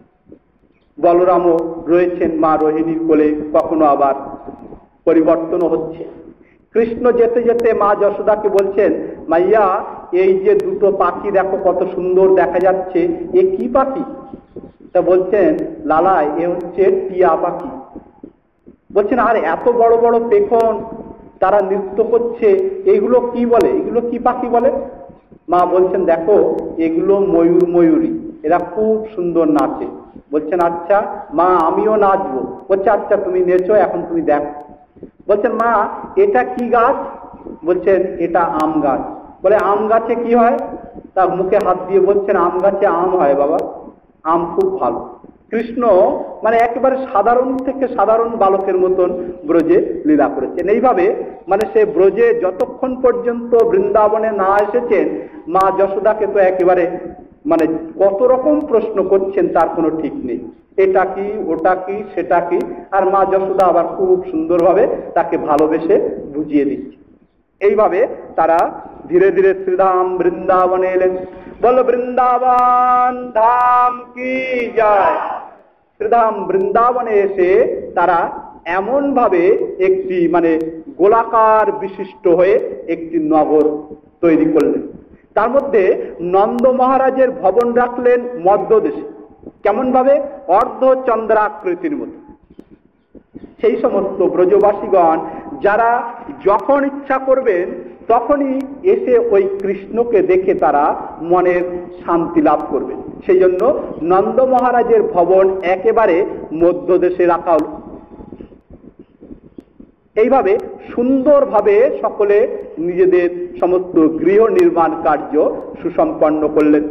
বলরামও রয়েছেন মা রোহিণীর কোলে, কখনো আবার পরিবর্তনও হচ্ছে। কৃষ্ণ যেতে যেতে মা যশোদাকে বলছেন, মাইয়া এই যে দুটো পাখি দেখো কত সুন্দর দেখা যাচ্ছে, এ কি পাখি? তা বলছেন, লালা এ হচ্ছে টিয়া পাখি। বলছেন, আর এত বড় বড় পেখম, তারা নৃত্য করছে, এগুলো কি বলে, এগুলো কি পাখি বলে? মা বলছেন, দেখো এগুলো ময়ূর, ময়ূরী, এরা খুব সুন্দর নাচে। বলছেন, আচ্ছা মা আমিও নাচবো। বলছে, আচ্ছা তুমি নেচো, এখন তুমি দেখো। বলছেন, মা এটা কি গাছ? বলছেন, এটা আম গাছ। বলে, আম গাছে কি হয়? তার মুখে হাত দিয়ে বলছেন, আম গাছে আম হয় বাবা, আম খুব ভালো। কৃষ্ণ একেবারে সাধারণ থেকে সাধারণ বালকের মতন ব্রজে লীলা করেছেন। এইভাবে সে ব্রজে যতক্ষণ পর্যন্ত বৃন্দাবনে না এসেছেন, মা যশোদাকে তো একেবারে কত রকম প্রশ্ন করছেন তার কোনো ঠিক নেই। এটা কি, ওটা কি, সেটা কি, আর মা যশোদা আবার খুব সুন্দরভাবে তাকে ভালোবেসে বুঝিয়ে দিচ্ছে। এইভাবে তারা ধীরে ধীরে শ্রীধাম বৃন্দাবনে এলেন। বল বৃন্দাবন ধাম কি যায়। শ্রীধাম বৃন্দাবনে এসে তারা এমন ভাবে একটি গোলাকার বিশিষ্ট হয়ে একটি নগর তৈরি করলেন। তার মধ্যে নন্দ মহারাজের ভবন রাখলেন মধ্যদেশে, কেমন ভাবে? অর্ধচন্দ্রাকৃতির মতো। সেই সমস্ত ব্রজবাসীগণ যারা যখন ইচ্ছা করবেন তখনই এসে ওই কৃষ্ণকে দেখে তারা মনের শান্তি লাভ করবেন। সেই জন্য নন্দ মহারাজের ভবন একেবারে মধ্যদেশে রাখা হল। এইভাবে সুন্দরভাবে সকলে নিজেদের সমস্ত গৃহ নির্মাণ কার্য সুসম্পন্ন করলেন।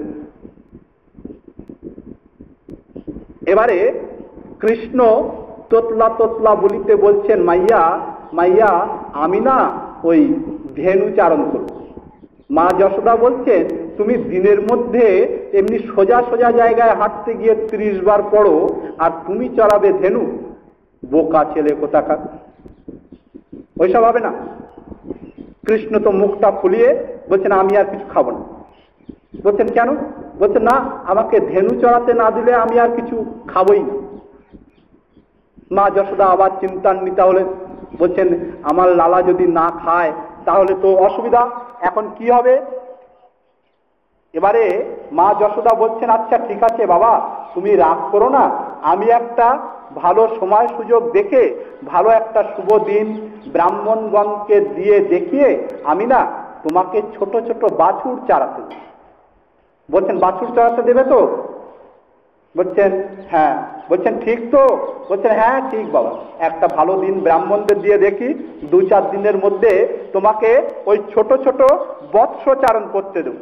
এবারে কৃষ্ণ তোতলা তোতলা বলিতে বলছেন, মাইয়া মাইয়া আমি না ওই ধেনু চারণ করব। মা যশোদা বলছেন, তুমি দিনের মধ্যে এমনি সোজা সোজা জায়গায় হাঁটতে গিয়ে 30 বার পড়ো, আর তুমি চড়াবে ধেনু? বোকা ছেলে কোথাকার, ওইসব হবে না। কৃষ্ণ তো মুখটা ফুলিয়ে বলছেন, আমি আর কিছু খাবো না। বলছেন, কেন? বলছেন, না আমাকে ধেনু চড়াতে না দিলে আমি আর কিছু খাবই না। মা যশোদা আবার চিন্তান্বিত হলেন, বলছেন, আমার লালা যদি না খায় তাহলে তো অসুবিধা, এখন কি হবে? এবারে মা যশোদা বলছেন, আচ্ছা ঠিক আছে বাবা, তুমি রাগ করো না, আমি একটা ভালো সময় সুযোগ দেখে ভালো একটা শুভ দিন ব্রাহ্মণগণকে দিয়ে দেখিয়ে আমি না তোমাকে ছোট ছোট বাছুর চারাতে দেব। বলছেন, বাছুর চারাতে দেবে তো? বলছেন, হ্যাঁ। বলছেন, ঠিক তো? বলছেন, হ্যাঁ ঠিক বাবা, একটা ভালো দিন ব্রাহ্মণদের দিয়ে দেখি, 2-4 দিনের মধ্যে তোমাকে ওই ছোট ছোট বৎস চারণ করতে দেব।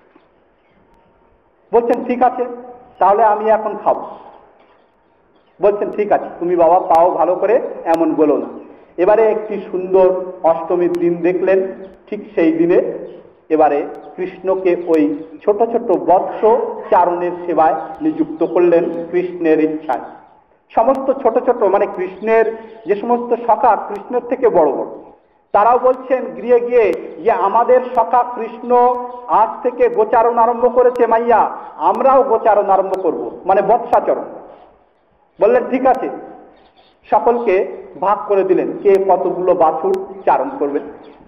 বলছেন ঠিক আছে, তাহলে আমি এখন খাবো। বলছেন ঠিক আছে, তুমি বাবা পাও ভালো করে, এমন বলো না। এবারে একটি সুন্দর অষ্টমীর দিন দেখলেন, ঠিক সেই দিনে এবারে কৃষ্ণকে ওই ছোট ছোট বৎস চারণের সেবায় নিযুক্ত করলেন কৃষ্ণের ইচ্ছায়। সমস্ত ছোট ছোট মানে কৃষ্ণের যে সমস্ত সখা কৃষ্ণের থেকে বড় বড়, তারাও বলছেন গৃহে গিয়ে যে আমাদের সখা কৃষ্ণ আজ থেকে গোচারণ আরম্ভ করেছে মাইয়া, আমরাও গোচারণ আরম্ভ করব, মানে বৎসাচরণ। বললেন ঠিক আছে, সকলকে ভাগ করে দিলেন কে কতগুলো বাছুর চারণ করবেন।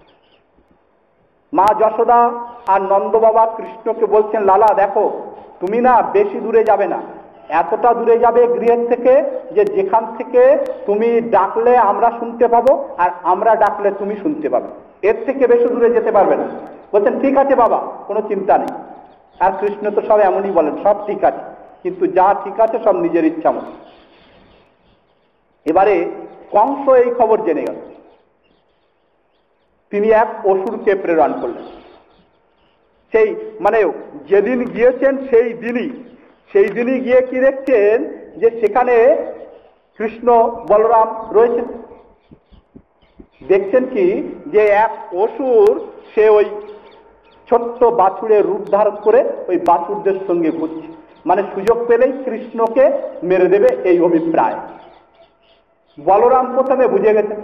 মা যশোদা আর নন্দ বাবা কৃষ্ণকে বলছেন লালা দেখো, তুমি না বেশি দূরে যাবে না, এতটা দূরে যাবে গৃহের থেকে যে যেখান থেকে তুমি ডাকলে আমরা শুনতে পাবো আর আমরা ডাকলে তুমি শুনতে পাবে, এর থেকে বেশি দূরে যেতে পারবে না। বলছেন ঠিক আছে বাবা, কোনো চিন্তা নেই। আর কৃষ্ণ তো সব এমনই বলেন, সব ঠিক আছে, কিন্তু যা ঠিক আছে সব নিজের ইচ্ছা মতো। এবারে কংস এই খবর জেনে গেল, তিনি এক অসুরকে প্রেরণ করলেন। সেই মানে যেদিন গিয়েছেন সেই দিনই গিয়ে কি দেখছেন যে সেখানে কৃষ্ণ বলরাম রয়েছেন। দেখছেন কি যে এক অসুর সে ওই ছোট্ট বাছুরের রূপ ধারণ করে ওই বাছুরদের সঙ্গে ঘুরছে, মানে সুযোগ পেলেই কৃষ্ণকে মেরে দেবে এই অভিপ্রায়। বলরাম প্রথমে বুঝে গেছেন।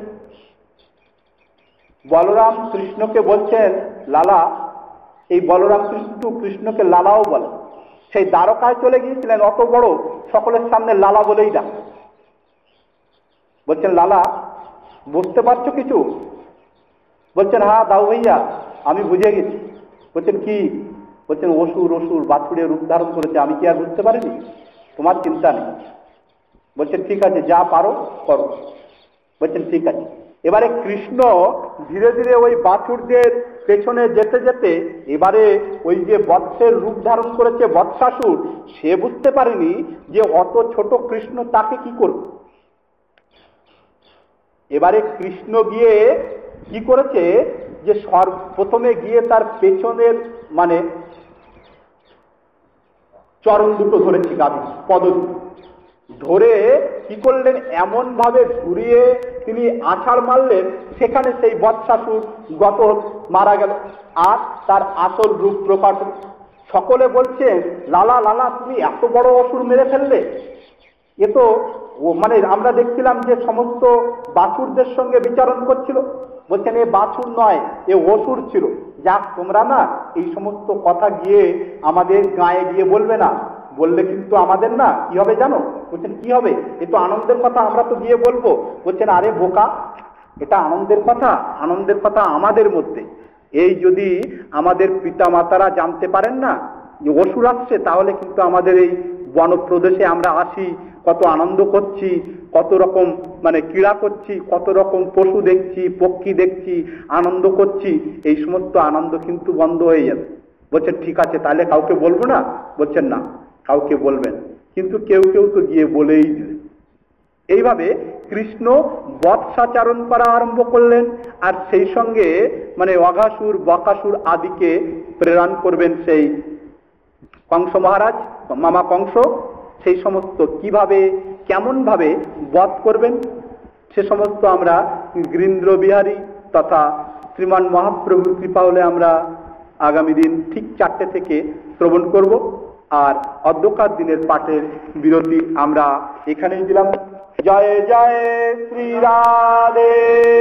বলরাম কৃষ্ণকে বলছেন লালা, এই বলরাম কৃষ্ণকে লালাও বলে। সেই দ্বারকায় চলে গিয়েছিলেন, অত বড় সকলের সামনে লালা বলেই ডাক। বলছেন লালা বুঝতে পারছো কিছু? বলছেন হ্যাঁ দাও ভাইয়া, আমি বুঝে গেছি। বলছেন কি? বলছেন অসুর বাছুরের রূপ ধারণ করেছে, আমি কি আর বুঝতে পারিনি? তোমার চিন্তা নেই। বলছেন ঠিক আছে, যা পারো করো। বলছেন ঠিক আছে। এবারে কৃষ্ণ ধীরে ধীরে ওই বাছুরদের পেছনে যেতে যেতে এবারে ওই যে বৎসের রূপ ধারণ করেছে বৎসাসুর, সে বুঝতে পারেনি যে অত ছোট কৃষ্ণ তাকে কি করবে। এবারে কৃষ্ণ গিয়ে কি করেছে যে প্রথমে গিয়ে তার পেছনের মানে চরণ দুটো ধরেছে, গাভী পদ ধরে কি করলেন, এমন ভাবে ঘুরিয়ে তিনি আছাড় মারলেন, সেখানে সেই বৎসাসুর গত মারা গেল আর তার আসল রূপ প্রকাশ। সকলে বলছেন লালা লালা তুমি এত বড় অসুর মেরে ফেললে। এ তো মানে আমরা দেখছিলাম যে সমস্ত বাছুরদের সঙ্গে বিচারণ করছিল। বলছেন এ বাছুর নয়, এ অসুর ছিল। যাক তোমরা না এই সমস্ত কথা গিয়ে আমাদের গায়ে গিয়ে বলবে না, বললে কিন্তু আমাদের না কি হবে জানো? বলছেন কি হবে? এ তো আনন্দের কথা, আমরা তো গিয়ে বলবো। বলছেন আরে বোকা, এটা আনন্দের কথা, আনন্দের কথা আমাদের মধ্যে। এই যদি আমাদের পিতা মাতারা জানতে পারেন না যে অসুর আসছে, তাহলে কিন্তু আমাদের এই বনপ্রদেশে আমরা আসি, কত আনন্দ করছি, কত রকম মানে ক্রীড়া করছি, কত রকম পশু দেখছি, পক্ষী দেখছি, আনন্দ করছি, এই সমস্ত আনন্দ কিন্তু বন্ধ হয়ে যাবে। বলছেন ঠিক আছে, তাহলে কাউকে বলবো না? বলছেন না, কাউকে বলবেন, কিন্তু কেউ কেউ তো গিয়ে বলেই দিলেন। এইভাবে কৃষ্ণ বৎসাচারণ করা আরম্ভ করলেন, আর সেই সঙ্গে মানে অঘাসুর বকাসুর আদিকে প্রেরণ করবেন সেই কংস মহারাজ, মামা কংস। সেই সমস্ত কিভাবে কেমন ভাবে বধ করবেন সে সমস্ত আমরা গিরীন্দ্র বিহারী তথা শ্রীমান মহাপ্রভুর কৃপা হলে আমরা আগামী দিন ঠিক 4টে থেকে শ্রবণ করব। আর অধ্যকার দিনের পাঠের বিরতি আমরা এখানেই দিলাম। জয় জয় শ্রী রাধে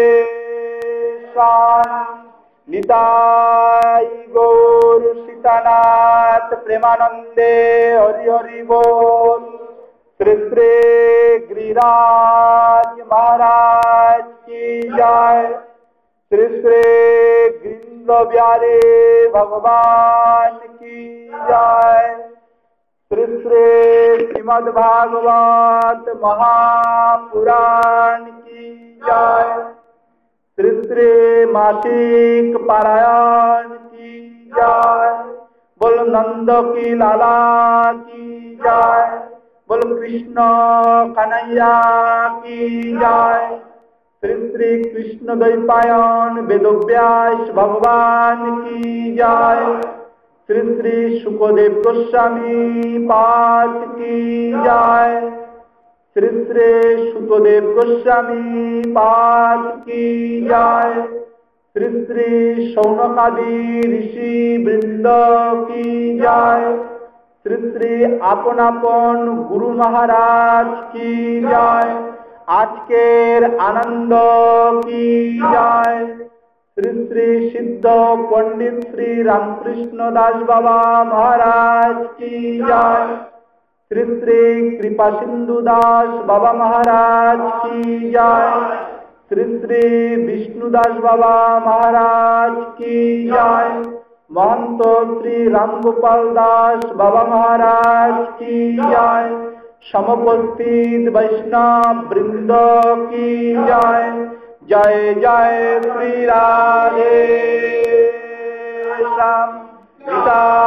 নিতাই গৌর সীতানাথ প্রেমানন্দে হরি হরি बोल। श्री श्री गिरिराज महाराज की जय। श्री श्री गिरिन्द्र बिहारी भगवान की जय। श्री श्री श्रीमद् भागवत महापुराण की जय। श्री श्री मासिक पारायण की जय। बोल नंद की लाला की जय। बोल कृष्ण कन्हैया की जय। श्री श्री कृष्ण द्वैपायन वेदव्यास भगवान की जय। श्री श्री शुकदेव गोस्वामी पाद की जय। श्री श्री शुकदेव गोस्वामी पाद की जय। श्री श्री शौनकादि ऋषि वृंद की जय। श्री श्री आपन आपन गुरु महाराज की जय। आजकेर आनंद की जय। श्री श्री सिद्ध पंडित श्री रामकृष्ण दास बाबा महाराज की जय। श्री श्री कृपा सिंधु दास बाबा महाराज की जय। श्री श्री विष्णुदास बाबा महाराज की जय। महंत श्री रामगोपाल दास बाबा महाराज की जय। समुपस्थित वैष्णव वृंद की जय। जय जय श्री राधे श्याम।